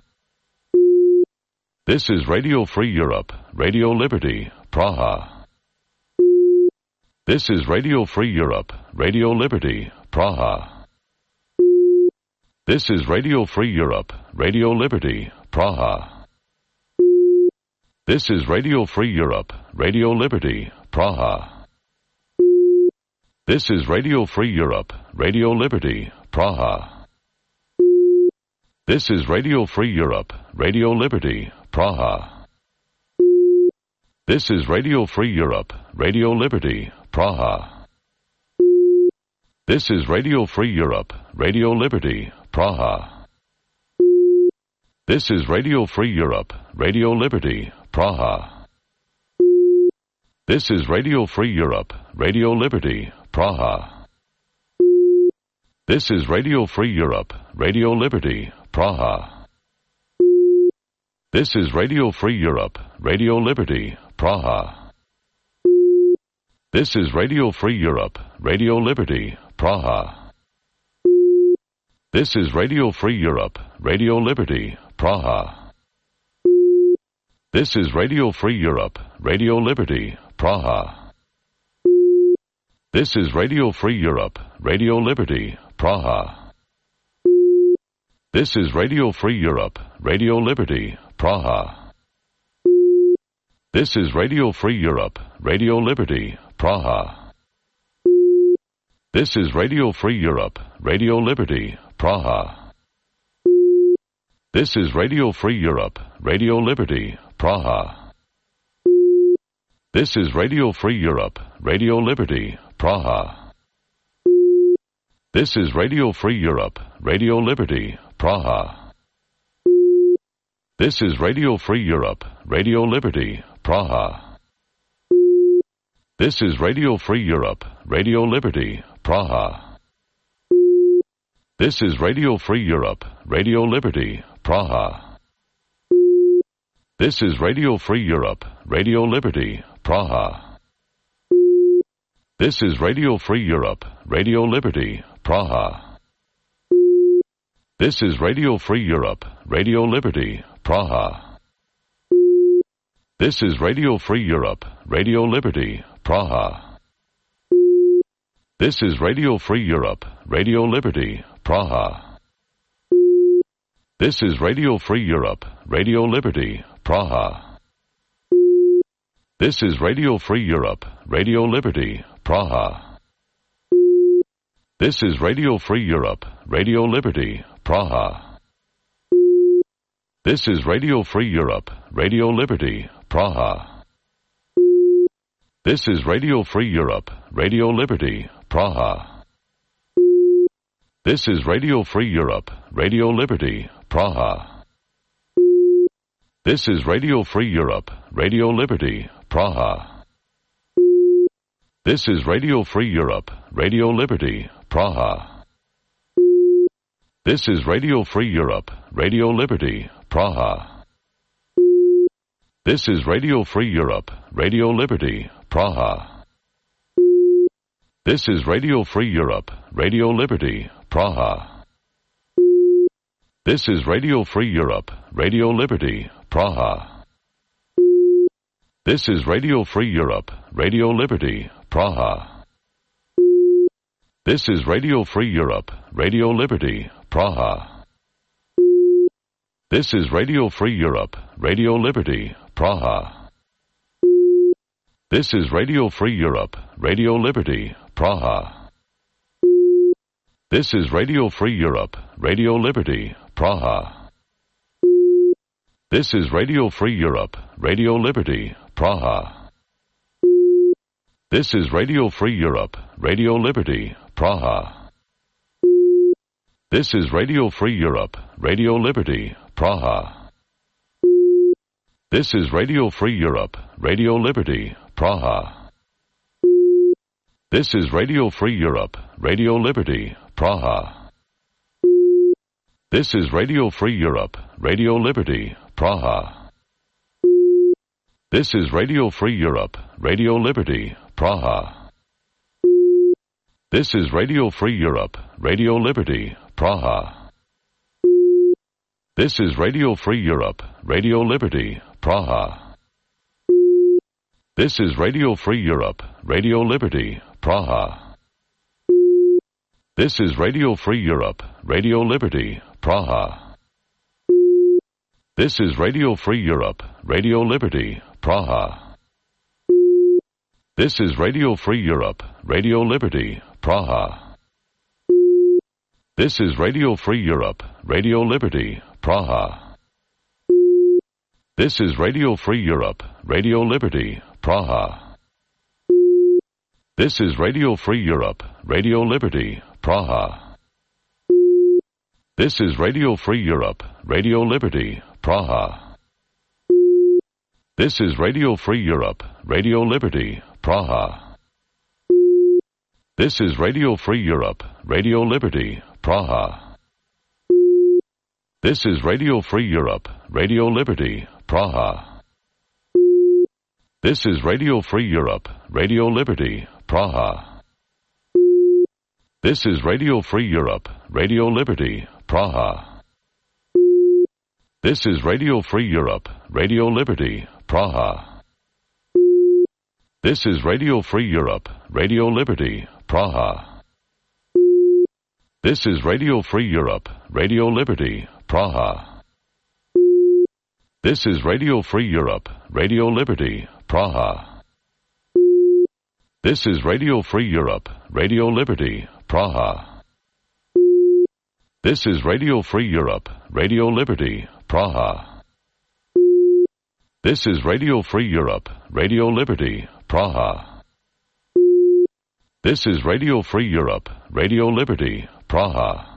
C: This is Radio Free Europe, Radio Liberty, Praha. This is Radio Free Europe, Radio Liberty, Praha. This is Radio Free Europe, Radio Liberty, Praha. This is Radio Free Europe, Radio Liberty, Praha. This is Radio Free Europe, Radio Liberty, Praha. This is Radio Free Europe, Radio Liberty, Praha. This is Radio Free Europe, Radio Liberty, Praha. This is Radio Free Europe, Radio Liberty, Praha. This is Radio Free Europe, Radio Liberty, Praha. This is Radio Free Europe, Radio Liberty, Praha. This is Radio Free Europe, Radio Liberty, Praha. This is Radio Free Europe, Radio Liberty, Praha. This is Radio Free Europe, Radio Liberty, Praha. This is Radio Free Europe, Radio Liberty, Praha. This is Radio Free Europe, Radio Liberty, Praha. This is Radio Free Europe, Radio Liberty, Praha. This is Radio Free Europe, Radio Liberty, Praha. This is Radio Free Europe, Radio Liberty, Praha. This is Radio Free Europe, Radio Liberty, Praha. This is Radio Free Europe, Radio Liberty, Praha. This is Radio Free Europe, Radio Liberty, Praha. This is Radio Free Europe, Radio Liberty, Praha. This is Radio Free Europe, Radio Liberty, Praha. This is Radio Free Europe, Radio Liberty, Praha. This is Radio Free Europe, Radio Liberty, Praha. This is Radio Free Europe, Radio Liberty, Praha. This is Radio Free Europe, Radio Liberty, Praha. This is Radio Free Europe, Radio Liberty, Praha. This is Radio Free Europe, Radio Liberty, Praha. This is Radio Free Europe, Radio Liberty, Praha. This is Radio Free Europe, Radio Liberty, Praha. This is Radio Free Europe, Radio Liberty, Praha. This is Radio Free Europe, Radio Liberty, Praha. This is Radio Free Europe, Radio Liberty, Praha. This is Radio Free Europe, Radio Liberty, Praha. This is Radio Free Europe, Radio Liberty, Praha. This is Radio Free Europe, Radio Liberty, Praha. This is Radio Free Europe, Radio Liberty, Praha. This is Radio Free Europe, Radio Liberty, Praha. This is Radio Free Europe, Radio Liberty, Praha. This is Radio Free Europe, Radio Liberty, Praha. This is Radio Free Europe, Radio Liberty, Praha. This is Radio Free Europe, Radio Liberty, Praha. This is Radio Free Europe, Radio Liberty, Praha. This is Radio Free Europe, Radio Liberty, Praha. This is Radio Free Europe, Radio Liberty, Praha. This is Radio Free Europe, Radio Liberty, Praha. This is Radio Free Europe, Radio Liberty, Praha. This is Radio Free Europe, Radio Liberty, Praha. This is Radio Free Europe, Radio Liberty, Praha. This is Radio Free Europe, Radio Liberty, Praha. This is Radio Free Europe, Radio Liberty, Praha. This is Radio Free Europe, Radio Liberty, Praha. This is Radio Free Europe, Radio Liberty, Praha. This is Radio Free Europe, Radio Liberty, Praha. This is Radio Free Europe, Radio Liberty, Praha. This is Radio Free Europe, Radio Liberty, Praha. This is Radio Free Europe, Radio Liberty, Praha. This is Radio Free Europe, Radio Liberty, Praha. This is Radio Free Europe, Radio Liberty, Praha. This is Radio Free Europe, Radio Liberty, Praha. This is Radio Free Europe, Radio Liberty, Praha. This is Radio Free Europe, Radio Liberty, Praha. This is Radio Free Europe, Radio Liberty, Praha. This is Radio Free Europe, Radio Liberty, Praha. This is Radio Free Europe, Radio Liberty, Praha. This is Radio Free Europe, Radio Liberty, Praha. This is Radio Free Europe, Radio Liberty, Praha. This is Radio Free Europe, Radio Liberty, Praha. This is Radio Free Europe, Radio Liberty, Praha. This is Radio Free Europe, Radio Liberty, Praha. This is Radio Free Europe, Radio Liberty, Praha. This is Radio Free Europe, Radio Liberty, Praha. This is Radio Free Europe, Radio Liberty, Praha. This is Radio Free Europe, Radio Liberty, Praha. This is Radio Free Europe, Radio Liberty, Praha. This is Radio Free Europe, Radio Liberty, Praha.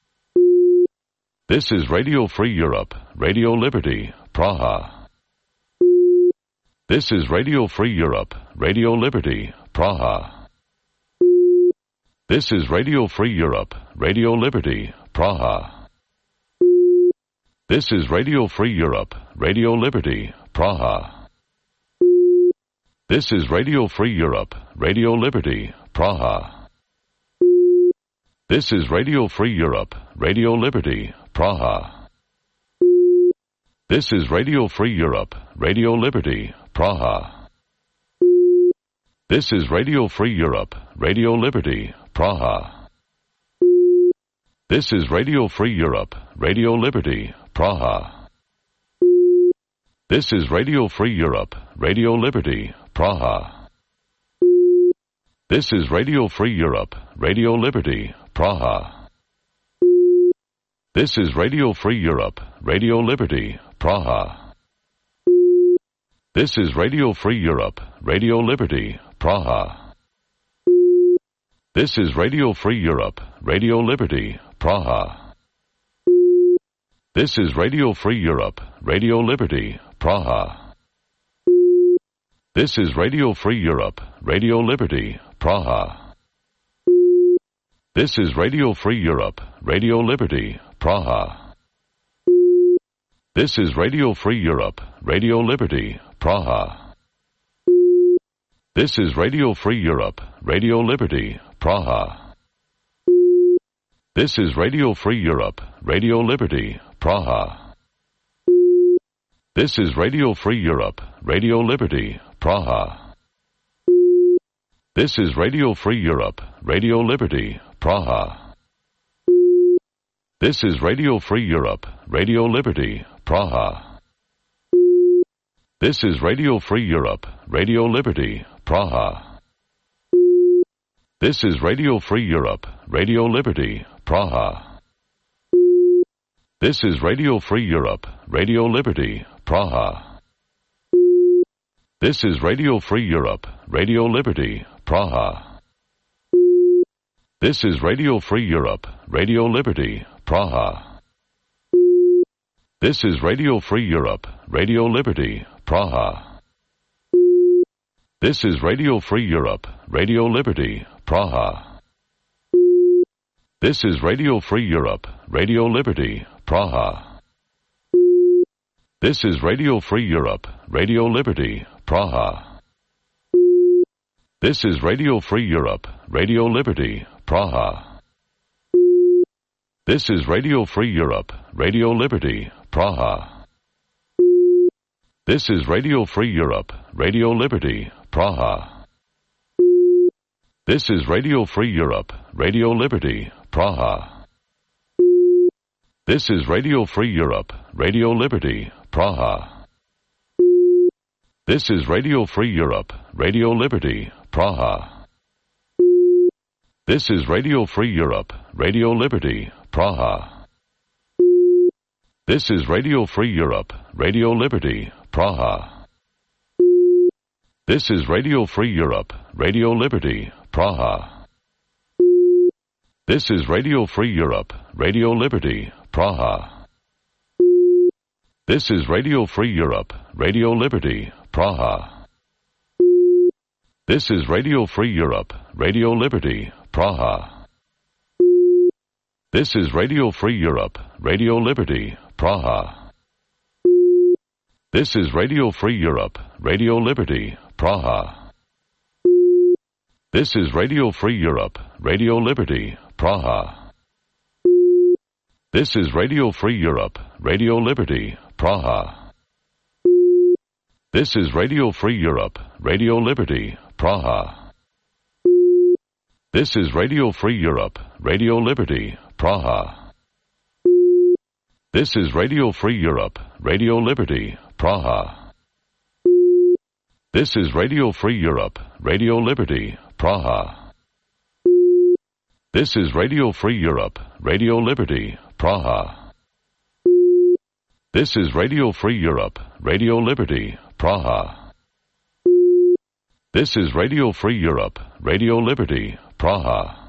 C: This is Radio Free Europe, Radio Liberty, Praha. This is Radio Free Europe, Radio Liberty, Praha. This is Radio Free Europe, Radio Liberty, Praha. This is Radio Free Europe, Radio Liberty, Praha. This is Radio Free Europe, Radio Liberty, Praha. This is Radio Free Europe, Radio Liberty, Praha. This is Radio Free Europe, Radio Liberty, Praha. This is Radio Free Europe, Radio Liberty, Praha. This is Radio Free Europe, Radio Liberty, Praha. This is Radio Free Europe, Radio Liberty, Praha. This is Radio Free Europe, Radio Liberty, Praha. This is Radio Free Europe, Radio Liberty, Praha. This is Radio Free Europe, Radio Liberty, Praha. This is Radio Free Europe, Radio Liberty, Praha. This is Radio Free Europe, Radio Liberty, Praha. This is Radio Free Europe, Radio Liberty, Praha. This is Radio Free Europe, Radio Liberty, Praha. This is Radio Free Europe, Radio Liberty, Praha. This is Radio Free Europe, Radio Liberty, Praha. This is Radio Free Europe, Radio Liberty, Praha. This is Radio Free Europe, Radio Liberty, Praha. This is Radio Free Europe, Radio Liberty, Praha. This is Radio Free Europe, Radio Liberty, Praha. This is Radio Free Europe, Radio Liberty, Praha. This is Radio Free Europe, Radio Liberty, Praha. This is Radio Free Europe, Radio Liberty, Praha. This is Radio Free Europe, Radio Liberty, Praha. This is Radio Free Europe, Radio Liberty, Praha. This is Radio Free Europe, Radio Liberty, Praha. This is Radio Free Europe, Radio Liberty, Praha. This is Radio Free Europe, Radio Liberty, Praha. This is Radio Free Europe, Radio Liberty, Praha. This is Radio Free Europe, Radio Liberty, Praha. This is Radio Free Europe, Radio Liberty, Praha. This is Radio Free Europe, Radio Liberty, Praha. This is Radio Free Europe, Radio Liberty, Praha. This is Radio Free Europe, Radio Liberty, Praha. This is Radio Free Europe, Radio Liberty, Praha. This is Radio Free Europe, Radio Liberty, Praha. This is Radio Free Europe, Radio Liberty, Praha. This is Radio Free Europe, Radio Liberty, Praha. This is Radio Free Europe, Radio Liberty, Praha. This is Radio Free Europe, Radio Liberty, Praha. This is Radio Free Europe, Radio Liberty, Praha. This is Radio Free Europe, Radio Liberty, Praha. This is Radio Free Europe, Radio Liberty, Praha. This is Radio Free Europe, Radio Liberty, Praha. This is Radio Free Europe, Radio Liberty, Praha. This is Radio Free Europe, Radio Liberty, Praha. This is Radio Free Europe, Radio Liberty, Praha. This is Radio Free Europe, Radio Liberty, Praha. This is Radio Free Europe, Radio Liberty, Praha. This is Radio Free Europe, Radio Liberty, Praha. This is Radio Free Europe, Radio Liberty, Praha. This is Radio Free Europe, Radio Liberty, Praha.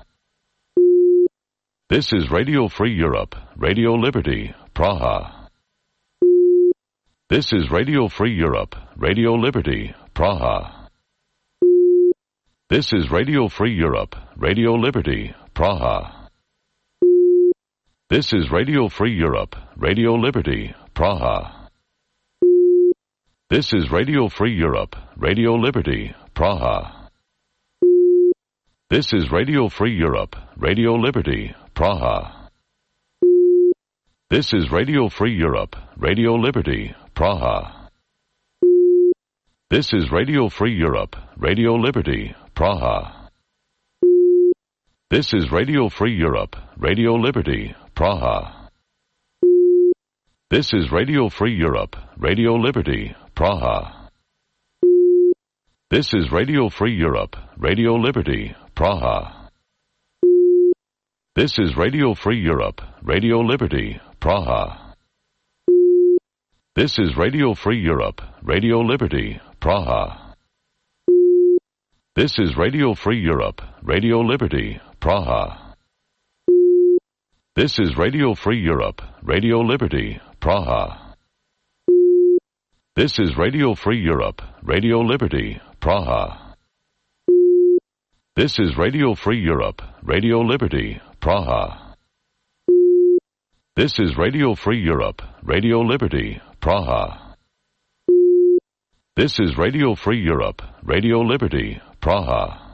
C: This is Radio Free Europe, Radio Liberty, Praha. This is Radio Free Europe, Radio Liberty, Praha. This is Radio Free Europe, Radio Liberty, Praha. This is Radio Free Europe, Radio Liberty, Praha. This is Radio Free Europe, Radio Liberty, Praha. This is Radio Free Europe, Radio Liberty, Praha. This is Radio Free Europe, Radio Liberty, Praha. This is Radio Free Europe, Radio Liberty, Praha. This is Radio Free Europe, Radio Liberty, Praha. This is Radio Free Europe, Radio Liberty, Praha. This is Radio Free Europe, Radio Liberty, Praha. This is Radio Free Europe, Radio Liberty, Praha. This is Radio Free Europe, Radio Liberty, Praha. This is Radio Free Europe, Radio Liberty, Praha. This is Radio Free Europe, Radio Liberty, Praha. This is Radio Free Europe, Radio Liberty, Praha. This is Radio Free Europe, Radio Liberty, Praha. This is Radio Free Europe, Radio Liberty, Praha. This is Radio Free Europe, Radio Liberty, Praha.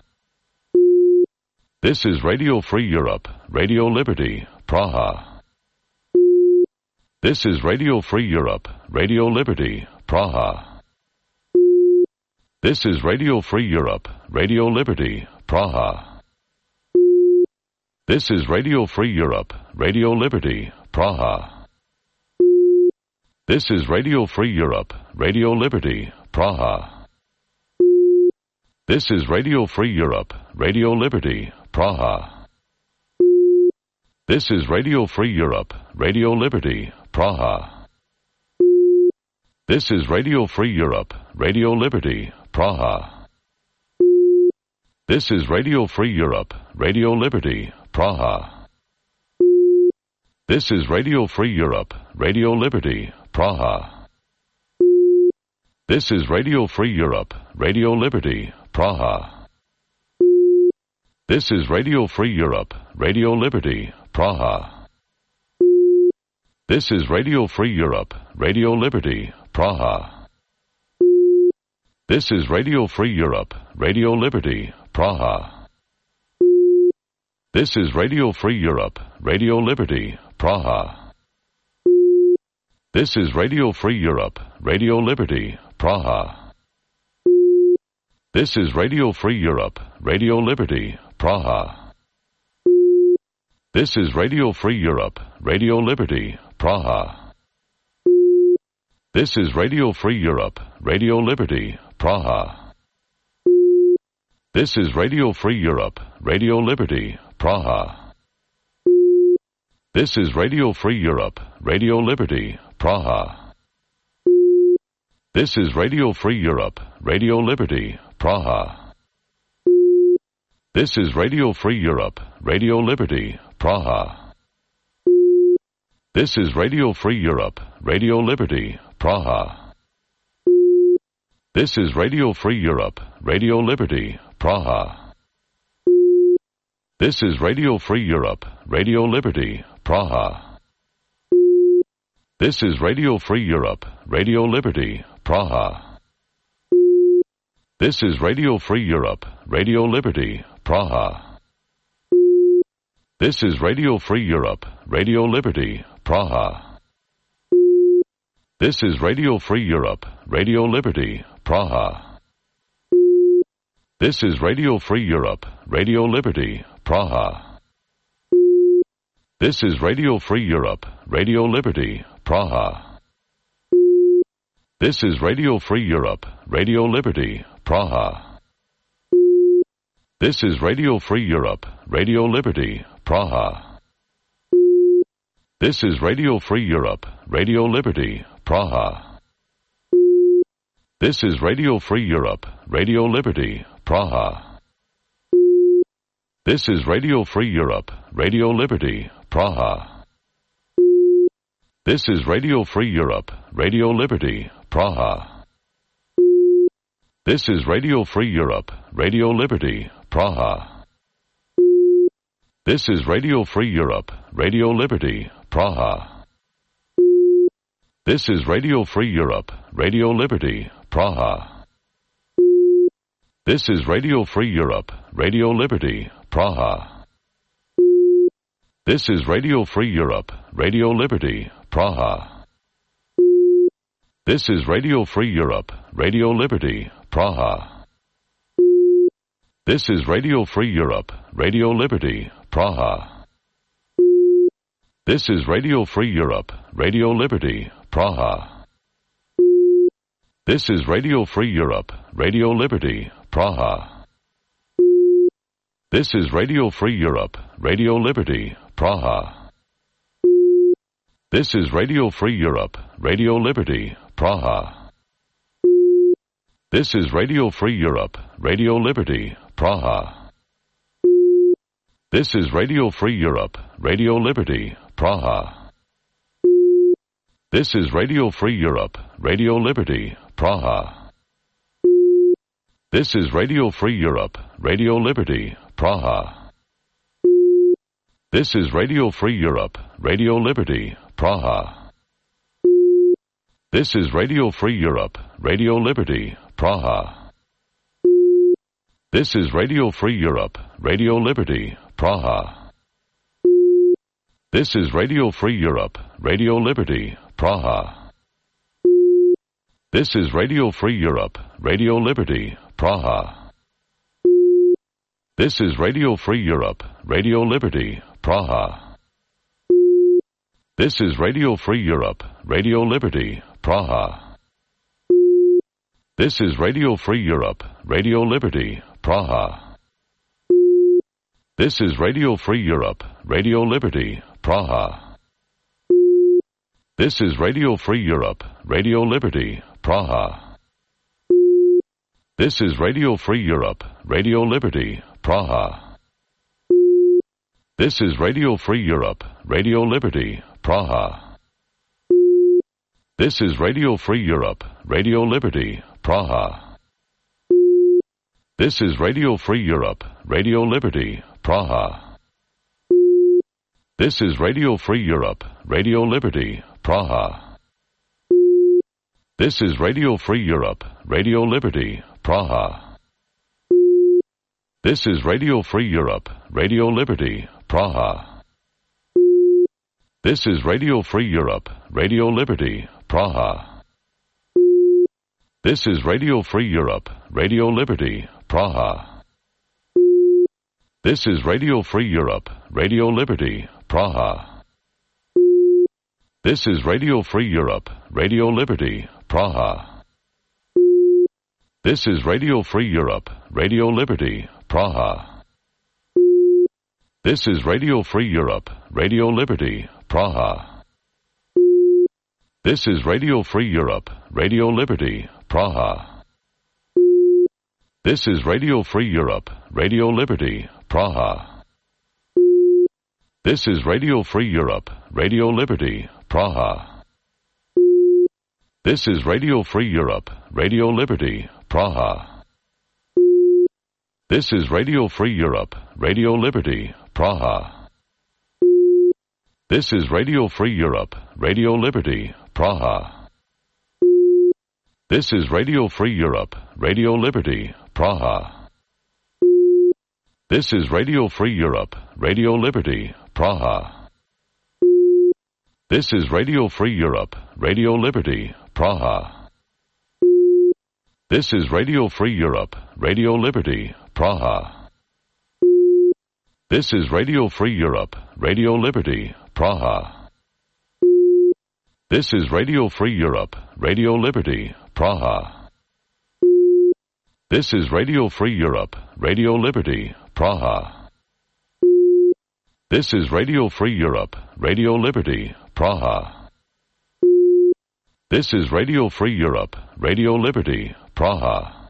C: This is Radio Free Europe, Radio Liberty, Praha. This is Radio Free Europe, Radio Liberty, Praha. This is Radio Free Europe, Radio Liberty, Praha. This is Radio Free Europe, Radio Liberty, Praha. This is Radio Free Europe, Radio Liberty, Praha. This is Radio Free Europe, Radio Liberty, Praha. This is Radio Free Europe, Radio Liberty, Praha. This is Radio Free Europe, Radio Liberty, Praha. This is Radio Free Europe, Radio Liberty, Praha. This is Radio Free Europe, Radio Liberty, Praha. This is Radio Free Europe, Radio Liberty, Praha. This is Radio Free Europe, Radio Liberty, Praha. This is Radio Free Europe, Radio Liberty, Praha. This is Radio Free Europe, Radio Liberty, Praha. This is Radio Free Europe, Radio Liberty, Praha. This is Radio Free Europe, Radio Liberty, Praha. This is Radio Free Europe, Radio Liberty, Praha. This is Radio Free Europe, Radio Liberty, Praha. This is Radio Free Europe, Radio Liberty, Praha. This is Radio Free Europe, Radio Liberty, Praha. This is Radio Free Europe, Radio Liberty, Praha. This is Radio Free Europe, Radio Liberty, Praha. This is Radio Free Europe, Radio Liberty, Praha. This is Radio Free Europe, Radio Liberty, Praha. This is Radio Free Europe, Radio Liberty, Praha. This is Radio Free Europe, Radio Liberty, Praha. This is Radio Free Europe, Radio Liberty, Praha. This is Radio Free Europe, Radio Liberty, Praha. This is Radio Free Europe, Radio Liberty, Praha. This is Radio Free Europe, Radio Liberty, Praha. This is Radio Free Europe, Radio Liberty, Praha. This is Radio Free Europe, Radio Liberty, Praha. This is Radio Free Europe, Radio Liberty, Praha. This is Radio Free Europe, Radio Liberty, Praha. This is Radio Free Europe, Radio Liberty, Praha. This is Radio Free Europe, Radio Liberty, Praha. This is Radio Free Europe, Radio Liberty, Praha. This is Radio Free Europe, Radio Liberty, Praha. This is Radio Free Europe, Radio Liberty, Praha. This is Radio Free Europe, Radio Liberty, Praha. This is Radio Free Europe, Radio Liberty, Praha. This is Radio Free Europe, Radio Liberty, Praha. This is Radio Free Europe, Radio Liberty, Praha. This is Radio Free Europe, Radio Liberty, Praha. This is Radio Free Europe, Radio Liberty, Praha. This is Radio Free Europe, Radio Liberty, Praha. This is Radio Free Europe, Radio Liberty, Praha. This is Radio Free Europe, Radio Liberty, Praha. This is Radio Free Europe, Radio Liberty, Praha. This is Radio Free Europe, Radio Liberty, Praha. This is Radio Free Europe, Radio Liberty, Praha. This is Radio Free Europe, Radio Liberty, Praha. This is Radio Free Europe, Radio Liberty, Praha. This is Radio Free Europe, Radio Liberty, Praha. This is Radio Free Europe, Radio Liberty, Praha. This is Radio Free Europe, Radio Liberty, Praha. This is Radio Free Europe, Radio Liberty, Praha. This is Radio Free Europe, Radio Liberty, Praha. This is Radio Free Europe, Radio Liberty, Praha. This is Radio Free Europe, Radio Liberty, Praha. This is Radio Free Europe, Radio Liberty, Praha. This is Radio Free Europe, Radio Liberty, Praha. This is Radio Free Europe, Radio Liberty, Praha. This is Radio Free Europe, Radio Liberty, Praha. This is Radio Free Europe, Radio Liberty, Praha. This is Radio Free Europe, Radio Liberty, Praha. This is Radio Free Europe, Radio Liberty, Praha. This is Radio Free Europe, Radio Liberty, Praha. This is Radio Free Europe, Radio Liberty, Praha. This is Radio Free Europe, Radio Liberty, Praha. This is Radio Free Europe, Radio Liberty, Praha. This is Radio Free Europe, Radio Liberty, Praha. This is Radio Free Europe, Radio Liberty, Praha. This is Radio Free Europe, Radio Liberty, Praha. This is Radio Free Europe, Radio Liberty, Praha. This is Radio Free Europe, Radio Liberty, Praha. This is Radio Free Europe, Radio Liberty, Praha. This is Radio Free Europe, Radio Liberty, Praha. This is Radio Free Europe, Radio Liberty, Praha. This is Radio Free Europe, Radio Liberty, Praha. This is Radio Free Europe, Radio Liberty, Praha. This is Radio Free Europe, Radio Liberty, Praha. This is Radio Free Europe, Radio Liberty, Praha. This is Radio Free Europe, Radio Liberty, Praha. This is Radio Free Europe, Radio Liberty, Praha. This is Radio Free Europe, Radio Liberty, Praha. This is Radio Free Europe, Radio Liberty, Praha. This is Radio Free Europe, Radio Liberty, Praha. This is Radio Free Europe, Radio Liberty, Praha. This is Radio Free Europe, Radio Liberty, Praha. This is Radio Free Europe, Radio Liberty, Praha.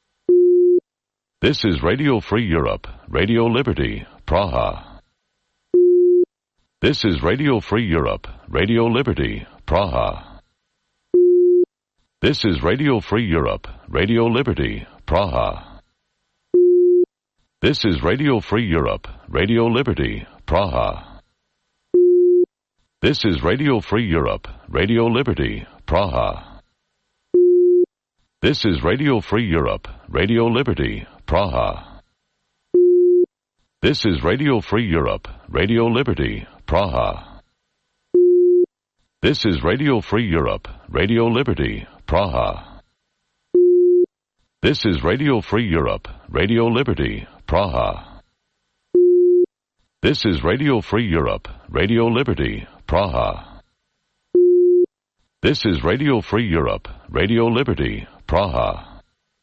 C: This is Radio Free Europe, Radio Liberty, Praha. This is Radio Free Europe, Radio Liberty, Praha. This is Radio Free Europe, Radio Liberty, Praha. This is Radio Free Europe, Radio Liberty, Praha. This is Radio Free Europe, Radio Liberty, Praha. This is Radio Free Europe, Radio Liberty, Praha. This is Radio Free Europe, Radio Liberty, Praha. This is Radio Free Europe, Radio Liberty, Praha. This is Radio Free Europe, Radio Liberty, Praha. This is Radio Free Europe, Radio Liberty, Praha. This is Radio Free Europe, Radio Liberty, Praha.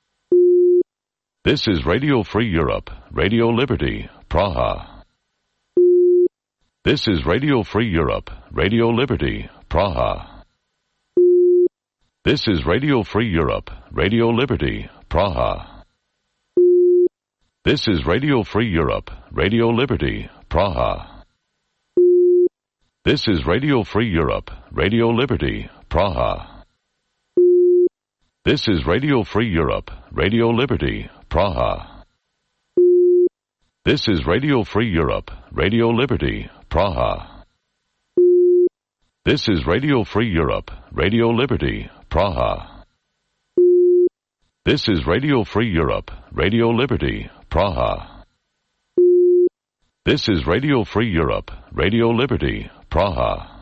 C: This is Radio Free Europe, Radio Liberty, Praha. This is Radio Free Europe, Radio Liberty, Praha. This is Radio Free Europe, Radio Liberty, Praha. This is Radio Free Europe, Radio Liberty, Praha. This is Radio Free Europe, Radio Liberty, Praha. This is Radio Free Europe, Radio Liberty, Praha. This is Radio Free Europe, Radio Liberty, Praha. This is Radio Free Europe, Radio Liberty, Praha. This is Radio Free Europe, Radio Liberty, Praha. This is Radio Free Europe, Radio Liberty, Praha.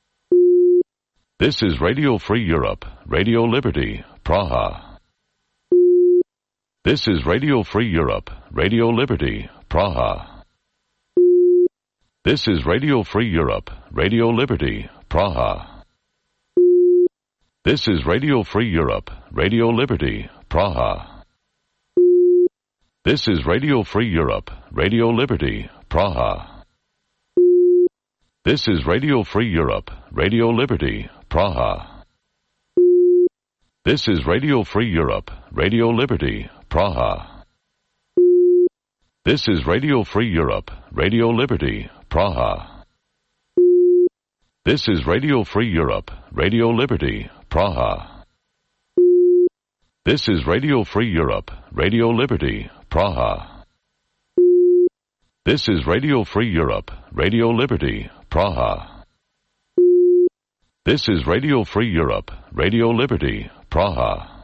C: This is Radio Free Europe, Radio Liberty, Praha. This is Radio Free Europe, Radio Liberty, Praha. This is Radio Free Europe, Radio Liberty, Praha. This is Radio Free Europe, Radio Liberty, Praha. This is Radio Free Europe, Radio Liberty, Praha. This is Radio Free Europe, Radio Liberty, Praha. This is Radio Free Europe, Radio Liberty, Praha. This is Radio Free Europe, Radio Liberty, Praha. This is Radio Free Europe, Radio Liberty, Praha. This is Radio Free Europe, Radio Liberty, Praha. This is Radio Free Europe, Radio Liberty, Praha. This is Radio Free Europe, Radio Liberty, Praha.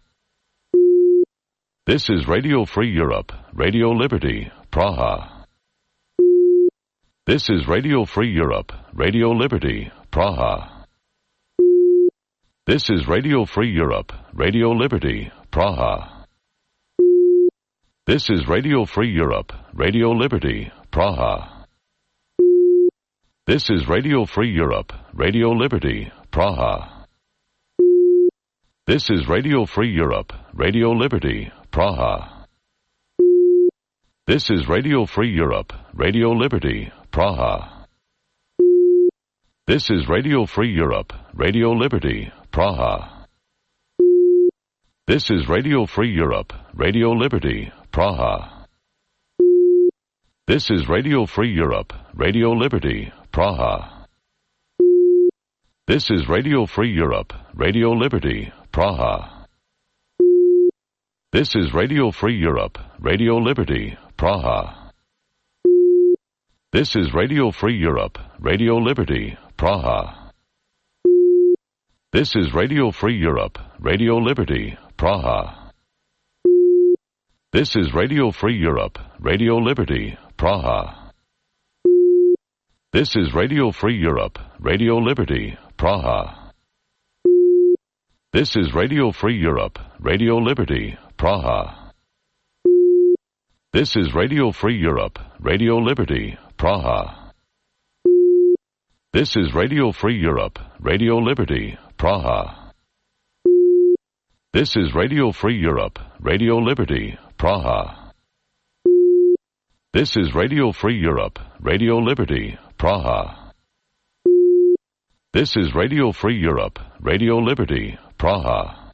C: This is Radio Free Europe, Radio Liberty, Praha. This is Radio Free Europe, Radio Liberty, Praha. This is Radio Free Europe, Radio Liberty, Praha. This is Radio Free Europe, Radio Liberty, Praha. This is Radio Free Europe, Radio Liberty, Praha. This is Radio Free Europe, Radio Liberty, Praha. This is Radio Free Europe, Radio Liberty, Praha. This is Radio Free Europe, Radio Liberty, Praha. This is Radio Free Europe, Radio Liberty, Praha. This is Radio Free Europe, Radio Liberty, Praha. This is Radio Free Europe, Radio Liberty, Praha. This is Radio Free Europe, Radio Liberty, Praha. This is Radio Free Europe, Radio Liberty, Praha. This is Radio Free Europe, Radio Liberty, Praha. This is Radio Free Europe, Radio Liberty, Praha. This is Radio Free Europe, Radio Liberty, Praha. This is Radio Free Europe, Radio Liberty, Praha. This is Radio Free Europe, Radio Liberty, Praha. This is Radio Free Europe, Radio Liberty, Praha. This is Radio Free Europe, Radio Liberty, Praha. This is Radio Free Europe, Radio Liberty, Praha. This is Radio Free Europe, Radio Liberty, Praha.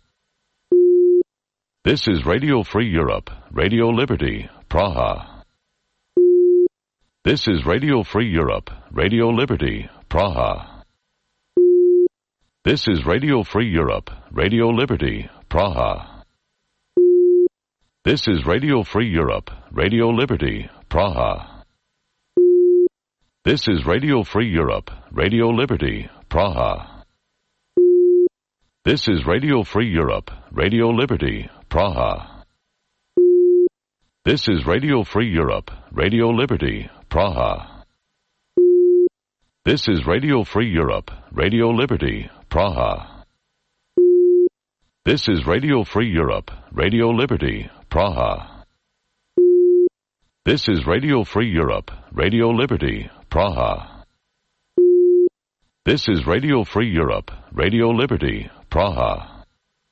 C: This is Radio Free Europe, Radio Liberty, Praha. This is Radio Free Europe, Radio Liberty, Praha. This is Radio Free Europe, Radio Liberty, Praha. This is Radio Free Europe, Radio Liberty, Praha. This is Radio Free Europe, Radio Liberty, Praha. This is Radio Free Europe, Radio Liberty, Praha. This is Radio Free Europe, Radio Liberty, Praha. This is Radio Free Europe, Radio Liberty, Praha. This is Radio Free Europe, Radio Liberty, Praha. This is Radio Free Europe, Radio Liberty, Praha. This is Radio Free Europe, Radio Liberty, Praha.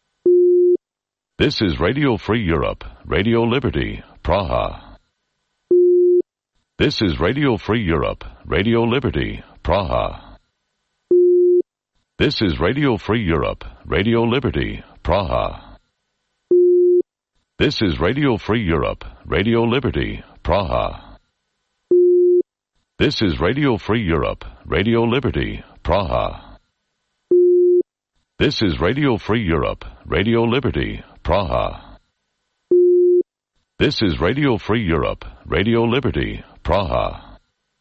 C: This is Radio Free Europe, Radio Liberty, Praha. This is Radio Free Europe, Radio Liberty, Praha. This is Radio Free Europe, Radio Liberty, Praha. This is Radio Free Europe, Radio Liberty, Praha. This is Radio Free Europe, Radio Liberty, Praha. This is Radio Free Europe, Radio Liberty, Praha. This is Radio Free Europe, Radio Liberty, Praha.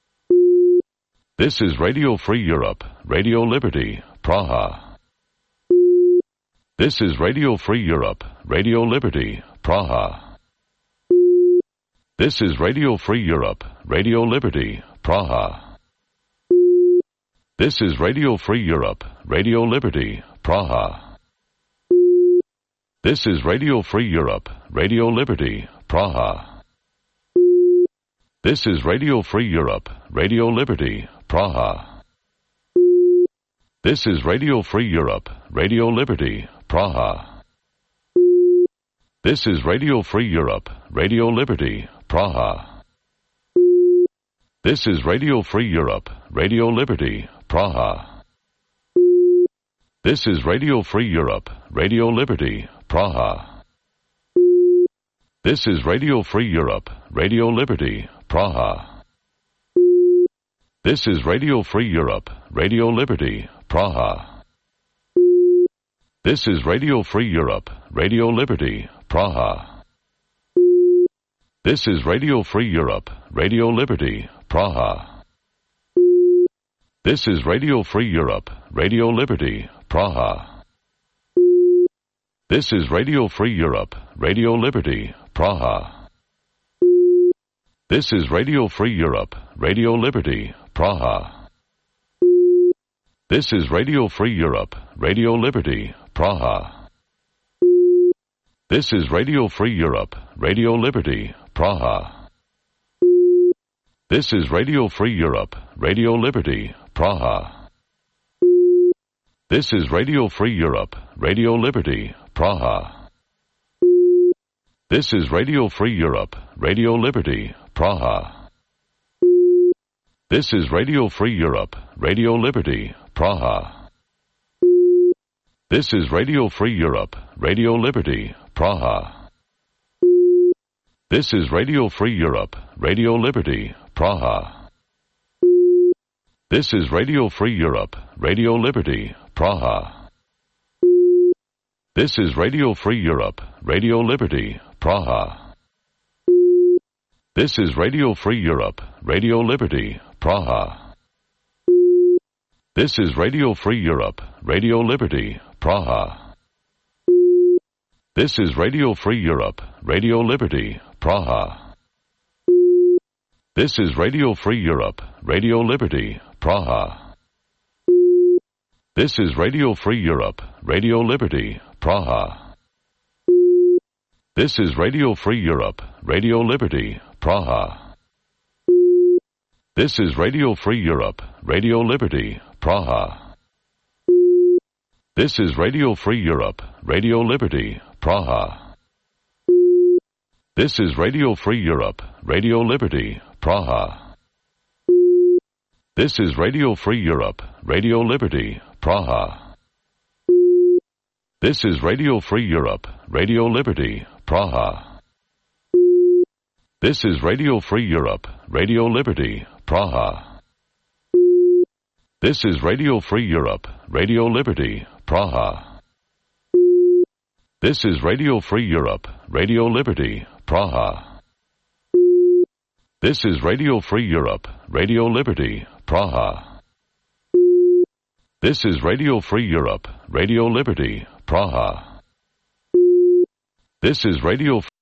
C: This is Radio Free Europe, Radio Liberty, Praha. This is Radio Free Europe, Radio Liberty, Praha. This is Radio Free Europe, Radio Liberty, Praha. This is Radio Free Europe, Radio Liberty, Praha. This is Radio Free Europe, Radio Liberty, Praha. This is Radio Free Europe, Radio Liberty, Praha. This is Radio Free Europe, Radio Liberty, Praha. This is Radio Free Europe, Radio Liberty, Praha. This is Radio Free Europe, Radio Liberty, Praha. This is Radio Free Europe, Radio Liberty, Praha. This is Radio Free Europe, Radio Liberty, Praha. This is Radio Free Europe, Radio Liberty, Praha. This is Radio Free Europe, Radio Liberty, Praha. This is Radio Free Europe, Radio Liberty, Praha. This is Radio Free Europe, Radio Liberty, Praha. This is Radio Free Europe, Radio Liberty, Praha. This is Radio Free Europe, Radio Liberty, Praha. This is Radio Free Europe, Radio Liberty, Praha. This is Radio Free Europe, Radio Liberty, Praha. This is Radio Free Europe, Radio Liberty, Praha. This is Radio Free Europe, Radio Liberty, Praha. This is Radio Free Europe, Radio Liberty, Praha. This is Radio Free Europe, Radio Liberty, Praha. This is Radio Free Europe, Radio Liberty, Praha. This is Radio Free Europe, Radio Liberty, Praha. This is Radio Free Europe, Radio Liberty, Praha. This is Radio Free Europe, Radio Liberty, Praha. This is Radio Free Europe, Radio Liberty, Praha. This is Radio Free Europe, Radio Liberty, Praha. This is Radio Free Europe, Radio Liberty, Praha. This is Radio Free Europe, Radio Liberty, Praha. This is Radio Free Europe, Radio Liberty, Praha. This is Radio Free Europe, Radio Liberty, Praha. This is Radio Free Europe, Radio Liberty, Praha. This is Radio Free Europe, Radio Liberty, Praha. This is Radio Free Europe, Radio Liberty, Praha. This is Radio Free Europe, Radio Liberty, Praha. This is Radio Free Europe, Radio Liberty, Praha. This is Radio Free Europe, Radio Liberty, Praha. This is Radio Free Europe, Radio Liberty, Praha. This is Radio Free Europe, Radio Liberty, Praha. This is Radio Free Europe, Radio Liberty, Praha. This is Radio Free Europe, Radio Liberty, Praha. This is Radio